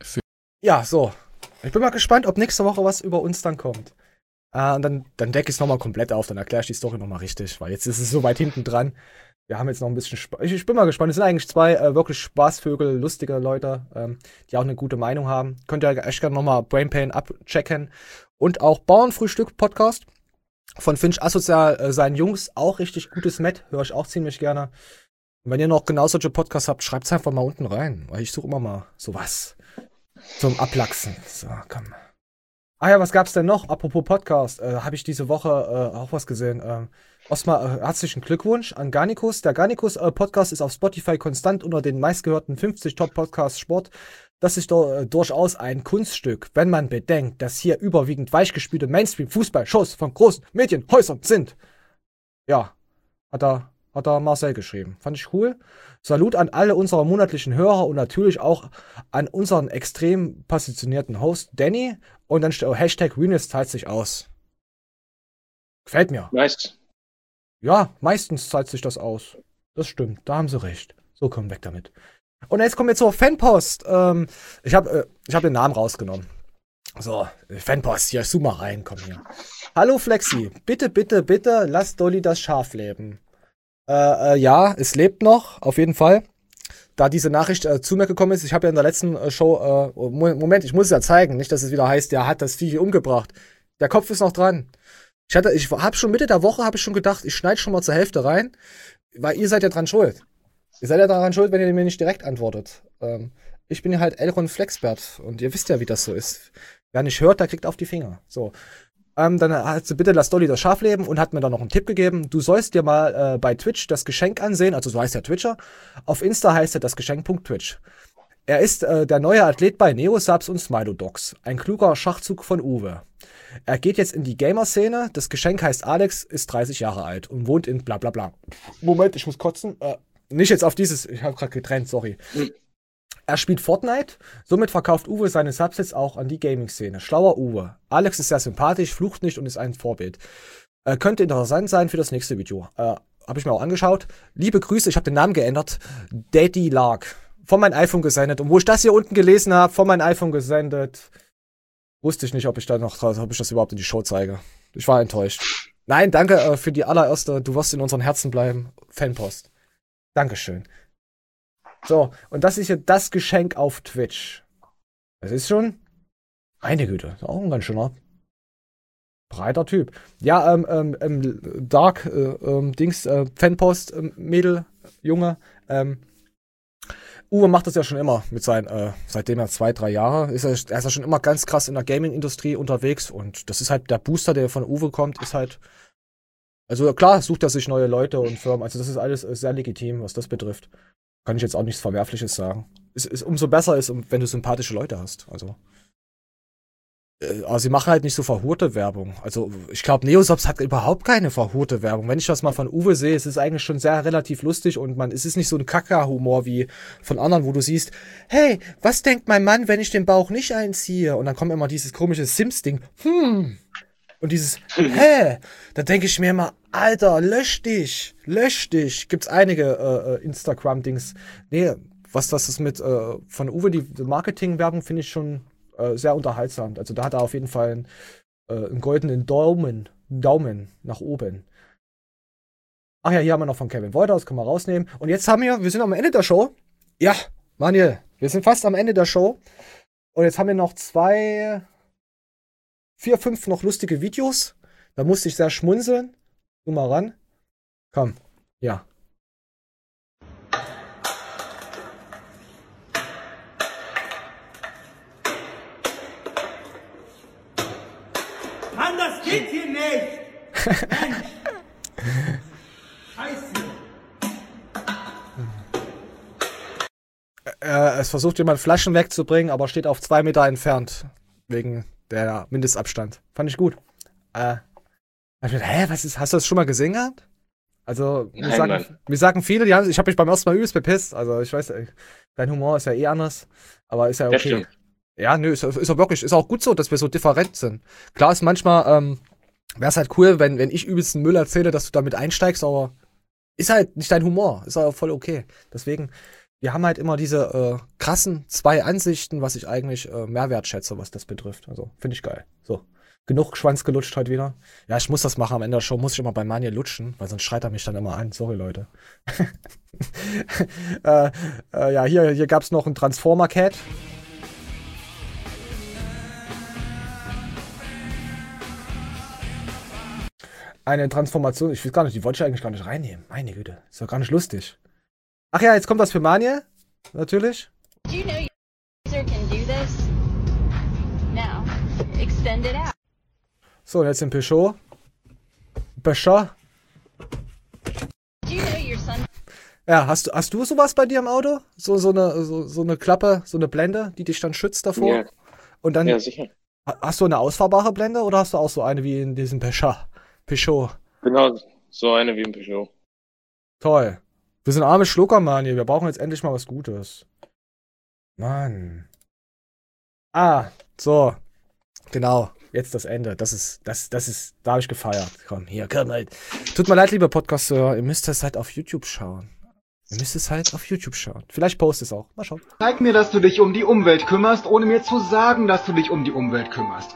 Ja, so. Ich bin mal gespannt, ob nächste Woche was über uns dann kommt. Äh, und dann, dann decke ich es nochmal komplett auf, dann erkläre ich die Story nochmal richtig, weil jetzt ist es so weit hinten dran. Wir haben jetzt noch ein bisschen Spaß. Ich, ich bin mal gespannt. Es sind eigentlich zwei äh, wirklich Spaßvögel, lustige Leute, ähm, die auch eine gute Meinung haben. Könnt ihr echt gerne nochmal Brainpain abchecken. Und auch Bauernfrühstück-Podcast von Finch Asozial, äh, seinen Jungs, auch richtig gutes Met, höre ich auch ziemlich gerne. Und wenn ihr noch genau solche Podcasts habt, schreibt es einfach mal unten rein, weil ich suche immer mal sowas zum Ablachsen. So, komm. Ah ja, was gab's denn noch? Apropos Podcast, äh, habe ich diese Woche äh, auch was gesehen. Äh, Osmar, äh, herzlichen Glückwunsch an Garnicus. Der Garnicus-Podcast ist auf Spotify konstant unter den meistgehörten fünfzig Top-Podcasts Sport. Das ist doch äh, durchaus ein Kunststück, wenn man bedenkt, dass hier überwiegend weichgespülte Mainstream-Fußball-Shows von großen Medienhäusern sind. Ja, hat er, hat er Marcel geschrieben. Fand ich cool. Salut an alle unserer monatlichen Hörer und natürlich auch an unseren extrem positionierten Host Danny. Und dann steht auch Hashtag Renus zahlt sich aus. Gefällt mir. Nice. Ja, meistens zahlt sich das aus. Das stimmt, da haben sie recht. So, komm weg damit. Und jetzt kommen wir zur Fanpost. Ähm, ich habe äh, ich hab den Namen rausgenommen. So, Fanpost, hier, zoom mal rein, komm hier. Hallo Flexi, bitte, bitte, bitte, lass Dolly das Schaf leben. Äh, äh, ja, es lebt noch, auf jeden Fall. Da diese Nachricht äh, zu mir gekommen ist, ich habe ja in der letzten äh, Show, äh, Moment, ich muss es ja zeigen, nicht, dass es wieder heißt, der hat das Vieh umgebracht. Der Kopf ist noch dran. Ich hatte, ich habe schon Mitte der Woche, habe ich schon gedacht, ich schneide schon mal zur Hälfte rein, weil ihr seid ja dran schuld. Ihr seid ja daran schuld, wenn ihr mir nicht direkt antwortet. Ähm, ich bin ja halt Elron Flexbert und ihr wisst ja, wie das so ist. Wer nicht hört, der kriegt auf die Finger. So. Ähm, dann hat sie bitte, lass Dolly das Schaf leben und hat mir dann noch einen Tipp gegeben. Du sollst dir mal äh, bei Twitch das Geschenk ansehen, also so heißt der Twitcher. Auf Insta heißt er das Geschenk.twitch. Er ist äh, der neue Athlet bei Neosubs und Smilodogs. Ein kluger Schachzug von Uwe. Er geht jetzt in die Gamer-Szene. Das Geschenk heißt Alex, ist dreißig Jahre alt und wohnt in bla bla bla. Moment, ich muss kotzen. Äh, nicht jetzt auf dieses, ich habe gerade getrennt, sorry. Er spielt Fortnite, somit verkauft Uwe seine Subsets auch an die Gaming-Szene. Schlauer Uwe. Alex ist sehr sympathisch, flucht nicht und ist ein Vorbild. Äh, könnte interessant sein für das nächste Video. Äh, habe ich mir auch angeschaut. Liebe Grüße, ich habe den Namen geändert. Daddy Lark. Von meinem iPhone gesendet. Und wo ich das hier unten gelesen habe, von meinem iPhone gesendet, wusste ich nicht, ob ich da noch, ob ich das überhaupt in die Show zeige. Ich war enttäuscht. Nein, danke äh, für die allererste, du wirst in unseren Herzen bleiben, Fanpost. Dankeschön. So, und das ist hier das Geschenk auf Twitch. Das ist schon, meine Güte, ist auch ein ganz schöner breiter Typ. Ja, ähm, ähm, ähm Dark, äh, ähm, Dings, äh, Fanpost, ähm, Mädel, Junge, ähm, Uwe macht das ja schon immer mit seinen, äh, seitdem er zwei, drei Jahre ist, er, er ist ja schon immer ganz krass in der Gaming-Industrie unterwegs und das ist halt der Booster, der von Uwe kommt, ist halt, also klar sucht er sich neue Leute und Firmen, also das ist alles sehr legitim, was das betrifft. Kann ich jetzt auch nichts Verwerfliches sagen. Es ist umso besser ist, wenn du sympathische Leute hast, also. Äh, aber sie machen halt nicht so verhurte Werbung. Also ich glaube, Neosubs hat überhaupt keine verhurte Werbung. Wenn ich das mal von Uwe sehe, es ist eigentlich schon sehr relativ lustig und man, es ist nicht so ein Kaka-Humor wie von anderen, wo du siehst, hey, was denkt mein Mann, wenn ich den Bauch nicht einziehe? Und dann kommt immer dieses komische Sims-Ding, hm. Und dieses, hä? Da denke ich mir immer, Alter, lösch dich, lösch dich. Gibt's einige äh, Instagram-Dings. Nee, was das ist mit äh, von Uwe, die, die Marketing-Werbung finde ich schon äh, sehr unterhaltsam. Also da hat er auf jeden Fall einen, äh, einen goldenen Daumen, Daumen nach oben. Ach ja, hier haben wir noch von Kevin Wolter, das können wir rausnehmen. Und jetzt haben wir, wir sind am Ende der Show. Ja, Manuel, wir sind fast am Ende der Show. Und jetzt haben wir noch zwei, vier, fünf noch lustige Videos. Da musste ich sehr schmunzeln. Du mal ran. Komm, ja. Mann, das geht hier nicht! Mensch! Scheiße! Äh, es versucht jemand Flaschen wegzubringen, aber steht auf zwei Meter entfernt. Wegen der Mindestabstand. Fand ich gut. Äh, ich dachte, hä, was ist, hast du das schon mal gesehen gehabt? Also, mir, Nein, sagen, Mann. mir sagen viele, die haben, ich habe mich beim ersten Mal übelst bepisst. Also, ich weiß, dein Humor ist ja eh anders. Aber ist ja Das okay. stimmt. Ja, nö, ist, ist auch wirklich, ist auch gut so, dass wir so different sind. Klar ist manchmal, ähm, wäre es halt cool, wenn, wenn ich übelsten Müll erzähle, dass du damit einsteigst, aber ist halt nicht dein Humor, ist auch voll okay. Deswegen, wir haben halt immer diese äh, krassen zwei Ansichten, was ich eigentlich äh, mehr wertschätze, was das betrifft. Also, finde ich geil. So, genug Schwanz gelutscht heute wieder. Ja, ich muss das machen, am Ende der Show muss ich immer bei Manuel lutschen, weil sonst schreit er mich dann immer an. Sorry, Leute. äh, äh, ja, hier, hier gab's noch ein Transformer-Cat. Eine Transformation, ich weiß gar nicht, die wollte ich eigentlich gar nicht reinnehmen. Meine Güte, ist doch gar nicht lustig. Ach ja, jetzt kommt das für Manje, natürlich. Do you know your user can do this? Now, extend it out. So, und jetzt den Peugeot. Peugeot. Do you know your son? Ja, hast du, hast du sowas bei dir im Auto? So, so eine, so, so eine Klappe, so eine Blende, die dich dann schützt davor? Ja. Und dann, Ja, sicher. ha- hast du eine ausfahrbare Blende oder hast du auch so eine wie in diesem Peugeot? Peugeot. Genau, so eine wie ein Peugeot. Toll. Wir sind arme Schlucker, Mann, hier. Wir brauchen jetzt endlich mal was Gutes. Mann. Ah, so. Genau. Jetzt das Ende. Das ist, das, das ist, da habe ich gefeiert. Komm, hier, komm halt. Tut mir leid, liebe Podcast-Hörer. Ihr müsst das halt auf YouTube schauen. Ihr müsst es halt auf YouTube schauen. Vielleicht post es auch. Mal schauen. Zeig mir, dass du dich um die Umwelt kümmerst, ohne mir zu sagen, dass du dich um die Umwelt kümmerst.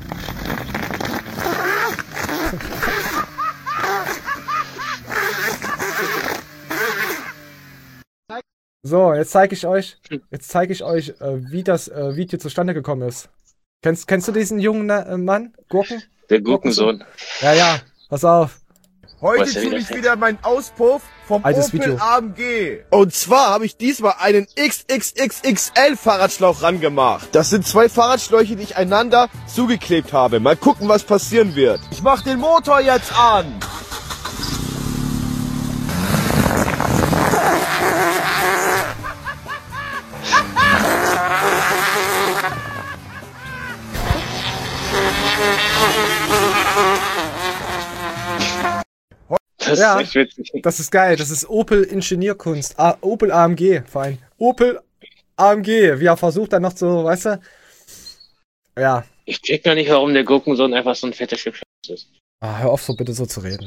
So, jetzt zeige ich euch, jetzt zeige ich euch, äh, wie das äh, Video zustande gekommen ist. Kennst, kennst du diesen jungen äh, Mann? Gurken? Der Gurkensohn. Ja, ja, pass auf. Heute ziehe ich wieder meinen Auspuff vom Altes Opel Video. A M G. Und zwar habe ich diesmal einen X X X X L Fahrradschlauch rangemacht. Das sind zwei Fahrradschläuche, die ich einander zugeklebt habe. Mal gucken, was passieren wird. Ich mache den Motor jetzt an. Das ja, ist echt witzig. das ist geil. Das ist Opel Ingenieurkunst. A Opel A M G, vor allem. Opel A M G. Wie er versucht dann noch so, weißt du? Ja. Ich check gar nicht, warum der Gurkensohn einfach so ein fetter Stück Scheiße ist. Ah, hör auf, so bitte so zu reden.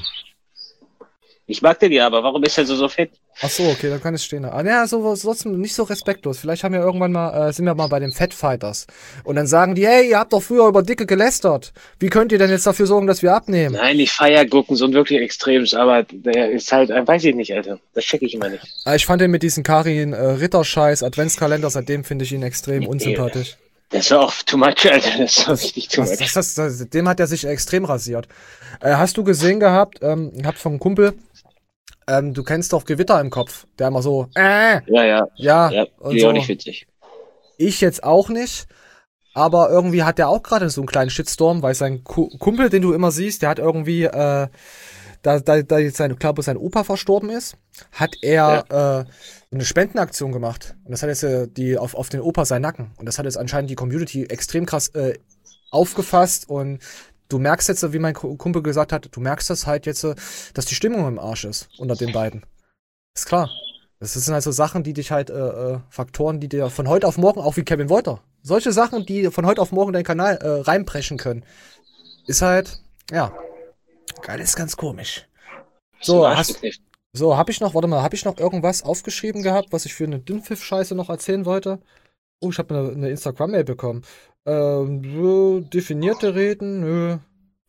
Ich mag den ja, aber warum ist er so, so fett? Ach so, okay, dann kann es stehen. Ah, ja, so, so, trotzdem nicht so respektlos. Vielleicht haben wir irgendwann mal, äh, sind wir mal bei den Fatfighters. Und dann sagen die, hey, ihr habt doch früher über Dicke gelästert. Wie könnt ihr denn jetzt dafür sorgen, dass wir abnehmen? Nein, ich feier Gurkensohn wirklich extremst, aber der ist halt, äh, weiß ich nicht, Alter. Das check ich immer nicht. Ah, ich fand den mit diesen Karin äh, Ritterscheiß Adventskalender, seitdem finde ich ihn extrem unsympathisch. Das war auch too much, Alter. Das war richtig too Das, much. das, das, das, dem hat er sich extrem rasiert. Äh, hast du gesehen gehabt, ähm, ich hab von einem Kumpel, ähm, du kennst doch Gewitter im Kopf, der immer so, äh, Ja, ja. ja, Ja, und die so. auch nicht witzig. Ich jetzt auch nicht, aber irgendwie hat der auch gerade so einen kleinen Shitstorm, weil sein Ku Kumpel, den du immer siehst, der hat irgendwie, äh, da, da, da jetzt sein, glaube sein Opa verstorben ist, hat er äh, eine Spendenaktion gemacht. Und das hat jetzt äh, die auf, auf den Opa seinen Nacken. Und das hat jetzt anscheinend die Community extrem krass äh, aufgefasst. Und du merkst jetzt, wie mein Kumpel gesagt hat, du merkst das halt jetzt, dass die Stimmung im Arsch ist unter den beiden. Ist klar. Das sind halt so Sachen, die dich halt, äh, äh, Faktoren, die dir von heute auf morgen, auch wie Kevin Wolter, solche Sachen, die von heute auf morgen deinen Kanal äh, reinpreschen können, ist halt, ja, geil, ist ganz komisch. So, hast, so, hab ich noch, warte mal, hab ich noch irgendwas aufgeschrieben gehabt, was ich für eine Dünnpfiff-Scheiße noch erzählen wollte? Oh, ich habe eine, eine Instagram-Mail bekommen. Ähm, so, definierte Reden, nö.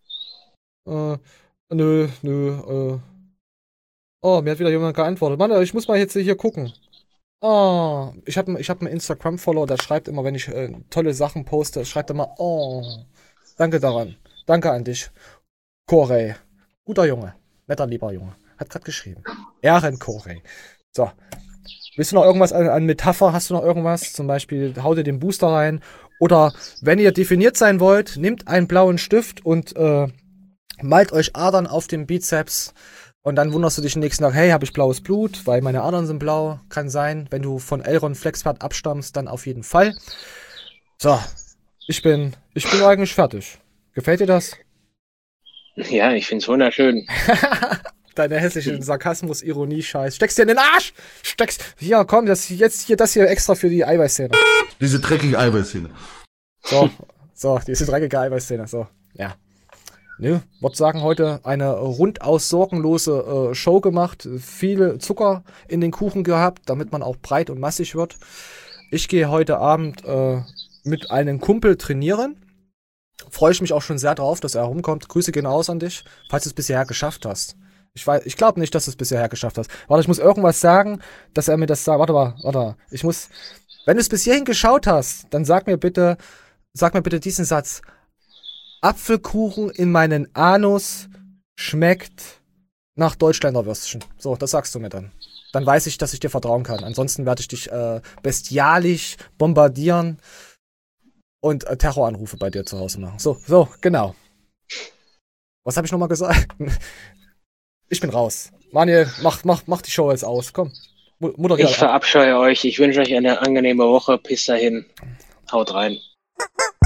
Äh, nö, nö, äh. Oh, mir hat wieder jemand geantwortet. Mann, ich muss mal jetzt hier gucken. Oh, ich habe ich hab einen Instagram-Follower, der schreibt immer, wenn ich äh, tolle Sachen poste, schreibt immer, oh, danke daran. Danke an dich. Corey. Guter Junge. Netter, lieber Junge. Hat gerade geschrieben. Ehren Corey. So. Willst du noch irgendwas an, an Metapher? Hast du noch irgendwas? Zum Beispiel, hau dir den Booster rein. Oder, wenn ihr definiert sein wollt, nehmt einen blauen Stift und äh, malt euch Adern auf dem Bizeps. Und dann wunderst du dich den nächsten Tag, hey, habe ich blaues Blut, weil meine Adern sind blau. Kann sein, wenn du von Elron Flexpert abstammst, dann auf jeden Fall. So, ich bin, ich bin eigentlich fertig. Gefällt dir das? Ja, ich find's wunderschön. Deine hässliche Sarkasmus, Ironie, Scheiß. Steckst dir in den Arsch! Steckst. Hier, komm, das jetzt hier, das hier extra für die Eiweißszene. Diese dreckige Eiweißszene. So, so, diese dreckige Eiweißszene, so, ja. Ne, würde sagen, heute eine rundaus sorgenlose äh, Show gemacht, viel Zucker in den Kuchen gehabt, damit man auch breit und massig wird. Ich gehe heute Abend äh, mit einem Kumpel trainieren. Freue ich mich auch schon sehr drauf, dass er herumkommt. Grüße gehen aus an dich, falls du es bisher geschafft hast. Ich weiß, ich glaube nicht, dass du es bisher geschafft hast. Warte, ich muss irgendwas sagen, dass er mir das sagt. Warte mal, warte. Ich muss, wenn du es bis hierhin geschaut hast, dann sag mir bitte, sag mir bitte diesen Satz. Apfelkuchen in meinen Anus schmeckt nach Deutschländer Würstchen. So, das sagst du mir dann. Dann weiß ich, dass ich dir vertrauen kann. Ansonsten werde ich dich äh, bestialisch bombardieren und äh, Terroranrufe bei dir zu Hause machen. So, so, genau. Was habe ich nochmal gesagt? Ich bin raus. Manuel, mach, mach, mach die Show jetzt aus. Komm, moderier. Ich verabscheue euch. Ich wünsche euch eine angenehme Woche. Bis dahin. Haut rein.